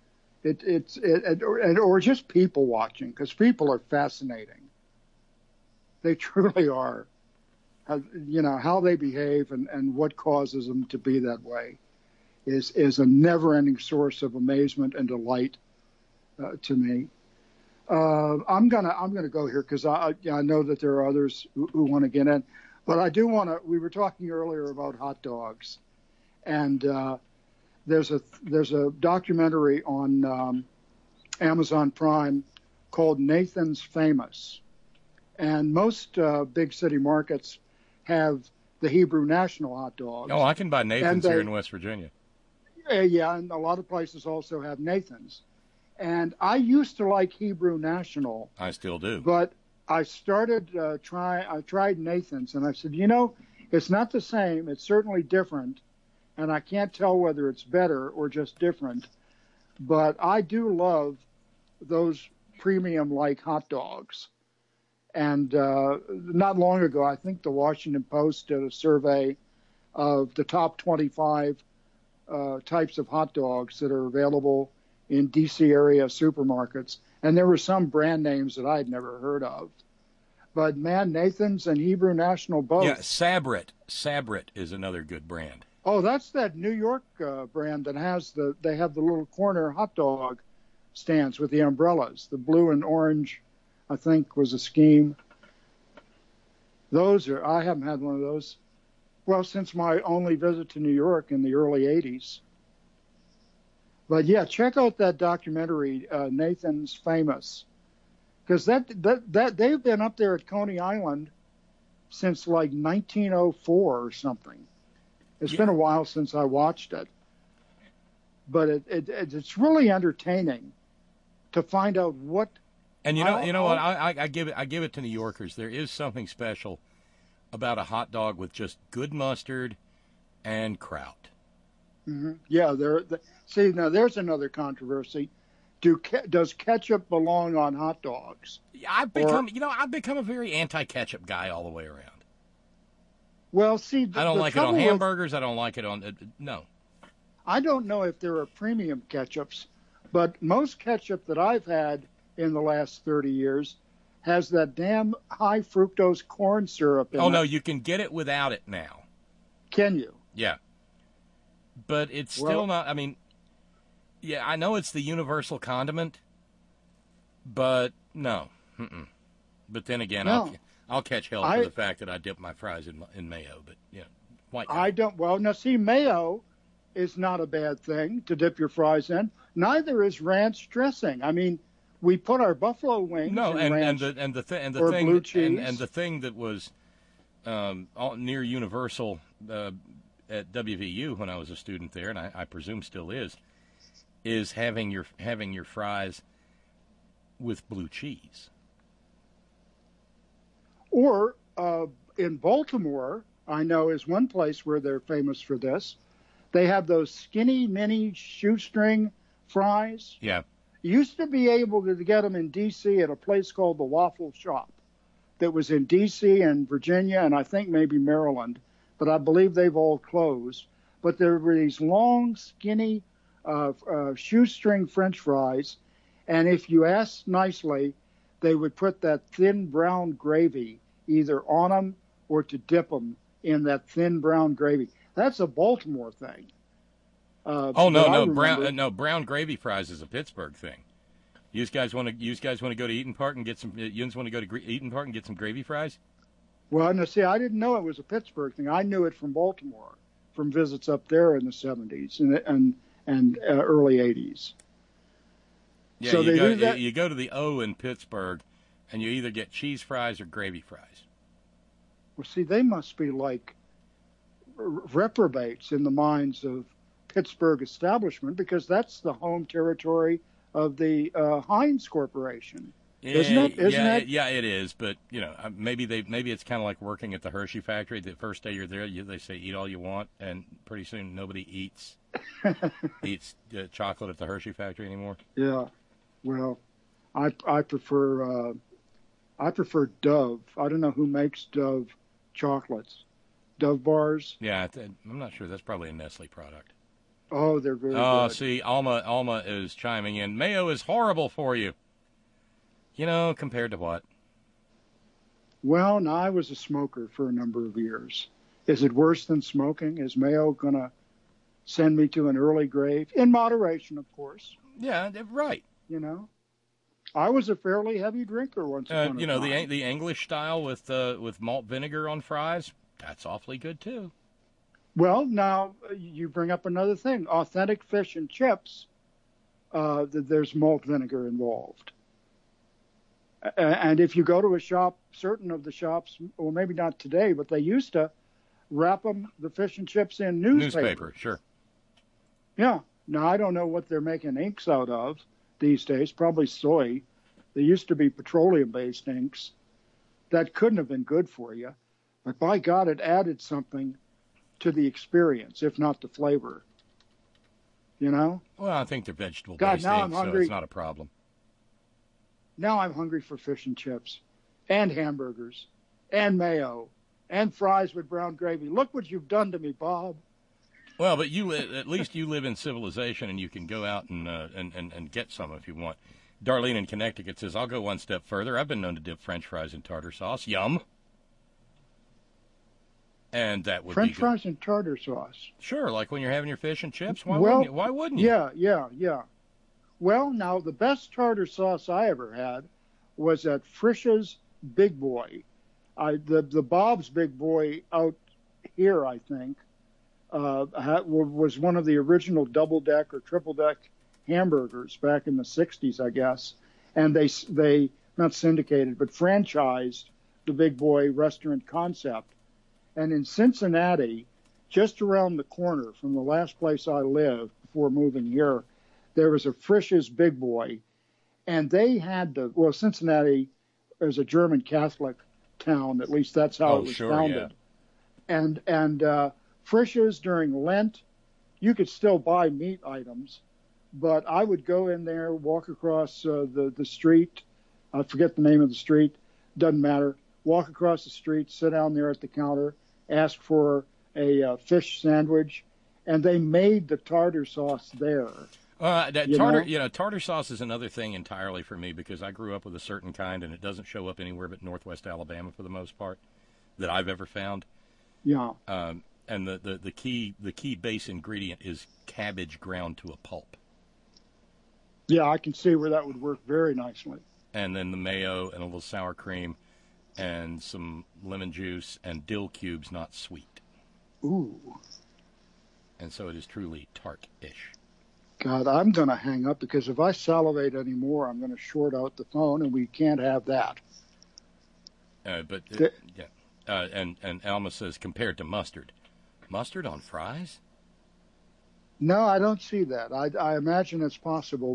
Or just people watching, because people are fascinating. They truly are. How they behave and what causes them to be that way is a never-ending source of amazement and delight to me. I'm gonna go here because I know that there are others who want to get in, but I do want to. We were talking earlier about hot dogs, and there's a documentary on Amazon Prime called Nathan's Famous, and most big city markets have the Hebrew National hot dogs. Oh, I can buy Nathan's here in West Virginia. Yeah, and a lot of places also have Nathan's. And I used to like Hebrew National. I still do. But I started I tried Nathan's, and I said, it's not the same. It's certainly different, and I can't tell whether it's better or just different. But I do love those premium-like hot dogs. And not long ago, I think the Washington Post did a survey of the top 25 types of hot dogs that are available in D.C. area supermarkets. And there were some brand names that I'd never heard of. But, man, Nathan's and Hebrew National both. Yeah, Sabret. Sabret is another good brand. Oh, that's that New York brand that has they have the little corner hot dog stands with the umbrellas. The blue and orange, I think, was a scheme. I haven't had one of those, well, since my only visit to New York in the early 80s. But yeah, check out that documentary, Nathan's Famous, because that they've been up there at Coney Island since like 1904 or something. It's been a while since I watched it, but it's really entertaining to find out what. And you know what? I give it to New Yorkers. There is something special about a hot dog with just good mustard and kraut. Mm-hmm. Yeah, see, now there's another controversy. Does ketchup belong on hot dogs? I've become a very anti-ketchup guy all the way around. Well, see, I don't like it on hamburgers. I don't like it on no. I don't know if there are premium ketchups, but most ketchup that I've had in the last 30 years has that damn high fructose corn syrup in it. Oh no, you can get it without it now. Can you? Yeah. But it's still not, I mean, yeah, I know it's the universal condiment, but no. Mm-mm. But then again, no. I'll catch hell for the fact that I dip my fries in mayo, but yeah. White I don't, well, now see, mayo is not a bad thing to dip your fries in. Neither is ranch dressing. I mean, we put our buffalo wings in ranch and the thing blue cheese. And the thing that was near Universal at WVU when I was a student there, and I presume still is having your fries with blue cheese. Or in Baltimore, I know is one place where they're famous for this. They have those skinny mini shoestring fries. Yeah. You used to be able to get them in D.C. at a place called the Waffle Shop that was in D.C. and Virginia and I think maybe Maryland, but I believe they've all closed. But there were these long, skinny shoestring French fries, and if you asked nicely, they would put that thin brown gravy either on them or to dip them in that thin brown gravy. That's a Baltimore thing. Brown gravy fries is a Pittsburgh thing. You guys want to go to Eaton Park and get some? You want to go to Eaton Park and get some gravy fries? Well, no, see, I didn't know it was a Pittsburgh thing. I knew it from Baltimore, from visits up there in the 70s and early 80s. Yeah, so you go to the O in Pittsburgh, and you either get cheese fries or gravy fries. Well, see, they must be like reprobates in the minds of Pittsburgh establishment because that's the home territory of the Heinz Corporation. Isn't it? Yeah, it is. But maybe it's kind of like working at the Hershey factory. The first day you're there, they say eat all you want, and pretty soon nobody eats chocolate at the Hershey factory anymore. Yeah, well, I prefer Dove. I don't know who makes Dove chocolates. Dove bars. Yeah, I'm not sure. That's probably a Nestle product. Oh, they're very good. Oh, see, Alma is chiming in. Mayo is horrible for you. Compared to what? Well, now I was a smoker for a number of years. Is it worse than smoking? Is mayo going to send me to an early grave? In moderation, of course. Yeah, right. I was a fairly heavy drinker once upon a time. The English style with malt vinegar on fries, that's awfully good too. Well, now you bring up another thing. Authentic fish and chips, there's malt vinegar involved. And if you go to a shop, certain of the shops, well, maybe not today, but they used to wrap the fish and chips in newspaper. Sure. Yeah. Now, I don't know what they're making inks out of these days, probably soy. They used to be petroleum-based inks. That couldn't have been good for you. But by God, it added something to the experience, if not the flavor. Well, I think they're vegetable-based inks, so it's not a problem. Now I'm hungry for fish and chips and hamburgers and mayo and fries with brown gravy. Look what you've done to me, Bob. Well, but at least you live in civilization and you can go out and get some if you want. Darlene in Connecticut says, I'll go one step further. I've been known to dip French fries in tartar sauce. Yum. And that would French be fries in tartar sauce. Sure, like when you're having your fish and chips. Why wouldn't you? Yeah. Well, now, the best tartar sauce I ever had was at Frisch's Big Boy. The Bob's Big Boy out here, I think, was one of the original double-deck or triple-deck hamburgers back in the 60s, I guess. And they not syndicated, but franchised the Big Boy restaurant concept. And in Cincinnati, just around the corner from the last place I lived before moving here, there was a Frisch's Big Boy, and they had Cincinnati is a German Catholic town. At least that's how it was founded. Yeah. And Frisch's during Lent, you could still buy meat items, but I would go in there, walk across the street. I forget the name of the street. Doesn't matter. Walk across the street, sit down there at the counter, ask for a fish sandwich, and they made the tartar sauce there. Tartar sauce is another thing entirely for me because I grew up with a certain kind, and it doesn't show up anywhere but Northwest Alabama for the most part that I've ever found. Yeah. And the key base ingredient is cabbage ground to a pulp. Yeah, I can see where that would work very nicely. And then the mayo and a little sour cream and some lemon juice and dill cubes, not sweet. Ooh. And so it is truly tart-ish. God, I'm going to hang up because if I salivate anymore, I'm going to short out the phone, and we can't have that. Yeah. And Alma says, compared to mustard. Mustard on fries? No, I don't see that. I imagine it's possible,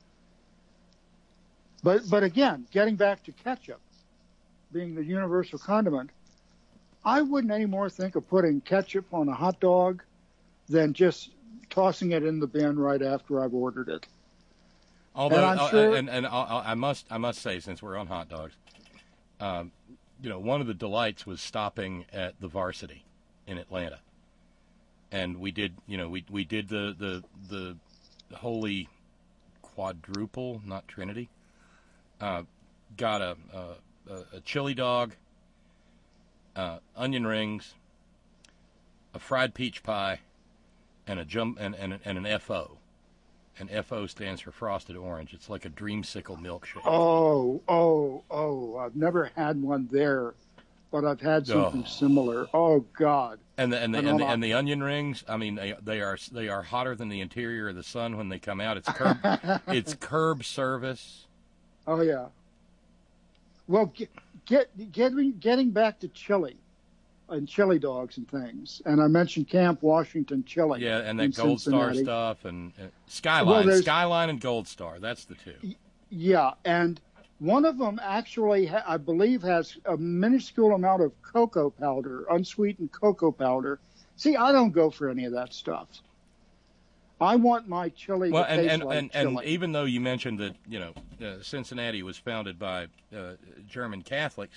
but again, getting back to ketchup being the universal condiment, I wouldn't anymore think of putting ketchup on a hot dog than just tossing it in the bin right after I've ordered it. Although, and I'm sure, I must say, since we're on hot dogs, one of the delights was stopping at the Varsity in Atlanta, and we did the holy quadruple, not Trinity. Got a chili dog, onion rings, a fried peach pie, and an FO. And FO stands for frosted orange. It's like a dreamsicle milkshake. Oh! I've never had one there, but I've had something similar. Oh God! And the onion rings. I mean, they are hotter than the interior of the sun when they come out. It's curb service. Oh yeah. Well, getting back to chili and chili dogs and things, and I mentioned Camp Washington chili. Yeah, and that Gold Star stuff and Skyline, Skyline and Gold Star. That's the two. Yeah, and one of them actually, I believe, has a minuscule amount of cocoa powder, unsweetened cocoa powder. See, I don't go for any of that stuff. I want my chili to taste like chili. And even though you mentioned that Cincinnati was founded by German Catholics,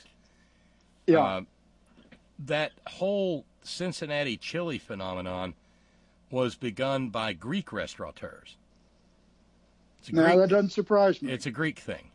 that whole Cincinnati chili phenomenon was begun by Greek restaurateurs. That doesn't surprise me. It's a Greek thing.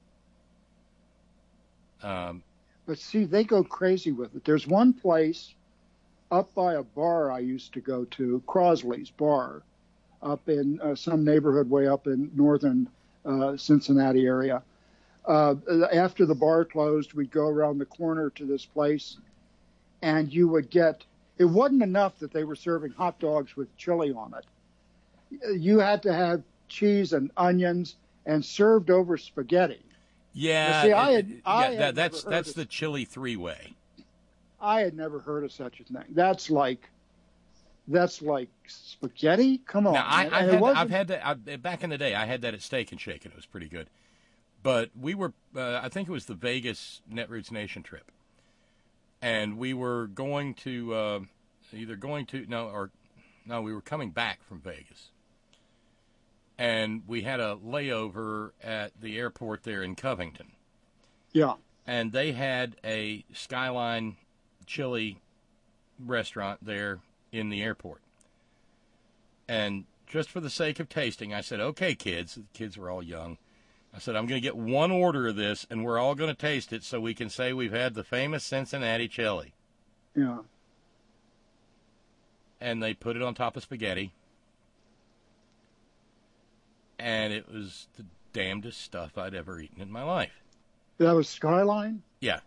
But see, they go crazy with it. There's one place up by a bar I used to go to, Crosley's Bar, up in some neighborhood way up in northern Cincinnati area. After the bar closed, we'd go around the corner to this place, and you would get, it wasn't enough that they were serving hot dogs with chili on it. You had to have cheese and onions and served over spaghetti. Yeah, that's the chili three-way. I had never heard of such a thing. That's like spaghetti. Come on. Now, I've had that back in the day. I had that at Steak and Shake, and it was pretty good. But we were, I think it was the Vegas Netroots Nation trip, and we were going to we were coming back from Vegas, and we had a layover at the airport there in Covington. Yeah. And they had a Skyline chili restaurant there in the airport. And just for the sake of tasting, I said, okay, kids. The kids were all young. I said, I'm going to get one order of this, and we're all going to taste it so we can say we've had the famous Cincinnati chili. Yeah. And they put it on top of spaghetti. And it was the damnedest stuff I'd ever eaten in my life. That was Skyline? Yeah.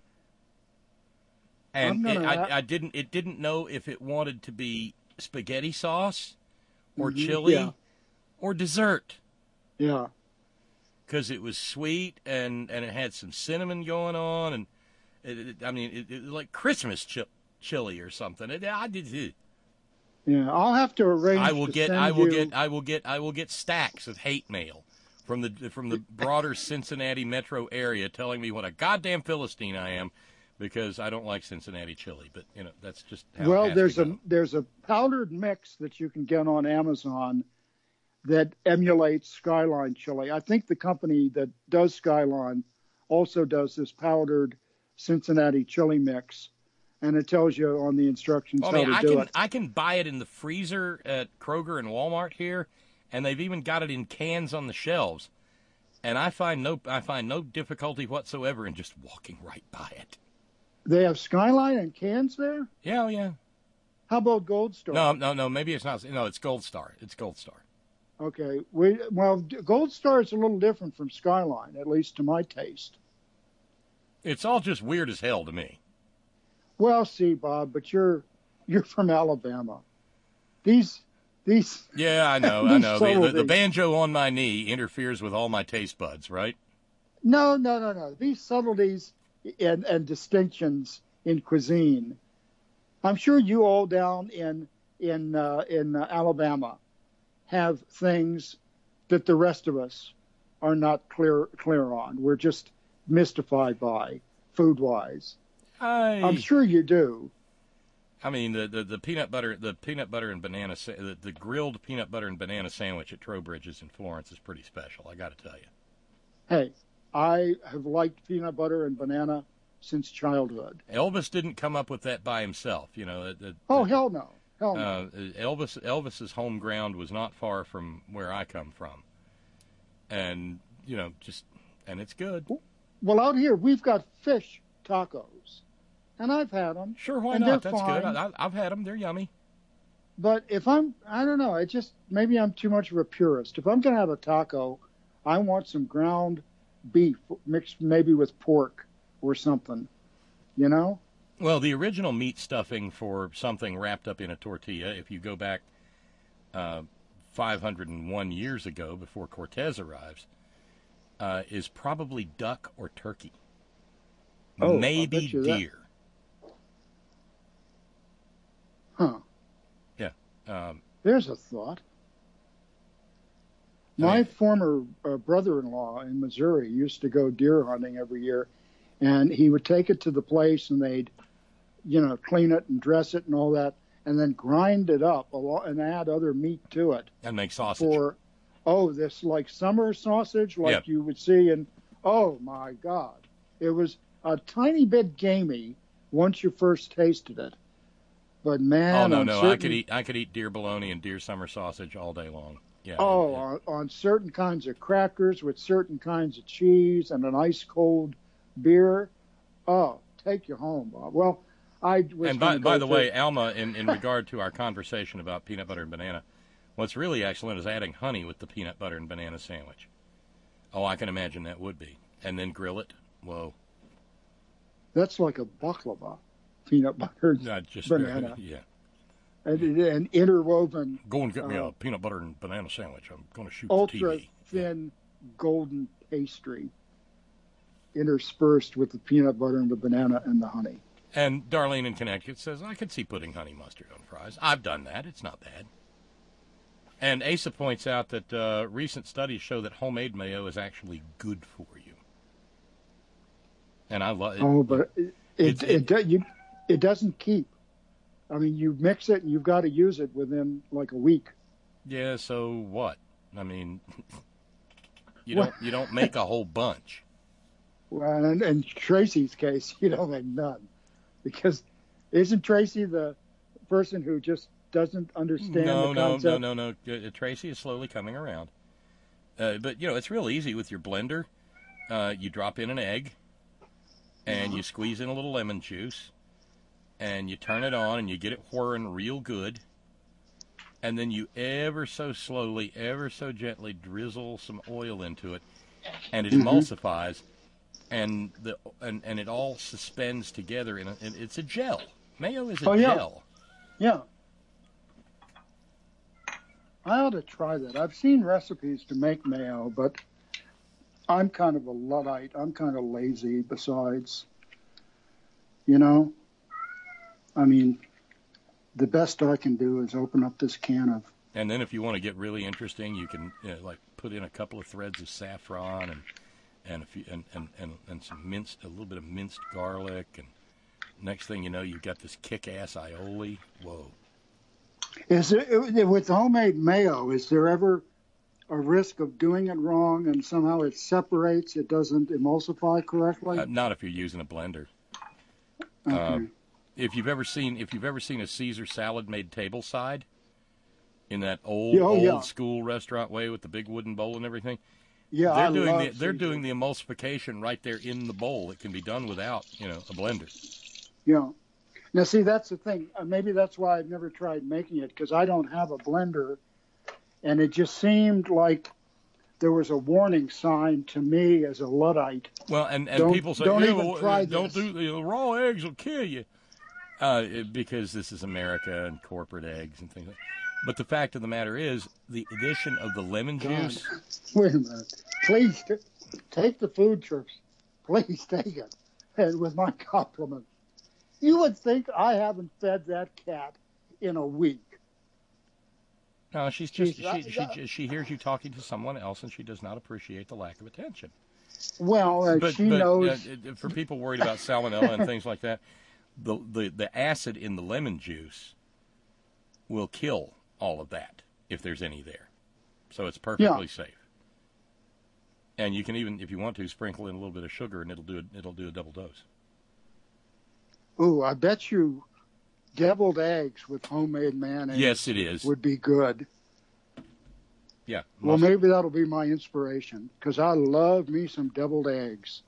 And it didn't know if it wanted to be spaghetti sauce or chili or dessert. Yeah. Because it was sweet and it had some cinnamon going on, and it was like Christmas chili or something. Yeah, I'll have to arrange. I will get stacks of hate mail from the broader Cincinnati metro area telling me what a goddamn Philistine I am because I don't like Cincinnati chili. But that's just how it has to go. There's a powdered mix that you can get on Amazon that emulates Skyline chili. I think the company that does Skyline also does this powdered Cincinnati chili mix, and it tells you on the instructions how to do it. I can buy it in the freezer at Kroger and Walmart here, and they've even got it in cans on the shelves. And I find no difficulty whatsoever in just walking right by it. They have Skyline in cans there? Yeah, yeah. How about Gold Star? No, maybe it's not. No, it's Gold Star. It's Gold Star. Okay. Gold Star is a little different from Skyline, at least to my taste. It's all just weird as hell to me. Well, see, Bob, but you're from Alabama. These Yeah, I know. The banjo on my knee interferes with all my taste buds, right? No. These subtleties and distinctions in cuisine. I'm sure you all down in Alabama have things that the rest of us are not clear on. We're just mystified by food-wise. I'm sure you do. I mean, the peanut butter and banana, the grilled peanut butter and banana sandwich at Trowbridge's in Florence is pretty special. I got to tell you. Hey, I have liked peanut butter and banana since childhood. Elvis didn't come up with that by himself, you know. Hell no. Hell no. Elvis's home ground was not far from where I come from, and you know, and it's good. Well, out here we've got fish tacos, and I've had them. Sure, why and not? They're That's fine. good. I've had them. They're yummy. But if I don't know. Maybe I'm too much of a purist. If I'm gonna have a taco, I want some ground beef mixed maybe with pork or something, you know? Well, the original meat stuffing for something wrapped up in a tortilla, if you go back 501 years ago, before Cortez arrives, is probably duck or turkey. Oh, maybe deer. Huh. Yeah. There's a thought. My former brother-in-law in Missouri used to go deer hunting every year, and he would take it to the place, and they'd, you know, clean it and dress it and all that, and then grind it up and add other meat to it. And make sausage. This like summer sausage like you would see in, oh my God. It was a tiny bit gamey once you first tasted it. But man, I could eat deer bologna and deer summer sausage all day long. Yeah. On certain kinds of crackers with certain kinds of cheese and an ice cold beer. Oh, take you home, Bob. Well, I was. And by the way, Alma, in regard to our conversation about peanut butter and banana, what's really excellent is adding honey with the peanut butter and banana sandwich. Oh, I can imagine that would be. And then grill it. Whoa. That's like a baklava, peanut butter and banana. Yeah. And interwoven. Go and get me a peanut butter and banana sandwich. I'm going to shoot ultra the TV. Thin golden pastry interspersed with the peanut butter and the banana and the honey. And Darlene in Connecticut says, I could see putting honey mustard on fries. I've done that. It's not bad. And Asa points out that recent studies show that homemade mayo is actually good for you. And I love it. Oh, but it doesn't keep. I mean, you mix it and you've got to use it within like a week. Yeah, so what? I mean, you don't make a whole bunch. Well, and in Tracy's case, you don't make none. Because isn't Tracy the person who just doesn't understand the concept? No. Tracy is slowly coming around. But, you know, it's real easy with your blender. You drop in an egg, and you squeeze in a little lemon juice, and you turn it on, and you get it whirring real good. And then you ever so slowly, ever so gently drizzle some oil into it, and it emulsifies. And it all suspends together, and it's a gel. Mayo is a gel. Yeah. I ought to try that. I've seen recipes to make mayo, but I'm kind of a Luddite. I'm kind of lazy besides. You know? I mean, the best I can do is open up this can of... And then if you want to get really interesting, you can like put in a couple of threads of saffron and a little bit of minced garlic, and next thing you know, you've got this kick-ass aioli. Whoa! Is it with homemade mayo? Is there ever a risk of doing it wrong and somehow it separates? It doesn't emulsify correctly? Not if you're using a blender. Okay. If you've ever seen a Caesar salad made tableside, in that old school restaurant way with the big wooden bowl and everything. Yeah, they're doing the emulsification right there in the bowl. It can be done without, a blender. Yeah. Now, see, that's the thing. Maybe that's why I've never tried making it, because I don't have a blender, and it just seemed like there was a warning sign to me as a Luddite. Well, and people say, don't even try this. Don't do the raw eggs will kill you, because this is America and corporate eggs and things like that. But the fact of the matter is, the addition of the lemon juice. Wait a minute. Please take the food trips. Please take it. And with my compliment. You would think I haven't fed that cat in a week. No, she's just she hears you talking to someone else, and she does not appreciate the lack of attention. Well, she knows. For people worried about salmonella and things like that, the acid in the lemon juice will kill all of that if there's any there. So it's perfectly safe. And you can even, if you want to, sprinkle in a little bit of sugar, and it'll do a double dose. Ooh, I bet you deviled eggs with homemade mayonnaise. Yes, it is. Would be good. Yeah. Well, maybe that'll be my inspiration, because I love me some deviled eggs.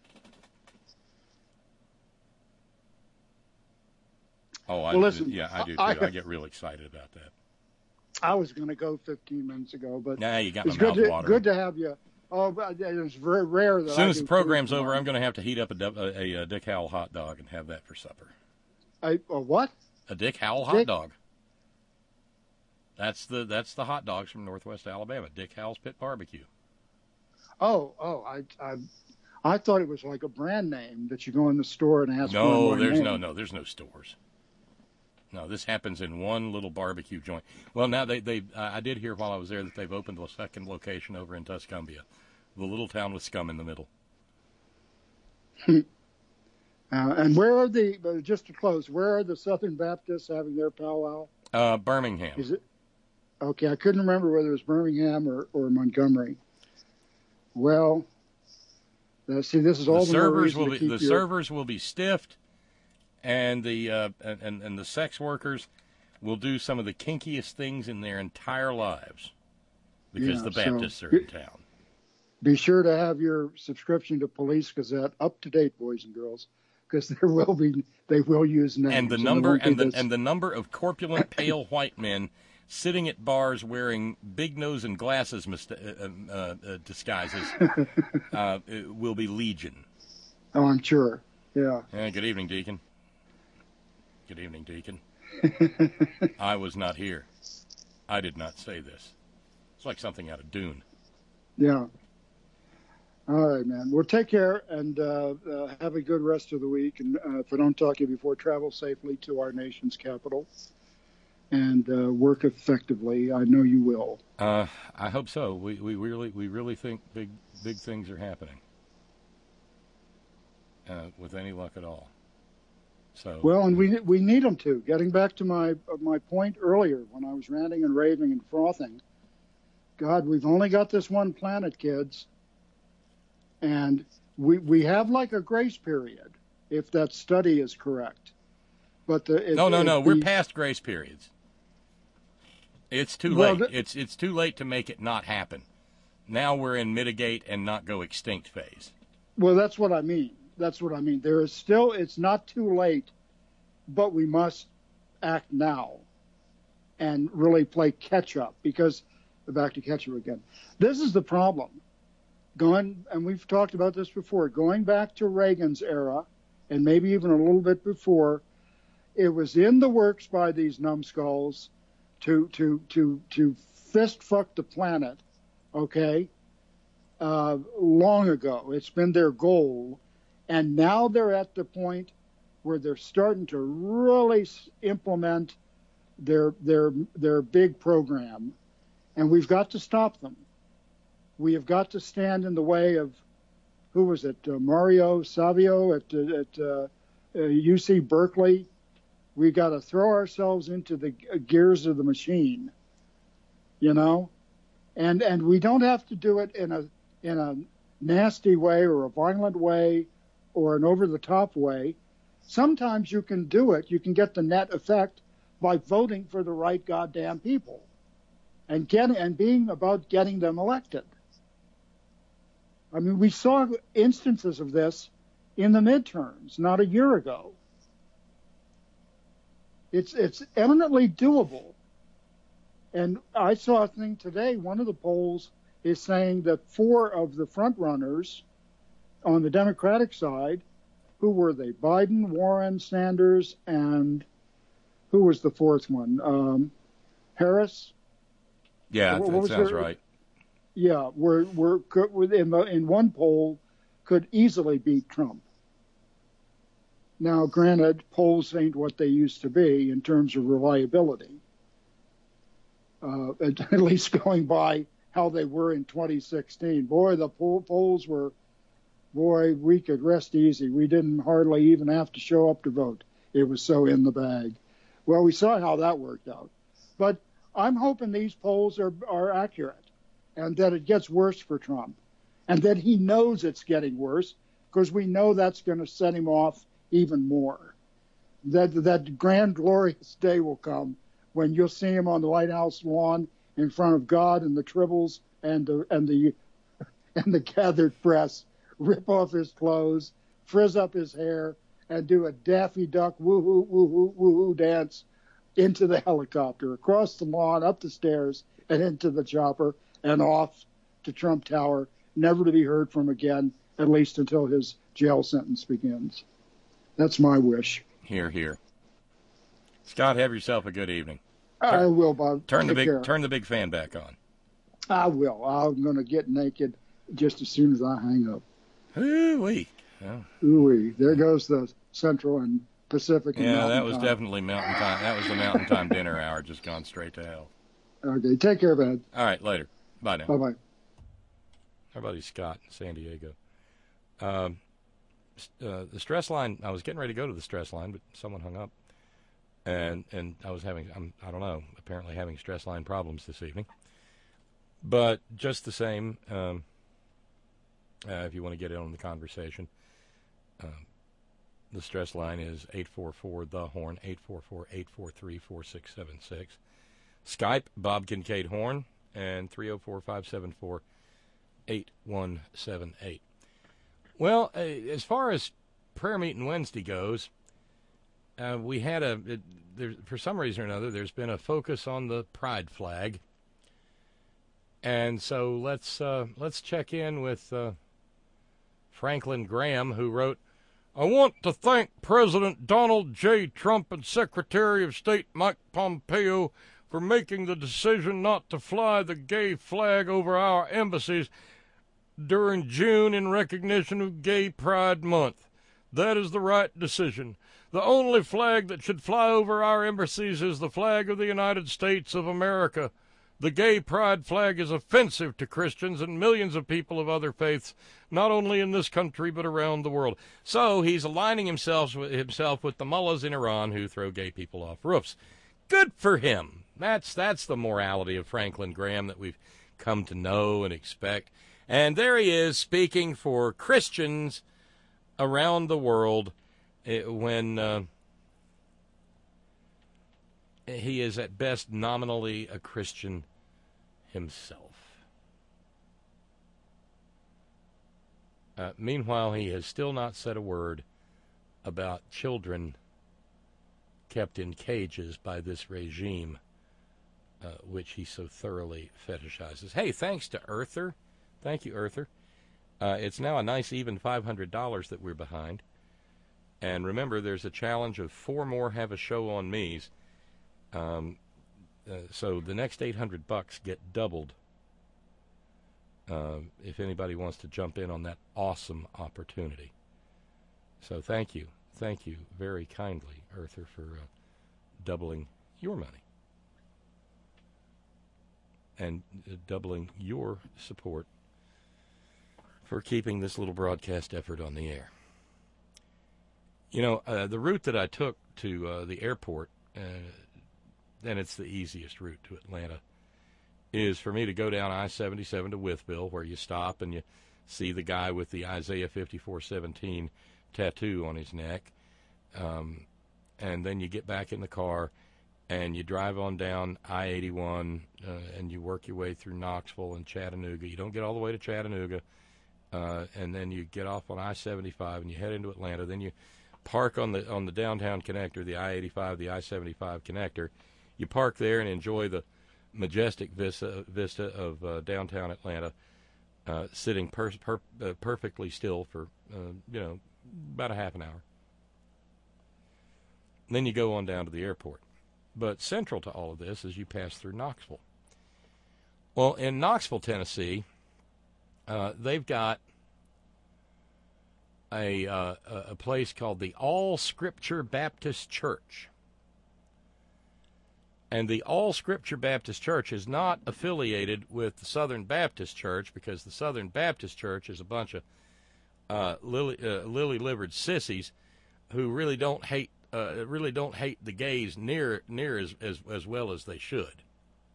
Oh, well, listen, I do too. I get real excited about that. I was going to go 15 minutes ago, but nah, you got it's my mouth watering. Good to have you. Oh, but it's very rare that as soon as the program's over, I'm going to have to heat up a Dick Howell hot dog and have that for supper. A what? A Dick Howell hot dog. That's the hot dogs from Northwest Alabama. Dick Howell's Pit Barbecue. I thought it was like a brand name that you go in the store and ask for. No, there's no stores. No, this happens in one little barbecue joint. Well, now I did hear while I was there that they've opened a second location over in Tuscumbia, the little town with scum in the middle. And where are just to close, where are the Southern Baptists having their powwow? Birmingham. Is it? Okay, I couldn't remember whether it was Birmingham or Montgomery. Well, see, this is all the servers will be servers will be stiffed, and the sex workers will do some of the kinkiest things in their entire lives because the Baptists are in town. Be sure to have your subscription to Police Gazette up to date, boys and girls, because they will use names. And the number of corpulent, pale white men sitting at bars wearing big nose and glasses disguises will be legion. Oh, I'm sure. Yeah. Good evening, Deacon. Good evening, Deacon. I was not here. I did not say this. It's like something out of Dune. Yeah. All right, man. Well, take care and have a good rest of the week. And if I don't talk to you before, travel safely to our nation's capital and work effectively. I know you will. I hope so. We really think big things are happening. With any luck at all. So well, and we need them to. Getting back to my point earlier when I was ranting and raving and frothing. God, we've only got this one planet, kids. And we have like a grace period, if that study is correct. But no, we're past grace periods. It's too late. It's too late to make it not happen. Now we're in mitigate and not go extinct phase. Well, that's what I mean. There is still, it's not too late, but we must act now and really play catch up because back to catch up again. This is the problem. And we've talked about this before, going back to Reagan's era and maybe even a little bit before, it was in the works by these numbskulls to fist fuck the planet, okay, long ago. It's been their goal. And now they're at the point where they're starting to really implement their big program. And we've got to stop them. We have got to stand in the way of, who was it, Mario Savio at UC Berkeley. We've got to throw ourselves into the gears of the machine, you know? And we don't have to do it in a nasty way or a violent way or an over-the-top way. Sometimes you can do it. You can get the net effect by voting for the right goddamn people and being about getting them elected. I mean, we saw instances of this in the midterms not a year ago. It's eminently doable. And I saw a thing today, one of the polls is saying that 4 of the front runners on the Democratic side, who were they? Biden, Warren, Sanders, and who was the fourth one? Harris? Yeah, that sounds right. Yeah, in one poll could easily beat Trump. Now, granted, polls ain't what they used to be in terms of reliability, at least going by how they were in 2016. Boy, the polls were, boy, we could rest easy. We didn't hardly even have to show up to vote. It was so in the bag. Well, we saw how that worked out. But I'm hoping these polls are accurate and that it gets worse for Trump and that he knows it's getting worse, because we know that's going to set him off even more. That grand, glorious day will come when you'll see him on the White House lawn in front of God and the tribbles and the gathered press, rip off his clothes, frizz up his hair, and do a Daffy Duck woo-hoo, woo-hoo, woo-hoo dance into the helicopter, across the lawn, up the stairs, and into the chopper, and off to Trump Tower, never to be heard from again, at least until his jail sentence begins. That's my wish. Hear, hear. Scott, have yourself a good evening. I will, Bob. Turn the big fan back on. I will. I'm going to get naked just as soon as I hang up. Ooh-wee. Oh. Ooh-wee. There goes the Central and Pacific. And yeah, that was time. Definitely Mountain Time. That was the Mountain Time dinner hour, just gone straight to hell. Okay, take care, man. All right, later. Bye now. Bye-bye. Our buddy Scott in San Diego. The stress line, I was getting ready to go to the stress line, but someone hung up. And I was I don't know, apparently having stress line problems this evening. But just the same, if you want to get in on the conversation, the stress line is 844-THE-HORN, 844-843-4676. Skype, Bob Kincaid Horn, and 304-574-8178. Well, as far as prayer meeting Wednesday goes, we had for some reason or another, there's been a focus on the pride flag. And so let's check in with Franklin Graham, who wrote, I want to thank President Donald J. Trump and Secretary of State Mike Pompeo for making the decision not to fly the gay flag over our embassies during June in recognition of Gay Pride Month. That is the right decision. The only flag that should fly over our embassies is the flag of the United States of America. The gay pride flag is offensive to Christians and millions of people of other faiths, not only in this country but around the world. So he's aligning himself with the mullahs in Iran who throw gay people off roofs. Good for him. That's the morality of Franklin Graham that we've come to know and expect. And there he is speaking for Christians around the world when he is at best nominally a Christian himself. Meanwhile, he has still not said a word about children kept in cages by this regime, which he so thoroughly fetishizes. Hey, thanks to Earther. Thank you, Earther. It's now a nice even $500 that we're behind. And remember, there's a challenge of 4 more Have a Show on Me's. So the next $800 get doubled if anybody wants to jump in on that awesome opportunity. So thank you very kindly, Earther, for doubling your money and doubling your support for keeping this little broadcast effort on the air. You know, the route that I took to the airport, and it's the easiest route to Atlanta, is for me to go down I-77 to Wytheville, where you stop and you see the guy with the Isaiah 54:17 tattoo on his neck. And then you get back in the car and you drive on down I-81 and you work your way through Knoxville and Chattanooga. You don't get all the way to Chattanooga. And then you get off on I-75 and you head into Atlanta. Then you park on the downtown connector, the I-85, the I-75 connector. You park there and enjoy the majestic vista of downtown Atlanta, sitting perfectly still for about a half an hour. And then you go on down to the airport. But central to all of this is you pass through Knoxville. Well, in Knoxville, Tennessee, they've got a place called the All Scripture Baptist Church. And the All Scripture Baptist Church is not affiliated with the Southern Baptist Church, because the Southern Baptist Church is a bunch of lily-livered sissies who really don't hate the gays near as well as they should.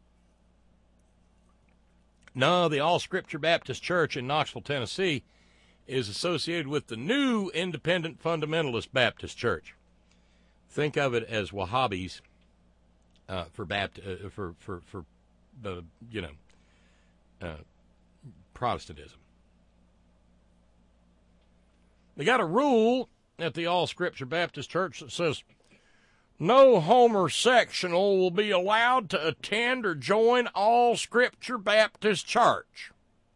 No, the All Scripture Baptist Church in Knoxville, Tennessee, is associated with the New Independent Fundamentalist Baptist Church. Think of it as Wahhabis Protestantism. They got a rule at the All Scripture Baptist Church that says no homosexual will be allowed to attend or join All Scripture Baptist Church.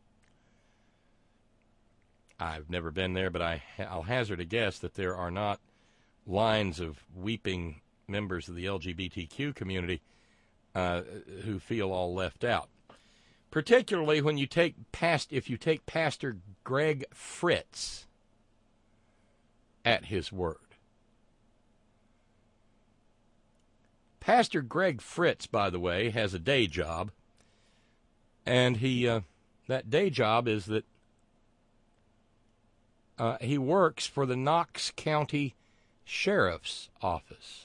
I've never been there, but I'll hazard a guess that there are not lines of weeping members of the LGBTQ community who feel all left out. Particularly when you take Pastor Greg Fritz at his word. Pastor Greg Fritz, by the way, has a day job, and that day job is that he works for the Knox County Sheriff's Office.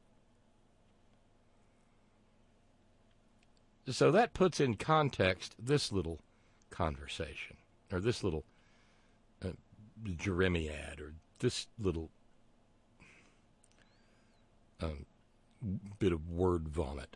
So that puts in context this little conversation, or this little jeremiad, or this little bit of word vomit.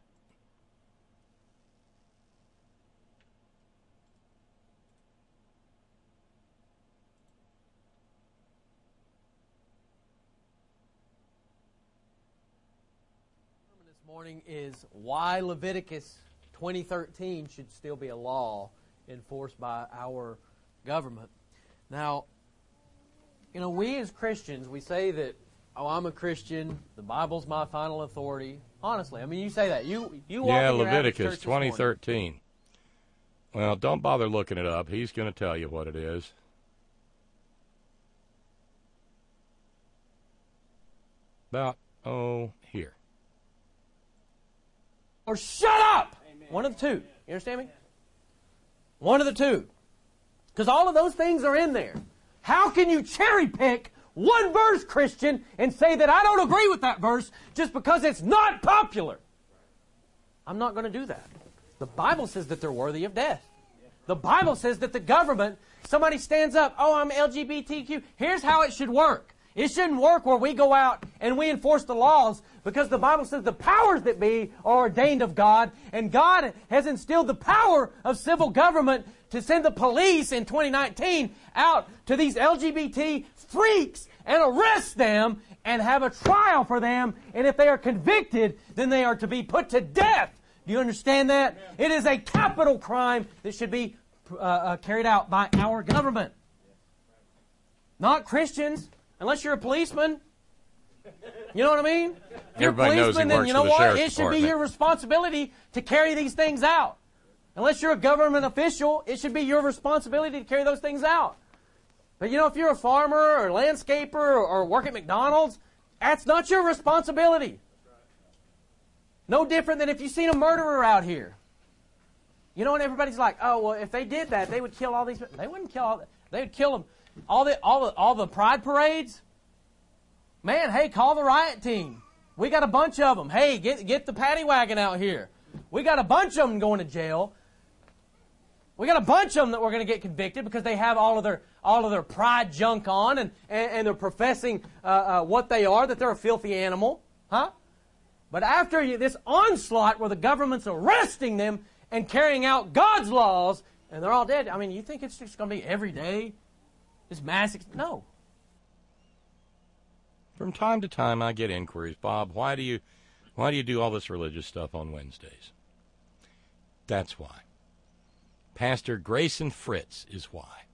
This morning is why Leviticus 2013 should still be a law enforced by our government. Now, we as Christians, we say that, oh, I'm a Christian, the Bible's my final authority. Honestly, you say that. You walk in your Leviticus 2013. morning. Well, don't bother looking it up. He's going to tell you what it is. About, here. Or shut up! Amen. One of the two. You understand me? One of the two. Because all of those things are in there. How can you cherry pick one verse, Christian, and say that I don't agree with that verse just because it's not popular? I'm not going to do that. The Bible says that they're worthy of death. The Bible says that the government, somebody stands up, oh, I'm LGBTQ. Here's how it should work. It shouldn't work where we go out and we enforce the laws, because the Bible says the powers that be are ordained of God, and God has instilled the power of civil government to send the police in 2019 out to these LGBT freaks and arrest them and have a trial for them, and if they are convicted, then they are to be put to death. Do you understand that? It is a capital crime that should be carried out by our government. Not Christians. Unless you're a policeman. You know what I mean? If you're Everybody a policeman, then you know what? It should be your responsibility to carry these things out. Unless you're a government official, it should be your responsibility to carry those things out. But if you're a farmer or a landscaper or work at McDonald's, that's not your responsibility. No different than if you've seen a murderer out here. And everybody's like, oh, well, if they did that, they would kill all these people. They wouldn't kill all that. They would kill them. All the pride parades, man, hey, call the riot team. We got a bunch of them. Hey, get the paddy wagon out here. We got a bunch of them going to jail. We got a bunch of them that we're going to get convicted because they have all of their pride junk on and they're professing what they are, that they're a filthy animal, huh? But after this onslaught where the government's arresting them and carrying out God's laws, and they're all dead. You think it's just going to be every day? This mass, no. From time to time, I get inquiries, Bob. Why do you do all this religious stuff on Wednesdays? That's why. Pastor Grayson Fritz is why.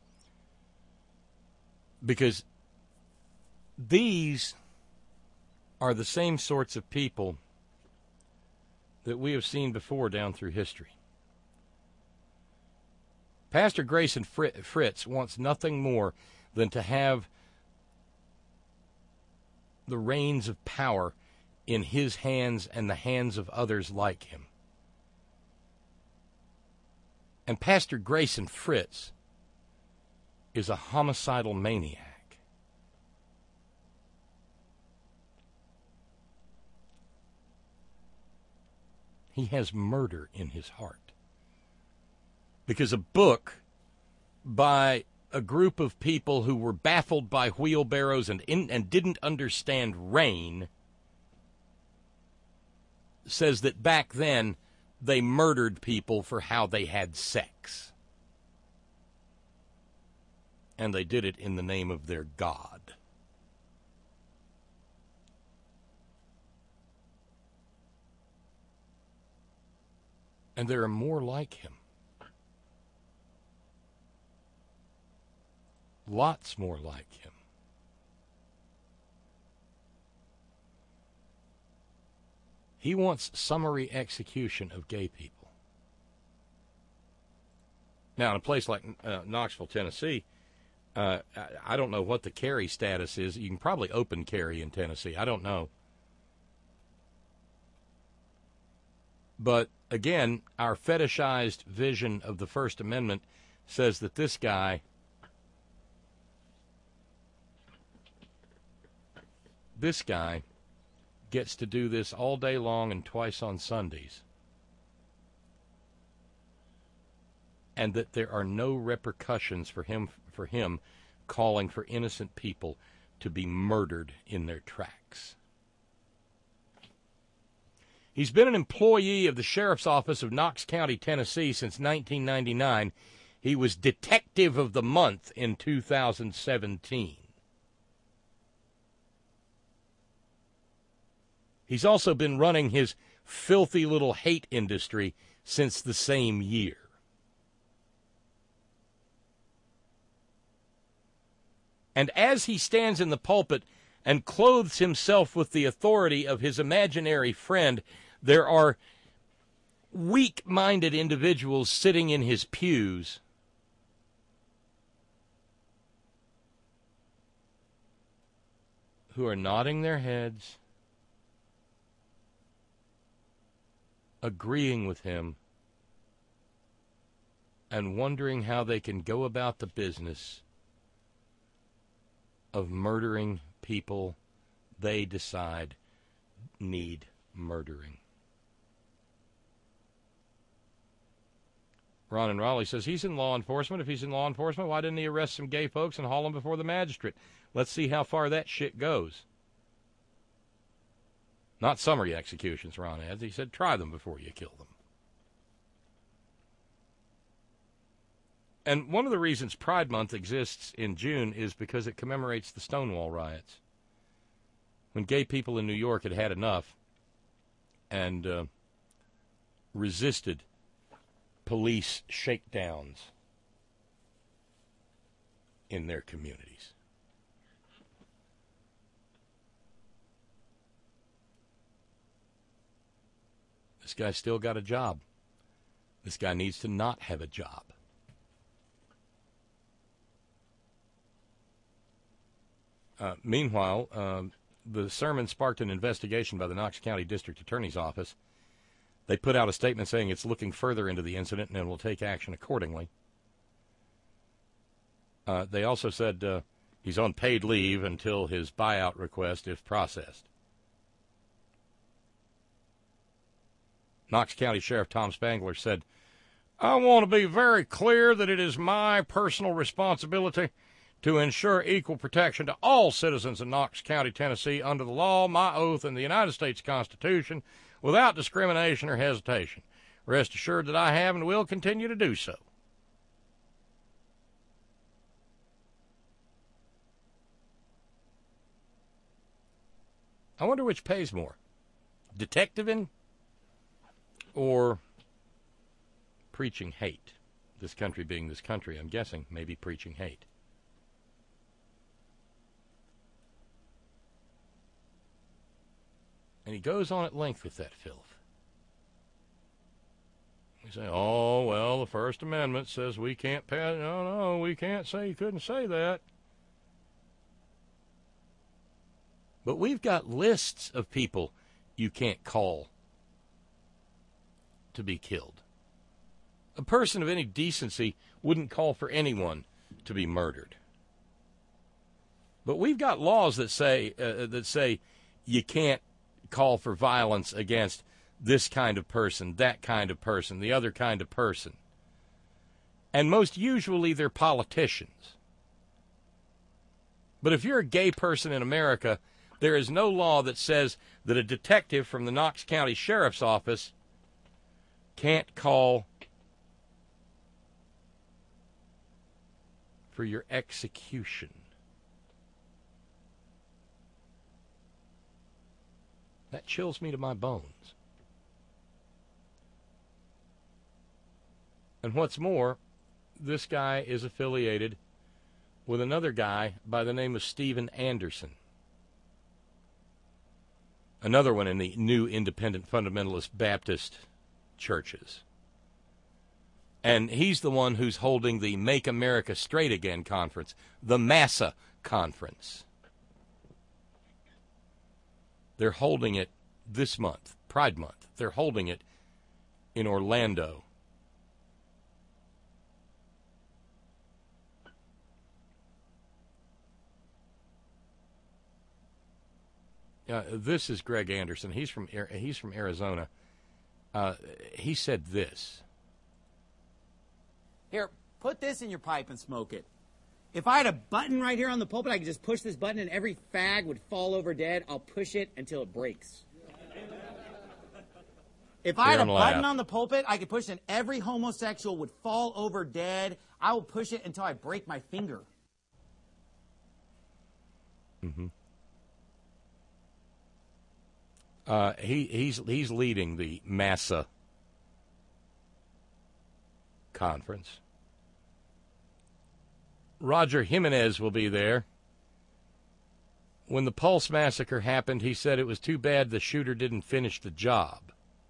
Because these are the same sorts of people that we have seen before down through history. Pastor Grayson Fritz wants nothing more than to have the reins of power in his hands and the hands of others like him. And Pastor Grayson Fritz is a homicidal maniac. He has murder in his heart. Because a book by a group of people who were baffled by wheelbarrows and didn't understand rain says that back then they murdered people for how they had sex. And they did it in the name of their God. And there are more like him. Lots more like him. He wants summary execution of gay people. Now, in a place like Knoxville, Tennessee, I don't know what the carry status is. You can probably open carry in Tennessee. I don't know. But, again, our fetishized vision of the First Amendment says that this guy gets to do this all day long and twice on Sundays. And that there are no repercussions for him calling for innocent people to be murdered in their tracks. He's been an employee of the Sheriff's Office of Knox County, Tennessee since 1999. He was Detective of the Month in 2017. He's also been running his filthy little hate industry since the same year. And as he stands in the pulpit and clothes himself with the authority of his imaginary friend, there are weak-minded individuals sitting in his pews who are nodding their heads, agreeing with him, and wondering how they can go about the business of murdering people they decide need murdering. Ron in Raleigh says he's in law enforcement. If he's in law enforcement, why didn't he arrest some gay folks and haul them before the magistrate? Let's see how far that shit goes. Not summary executions, Ron adds. He said try them before you kill them. And one of the reasons Pride Month exists in June is because it commemorates the Stonewall riots, when gay people in New York had had enough and resisted police shakedowns in their communities. This guy's still got a job. This guy needs to not have a job. Meanwhile, the sermon sparked an investigation by the Knox County District Attorney's Office. They put out a statement saying it's looking further into the incident and will take action accordingly. They also said he's on paid leave until his buyout request is processed. Knox County Sheriff Tom Spangler said, I want to be very clear that it is my personal responsibility to ensure equal protection to all citizens of Knox County, Tennessee, under the law, my oath, and the United States Constitution, without discrimination or hesitation. Rest assured that I have and will continue to do so. I wonder which pays more, detectiving or preaching hate. This country being this country, I'm guessing maybe preaching hate. And he goes on at length with that filth. We say, oh, well, the First Amendment says we can't pass. No, we can't say you couldn't say that. But we've got lists of people you can't call to be killed. A person of any decency wouldn't call for anyone to be murdered. But we've got laws that say you can't call for violence against this kind of person, that kind of person, the other kind of person. And most usually they're politicians. But if you're a gay person in America, there is no law that says that a detective from the Knox County Sheriff's Office can't call for your execution. That chills me to my bones. And what's more, this guy is affiliated with another guy by the name of Steven Anderson. Another one in the new independent fundamentalist Baptist churches. And he's the one who's holding the Make America Straight Again conference, the MASA conference. They're holding it this month, Pride Month. They're holding it in Orlando. This is Greg Anderson. He's from Arizona. He said this. Here, put this in your pipe and smoke it. If I had a button right here on the pulpit, I could just push this button and every fag would fall over dead. I'll push it until it breaks. If I had a button on the pulpit, I could push it and every homosexual would fall over dead. I will push it until I break my finger. Mm-hmm. He's leading the MASA conference. Roger Jimenez will be there. When the Pulse massacre happened, he said it was too bad the shooter didn't finish the job.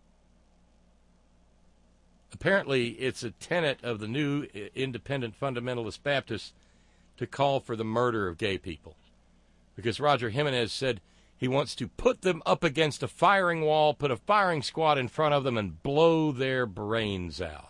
Apparently, it's a tenet of the new independent fundamentalist Baptists to call for the murder of gay people. Because Roger Jimenez said he wants to put them up against a firing wall, put a firing squad in front of them, and blow their brains out.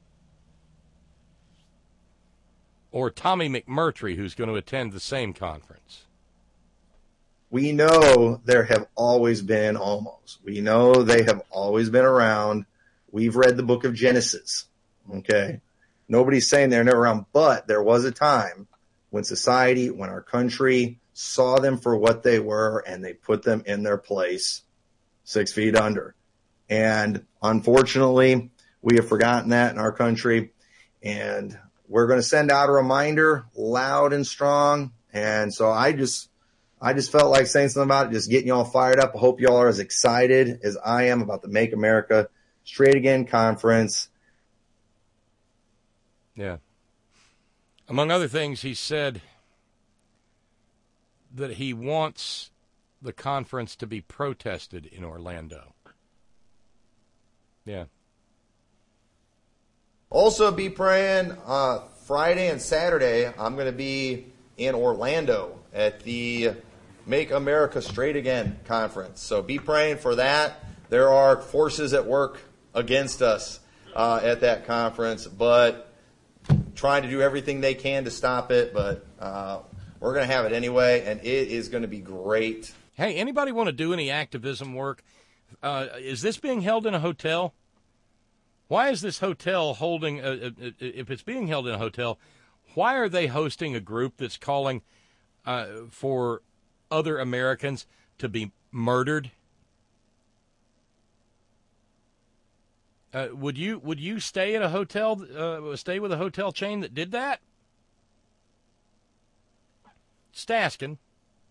Or Tommy McMurtry, who's going to attend the same conference. We know there have always been homos. We know they have always been around. We've read the book of Genesis, okay? Nobody's saying they're never around, but there was a time when society, when our country saw them for what they were, and they put them in their place 6 feet under. And unfortunately, we have forgotten that in our country, and we're going to send out a reminder loud and strong. And so I just felt like saying something about it, just getting y'all fired up. I hope y'all are as excited as I am about the Make America Straight Again conference. Yeah. Among other things, he said that he wants the conference to be protested in Orlando. Yeah. Also be praying Friday and Saturday. I'm going to be in Orlando at the Make America Straight Again conference. So be praying for that. There are forces at work against us at that conference, but trying to do everything they can to stop it. But we're going to have it anyway, and it is going to be great. Hey, anybody want to do any activism work? Is this being held in a hotel? Why is this hotel holding, if it's being held in a hotel, why are they hosting a group that's calling for other Americans to be murdered? Would you stay at a hotel, stay with a hotel chain that did that? Just asking.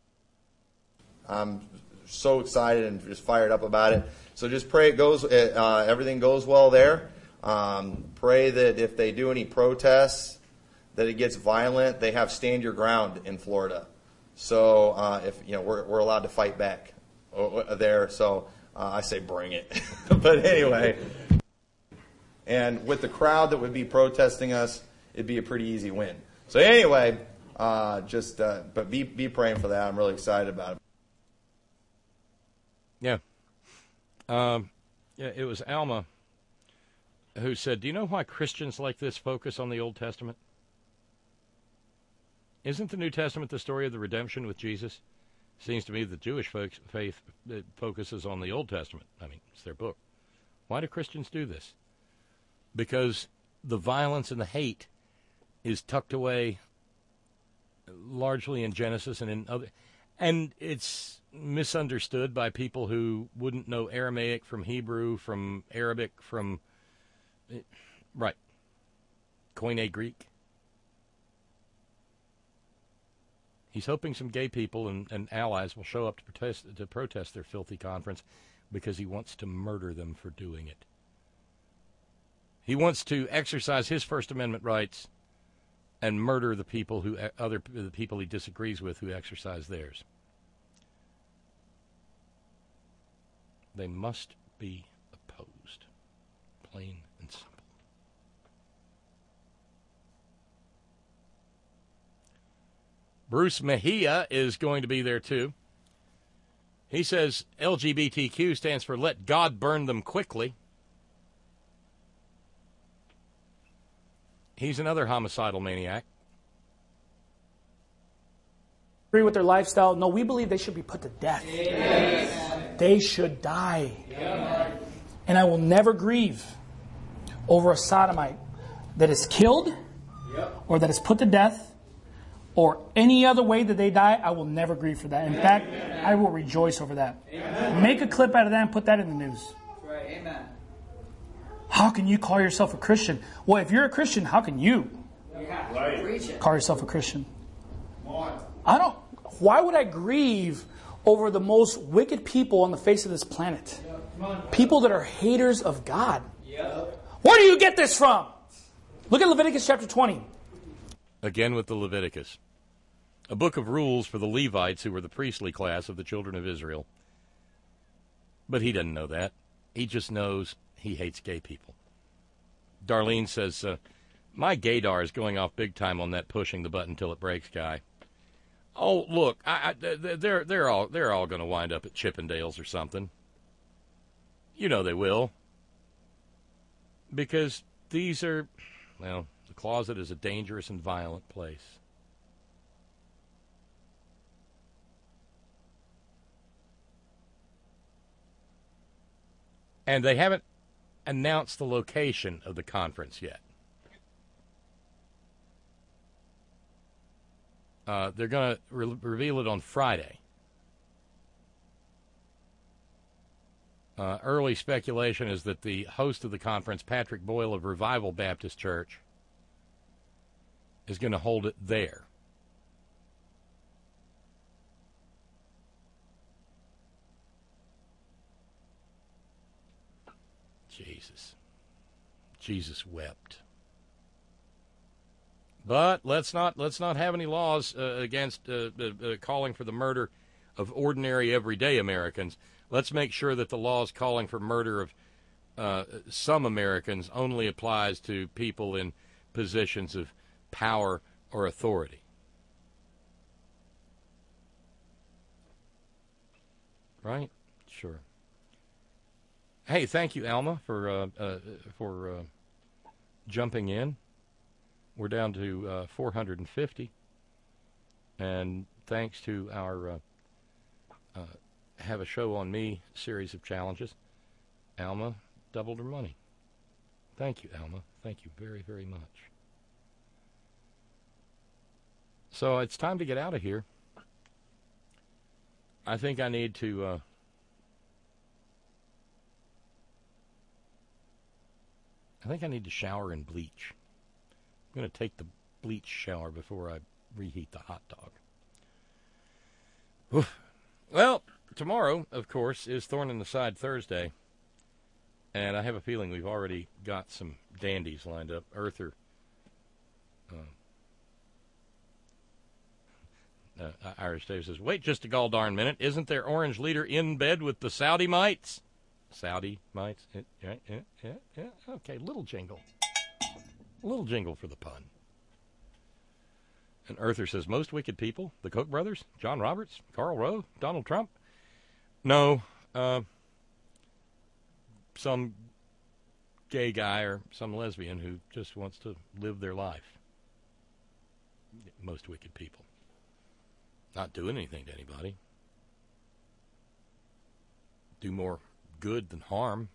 I'm so excited and just fired up about it. So just pray it goes, everything goes well there. Pray that if they do any protests, that it gets violent. They have stand your ground in Florida. So if we're allowed to fight back there. So I say bring it. But anyway, and with the crowd that would be protesting us, it'd be a pretty easy win. So anyway, but be praying for that. I'm really excited about it. Yeah. It was Alma who said, do you know why Christians like this focus on the Old Testament? Isn't the New Testament the story of the redemption with Jesus? Seems to me the Jewish faith focuses on the Old Testament. I mean, it's their book. Why do Christians do this? Because the violence and the hate is tucked away largely in Genesis and in other, and it's misunderstood by people who wouldn't know Aramaic from Hebrew, from Arabic, from Koine Greek. He's hoping some gay people and allies will show up to protest their filthy conference because he wants to murder them for doing it. He wants to exercise his First Amendment rights and murder the people the people he disagrees with who exercise theirs. They must be opposed, plain and simple. Bruce Mejia is going to be there, too. He says LGBTQ stands for Let God Burn Them Quickly. He's another homicidal maniac. Agree with their lifestyle? No, we believe they should be put to death. Yes. They should die. Yes. And I will never grieve over a sodomite that is killed or that is put to death or any other way that they die. I will never grieve for that. In fact, I will rejoice over that. Amen. Make a clip out of that and put that in the news. Right. Amen. How can you call yourself a Christian? Well, if you're a Christian, how can you call yourself a Christian? Why would I grieve over the most wicked people on the face of this planet? People that are haters of God. Where do you get this from? Look at Leviticus chapter 20. Again with the Leviticus. A book of rules for the Levites, who were the priestly class of the children of Israel. But he doesn't know that. He just knows he hates gay people. Darlene says, my gaydar is going off big time on that pushing the button till it breaks guy. Oh, look, they're all going to wind up at Chippendales or something. You know they will. Because these are, well, the closet is a dangerous and violent place. And they haven't announced the location of the conference yet. They're going to reveal it on Friday. Early speculation is that the host of the conference, Patrick Boyle of Revival Baptist Church, is going to hold it there. Jesus wept. But let's not have any laws against calling for the murder of ordinary, everyday Americans. Let's make sure that the laws calling for murder of some Americans only applies to people in positions of power or authority. Right? Sure. Hey, thank you, Alma, for jumping in. We're down to 450, and thanks to our Have a Show on Me series of challenges, Alma doubled her money. Thank you, Alma. Thank you very, very much. So it's time to get out of here. I think I need to... I think I need to shower and bleach. I'm going to take the bleach shower before I reheat the hot dog. Oof. Well, tomorrow, of course, is Thorn in the Side Thursday. And I have a feeling we've already got some dandies lined up. Earther. Irish Dave says, wait just a gall darn minute. Isn't their orange leader in bed with the Saudi mites? Saudi mites? Yeah. Okay, little jingle. A little jingle for the pun. And Earther says, most wicked people, the Koch brothers, John Roberts, Karl Rove, Donald Trump. No, some gay guy or some lesbian who just wants to live their life. Most wicked people. Not doing anything to anybody. Do more good than harm.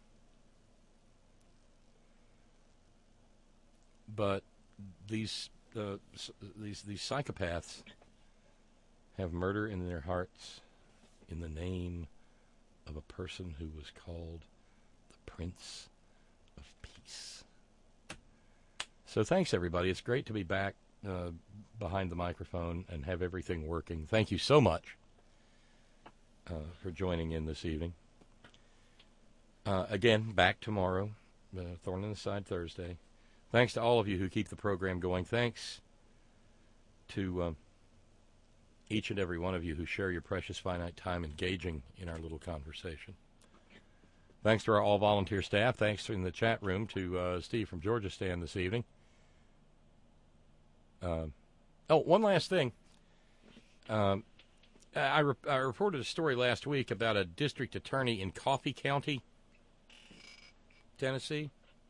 But these psychopaths have murder in their hearts in the name of a person who was called the Prince of Peace. So thanks, everybody. It's great to be back behind the microphone and have everything working. Thank you so much for joining in this evening. Again, back tomorrow, Thorn in the Side Thursday. Thanks to all of you who keep the program going. Thanks to each and every one of you who share your precious finite time engaging in our little conversation. Thanks to our all-volunteer staff. Thanks in the chat room to Steve from Georgia Stan this evening. One last thing. I reported a story last week about a district attorney in Coffee County, Tennessee.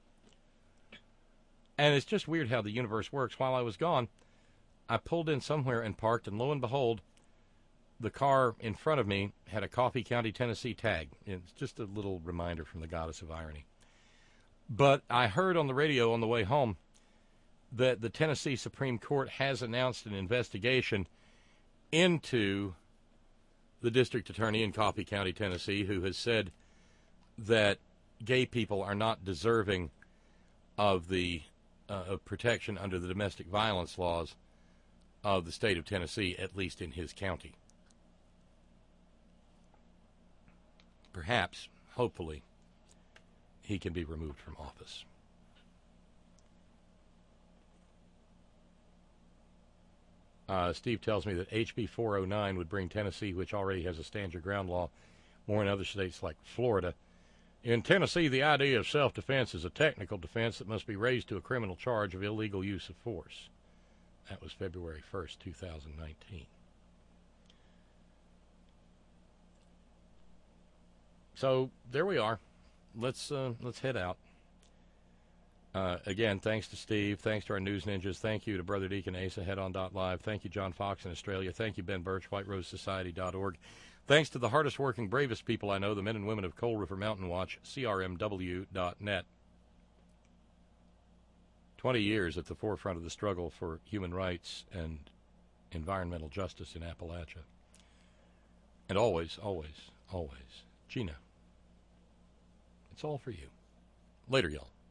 And it's just weird how the universe works. While I was gone, I pulled in somewhere and parked, and lo and behold, the car in front of me had a Coffee County, Tennessee tag. It's just a little reminder from the goddess of irony. But I heard on the radio on the way home that the Tennessee Supreme Court has announced an investigation into the district attorney in Coffee County, Tennessee, who has said that gay people are not deserving of the of protection under the domestic violence laws of the state of Tennessee, at least in his county. Perhaps, hopefully, he can be removed from office. Steve tells me that HB 409 would bring Tennessee, which already has a stand your ground law, more in other states like Florida. In Tennessee, the idea of self-defense is a technical defense that must be raised to a criminal charge of illegal use of force. That was February 1st, 2019. So there we are. Let's head out. Again, thanks to Steve. Thanks to our news ninjas. Thank you to Brother Deacon Asa, headon.live. Thank you, John Fox in Australia. Thank you, Ben Birch, whiterosesociety.org. Thanks to the hardest working, bravest people I know, the men and women of Coal River Mountain Watch, crmw.net. 20 years at the forefront of the struggle for human rights and environmental justice in Appalachia. And always, always, always, Gina. It's all for you. Later, y'all.